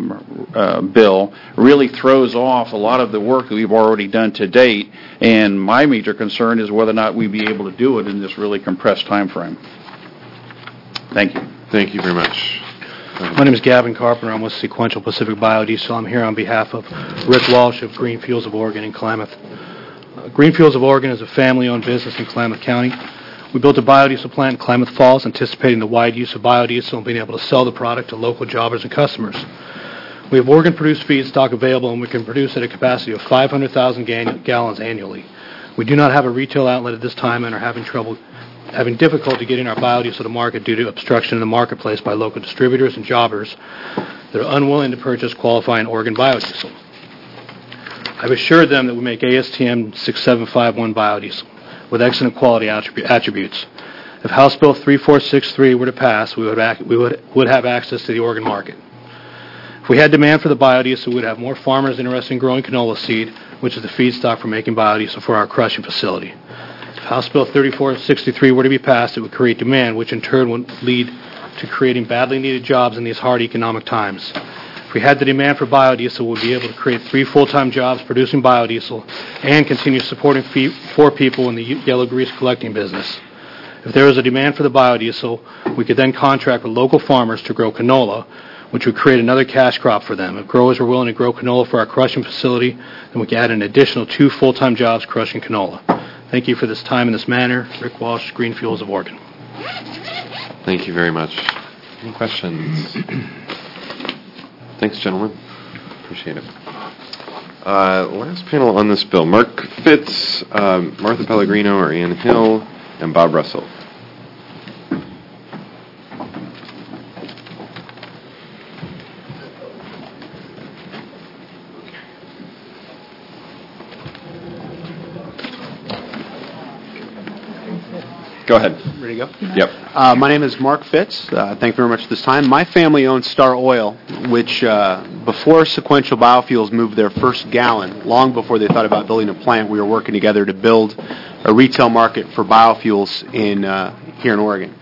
bill really throws off a lot of the work that we've already done to date, and my major concern is whether or not we'd be able to do it in this really compressed time frame. Thank you. Thank you very much. My name is Gavin Carpenter. I'm with Sequential Pacific Biodiesel. I'm here on behalf of Rick Walsh of Green Fuels of Oregon in Klamath. Green Fuels of Oregon is a family-owned business in Klamath County. We built a biodiesel plant in Klamath Falls, anticipating the wide use of biodiesel and being able to sell the product to local jobbers and customers. We have Oregon-produced feedstock available, and we can produce at a capacity of 500,000 gallons annually. We do not have a retail outlet at this time and are having difficulty getting our biodiesel to market due to obstruction in the marketplace by local distributors and jobbers that are unwilling to purchase qualifying Oregon biodiesel. I've assured them that we make ASTM 6751 biodiesel with excellent quality attributes. If House Bill 3463 were to pass, we would have access to the Oregon market. If we had demand for the biodiesel, we would have more farmers interested in growing canola seed, which is the feedstock for making biodiesel for our crushing facility. If House Bill 3463 were to be passed, it would create demand, which in turn would lead to creating badly needed jobs in these hard economic times. If we had the demand for biodiesel, we'd be able to create 3 full-time jobs producing biodiesel and continue supporting 4 people in the yellow grease collecting business. If there was a demand for the biodiesel, we could then contract with local farmers to grow canola, which would create another cash crop for them. If growers were willing to grow canola for our crushing facility, then we could add an additional 2 full-time jobs crushing canola. Thank you for this time in this manner. Rick Walsh, Green Fuels of Oregon. Thank you very much. Any questions? Thanks, gentlemen. Appreciate it. Last panel on this bill, Mark Fitz, Martha Pellegrino, or Ann Hill, and Bob Russell. Go ahead. Ready to go? Yep. My name is Mark Fitz. Thank you very much this time. My family owns Star Oil, which before Sequential Biofuels moved their first gallon, long before they thought about building a plant, we were working together to build a retail market for biofuels here in Oregon.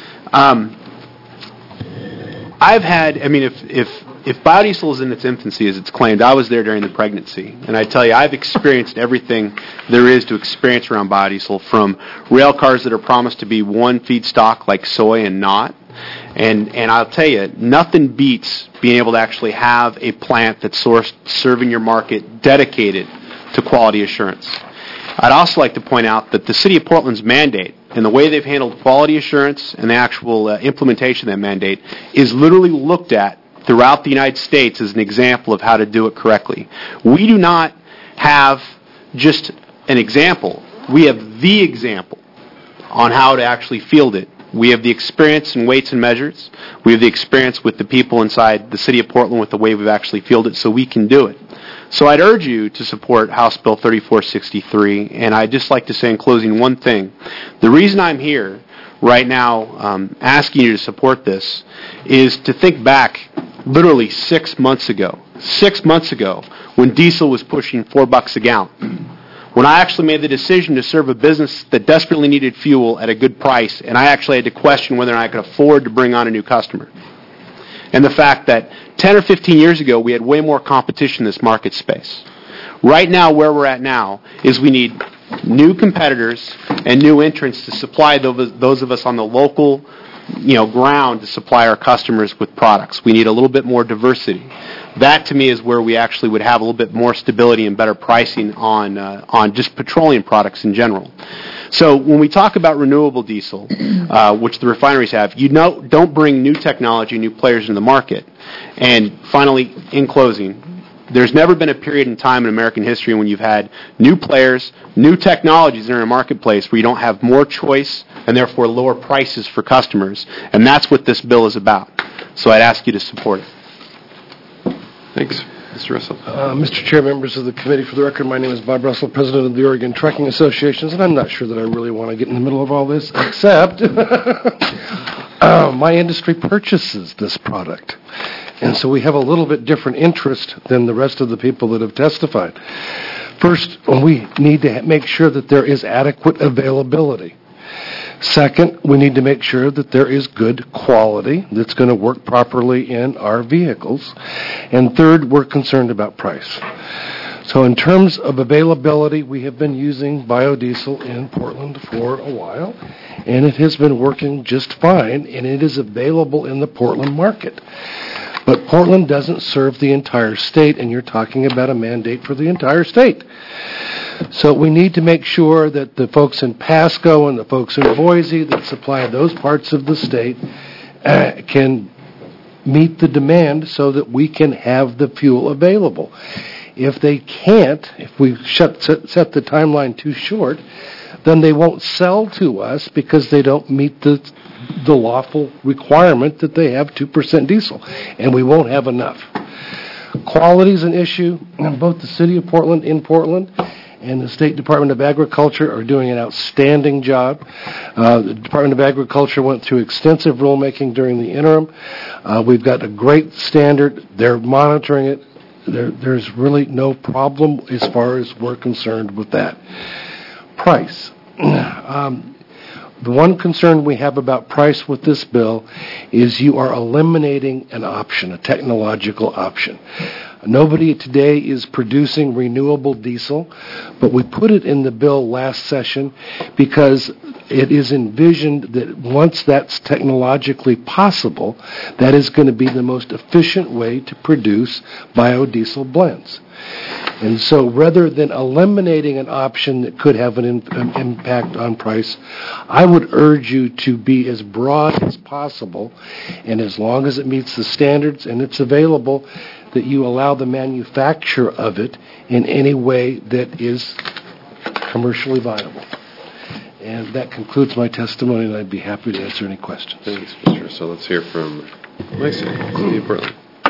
If biodiesel is in its infancy, as it's claimed, I was there during the pregnancy. And I tell you, I've experienced everything there is to experience around biodiesel, from rail cars that are promised to be one feedstock like soy and not. And I'll tell you, nothing beats being able to actually have a plant that's serving your market dedicated to quality assurance. I'd also like to point out that the City of Portland's mandate and the way they've handled quality assurance and the actual implementation of that mandate is literally looked at throughout the United States as an example of how to do it correctly. We do not have just an example. We have the example on how to actually field it. We have the experience in weights and measures. We have the experience with the people inside the city of Portland with the way we've actually fielded, so we can do it. So I'd urge you to support House Bill 3463, and I'd just like to say in closing one thing. The reason I'm here right now asking you to support this is to think back literally 6 months ago. 6 months ago, when diesel was pushing $4 a gallon. When I actually made the decision to serve a business that desperately needed fuel at a good price, and I actually had to question whether or not I could afford to bring on a new customer. And the fact that 10 or 15 years ago, we had way more competition in this market space. Right now, where we're at now, is we need new competitors and new entrants to supply those of us on the local ground to supply our customers with products. We need a little bit more diversity. That, to me, is where we actually would have a little bit more stability and better pricing on just petroleum products in general. So when we talk about renewable diesel, which the refineries have, don't bring new technology, new players into the market. And finally, in closing, there's never been a period in time in American history when you've had new players, new technologies in a marketplace where you don't have more choice and therefore lower prices for customers. And that's what this bill is about. So I'd ask you to support it. Thanks. Mr. Russell. Mr. Chair, members of the committee, for the record, my name is Bob Russell, President of the Oregon Trucking Associations, and I'm not sure that I really want to get in the middle of all this, except my industry purchases this product. And so we have a little bit different interest than the rest of the people that have testified. First, we need to make sure that there is adequate availability. Second, we need to make sure that there is good quality that's going to work properly in our vehicles. And third, we're concerned about price. So in terms of availability, we have been using biodiesel in Portland for a while, and it has been working just fine, and it is available in the Portland market. But Portland doesn't serve the entire state, and you're talking about a mandate for the entire state. So we need to make sure that the folks in Pasco and the folks in Boise that supply those parts of the state can meet the demand so that we can have the fuel available. If they can't, if we set the timeline too short, then they won't sell to us because they don't meet the lawful requirement that they have 2% diesel, and we won't have enough. Quality is an issue. Both the City of Portland and the State Department of Agriculture are doing an outstanding job. The Department of Agriculture went through extensive rulemaking during the interim. We've got a great standard. They're monitoring it. There's really no problem as far as we're concerned with that. Price. The one concern we have about price with this bill is you are eliminating an option, a technological option. Nobody today is producing renewable diesel, but we put it in the bill last session because it is envisioned that once that's technologically possible, that is going to be the most efficient way to produce biodiesel blends. And so rather than eliminating an option that could have an impact on price, I would urge you to be as broad as possible, and as long as it meets the standards and it's available, that you allow the manufacture of it in any way that is commercially viable. And that concludes my testimony, and I'd be happy to answer any questions. Thanks, Mr. So let's hear from Lacey, City of Portland.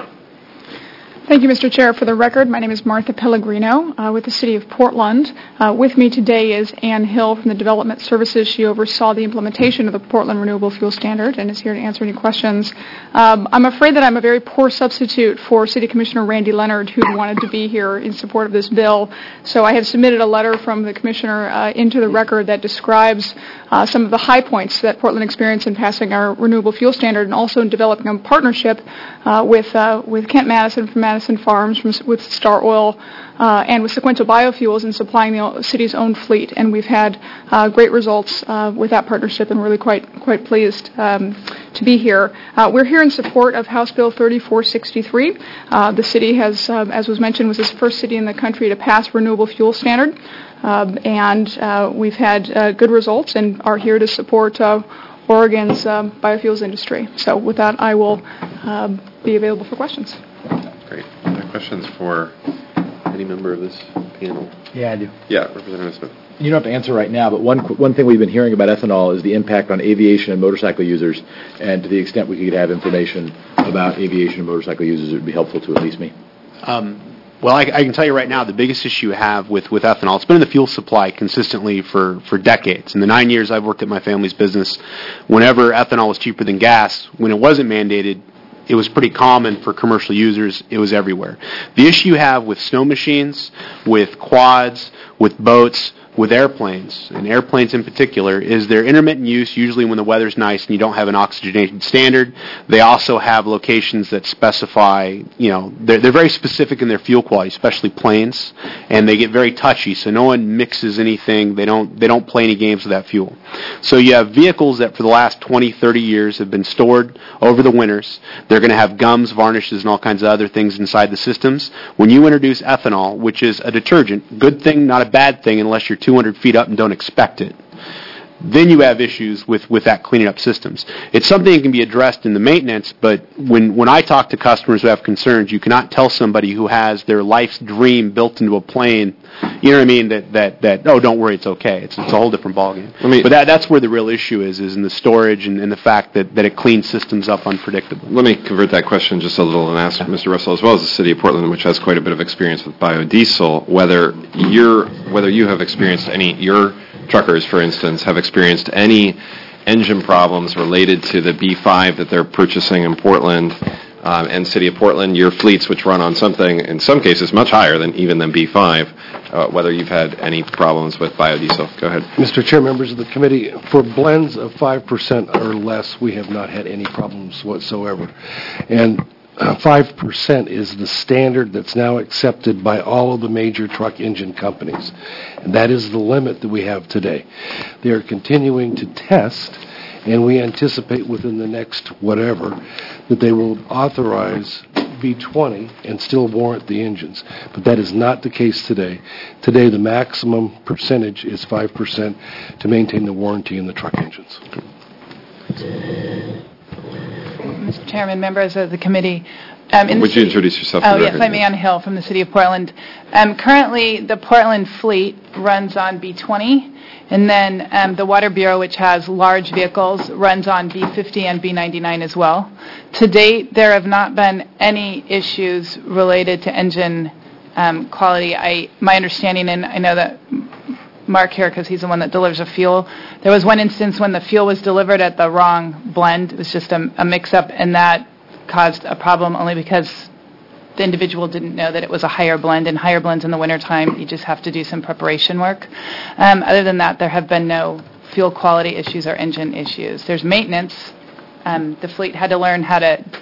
Thank you, Mr. Chair. For the record, my name is Martha Pellegrino with the City of Portland. With me today is Ann Hill from the Development Services. She oversaw the implementation of the Portland Renewable Fuel Standard and is here to answer any questions. I'm afraid that I'm a very poor substitute for City Commissioner Randy Leonard, who wanted to be here in support of this bill. So I have submitted a letter from the Commissioner into the record that describes some of the high points that Portland experienced in passing our Renewable Fuel Standard and also in developing a partnership with Kent Madison from Madison Farms, with Star Oil, and with Sequential Biofuels in supplying the city's own fleet. And we've had great results with that partnership, and really quite pleased to be here. We're here in support of House Bill 3463. The city has, as was mentioned, was the first city in the country to pass Renewable Fuel Standard, and we've had good results and are here to support Oregon's biofuels industry. So with that, I will be available for questions. Great. Questions for any member of this panel? Yeah, I do. Yeah, Representative Smith. You don't have to answer right now, but one thing we've been hearing about ethanol is the impact on aviation and motorcycle users, and to the extent we could have information about aviation and motorcycle users, it would be helpful to at least me. Well, I can tell you right now, the biggest issue we have with ethanol, it's been in the fuel supply consistently for decades. In the 9 years I've worked at my family's business, whenever ethanol was cheaper than gas, when it wasn't mandated, it was pretty common for commercial users. It was everywhere. The issue you have with snow machines, with quads, with boats, with airplanes, and airplanes in particular, is their intermittent use, usually when the weather's nice and you don't have an oxygenation standard. They also have locations that specify, they're very specific in their fuel quality, especially planes, and they get very touchy, so no one mixes anything. They don't play any games with that fuel. So you have vehicles that for the last 20, 30 years have been stored over the winters. They're going to have gums, varnishes, and all kinds of other things inside the systems. When you introduce ethanol, which is a detergent, good thing, not a bad thing unless you're 200 feet up and don't expect it, then you have issues with that cleaning up systems. It's something that can be addressed in the maintenance, but when I talk to customers who have concerns, you cannot tell somebody who has their life's dream built into a plane, you know what I mean, that oh, don't worry, it's okay. It's a whole different ballgame. But that's where the real issue is in the storage and the fact that it cleans systems up unpredictably. Let me convert that question just a little and ask Mr. Russell, as well as the City of Portland, which has quite a bit of experience with biodiesel, whether you have experienced your truckers, for instance, have experienced any engine problems related to the B5 that they're purchasing in Portland, and City of Portland, your fleets, which run on something, in some cases, much higher than B5, whether you've had any problems with biodiesel. Go ahead. Mr. Chair, members of the committee, for blends of 5% or less, we have not had any problems whatsoever. And 5% is the standard that's now accepted by all of the major truck engine companies. And that is the limit that we have today. They are continuing to test, and we anticipate within the next whatever that they will authorize B20 and still warrant the engines. But that is not the case today. Today, the maximum percentage is 5% to maintain the warranty in the truck engines. Mr. Chairman, members of the committee. Would you introduce yourself to the record? Yes, I'm Ann Hill from the City of Portland. Currently, the Portland fleet runs on B20, and then the Water Bureau, which has large vehicles, runs on B50 and B99 as well. To date, there have not been any issues related to engine quality. My understanding, and I know that Mark here, because he's the one that delivers the fuel. There was one instance when the fuel was delivered at the wrong blend. It was just a mix-up, and that caused a problem only because the individual didn't know that it was a higher blend, and higher blends in the wintertime, you just have to do some preparation work. Other than that, there have been no fuel quality issues or engine issues. There's maintenance. The fleet had to learn how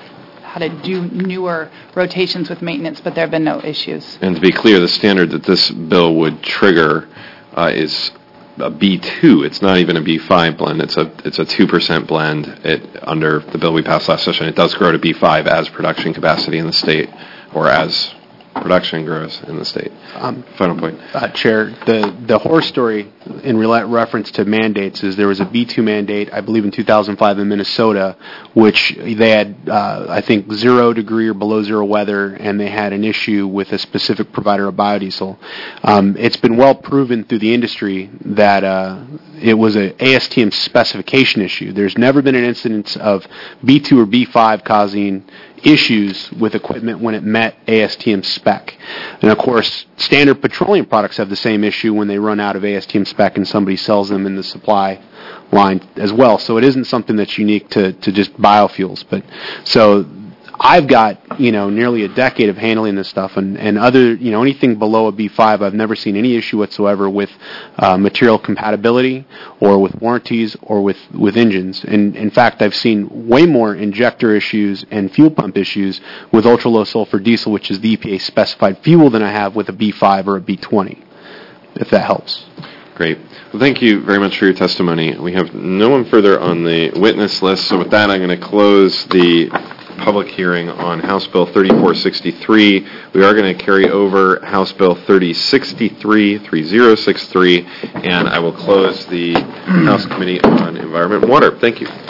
to do newer rotations with maintenance, but there have been no issues. And to be clear, the standard that this bill would trigger is a B2. It's not even a B5 blend. It's a 2% blend. Under the bill we passed last session, it does grow to B5 as production capacity in the state, or as production grows in the state. Final point. Chair, the horror story in reference to mandates is there was a B2 mandate, I believe in 2005 in Minnesota, which they had, I think, 0 degree or below zero weather, and they had an issue with a specific provider of biodiesel. It's been well proven through the industry that it was a ASTM specification issue. There's never been an incidence of B2 or B5 causing issues with equipment when it met ASTM spec. And of course, standard petroleum products have the same issue when they run out of ASTM spec and somebody sells them in the supply line as well. So it isn't something that's unique to just biofuels. But so I've got, nearly a decade of handling this stuff, and other, anything below a B5, I've never seen any issue whatsoever with material compatibility or with warranties or with engines. And in fact, I've seen way more injector issues and fuel pump issues with ultra-low sulfur diesel, which is the EPA specified fuel, than I have with a B5 or a B20, if that helps. Great. Well, thank you very much for your testimony. We have no one further on the witness list, so with that, I'm going to close the public hearing on House Bill 3463. We are going to carry over House Bill 3063, and I will close the House Committee on Environment and Water. Thank you.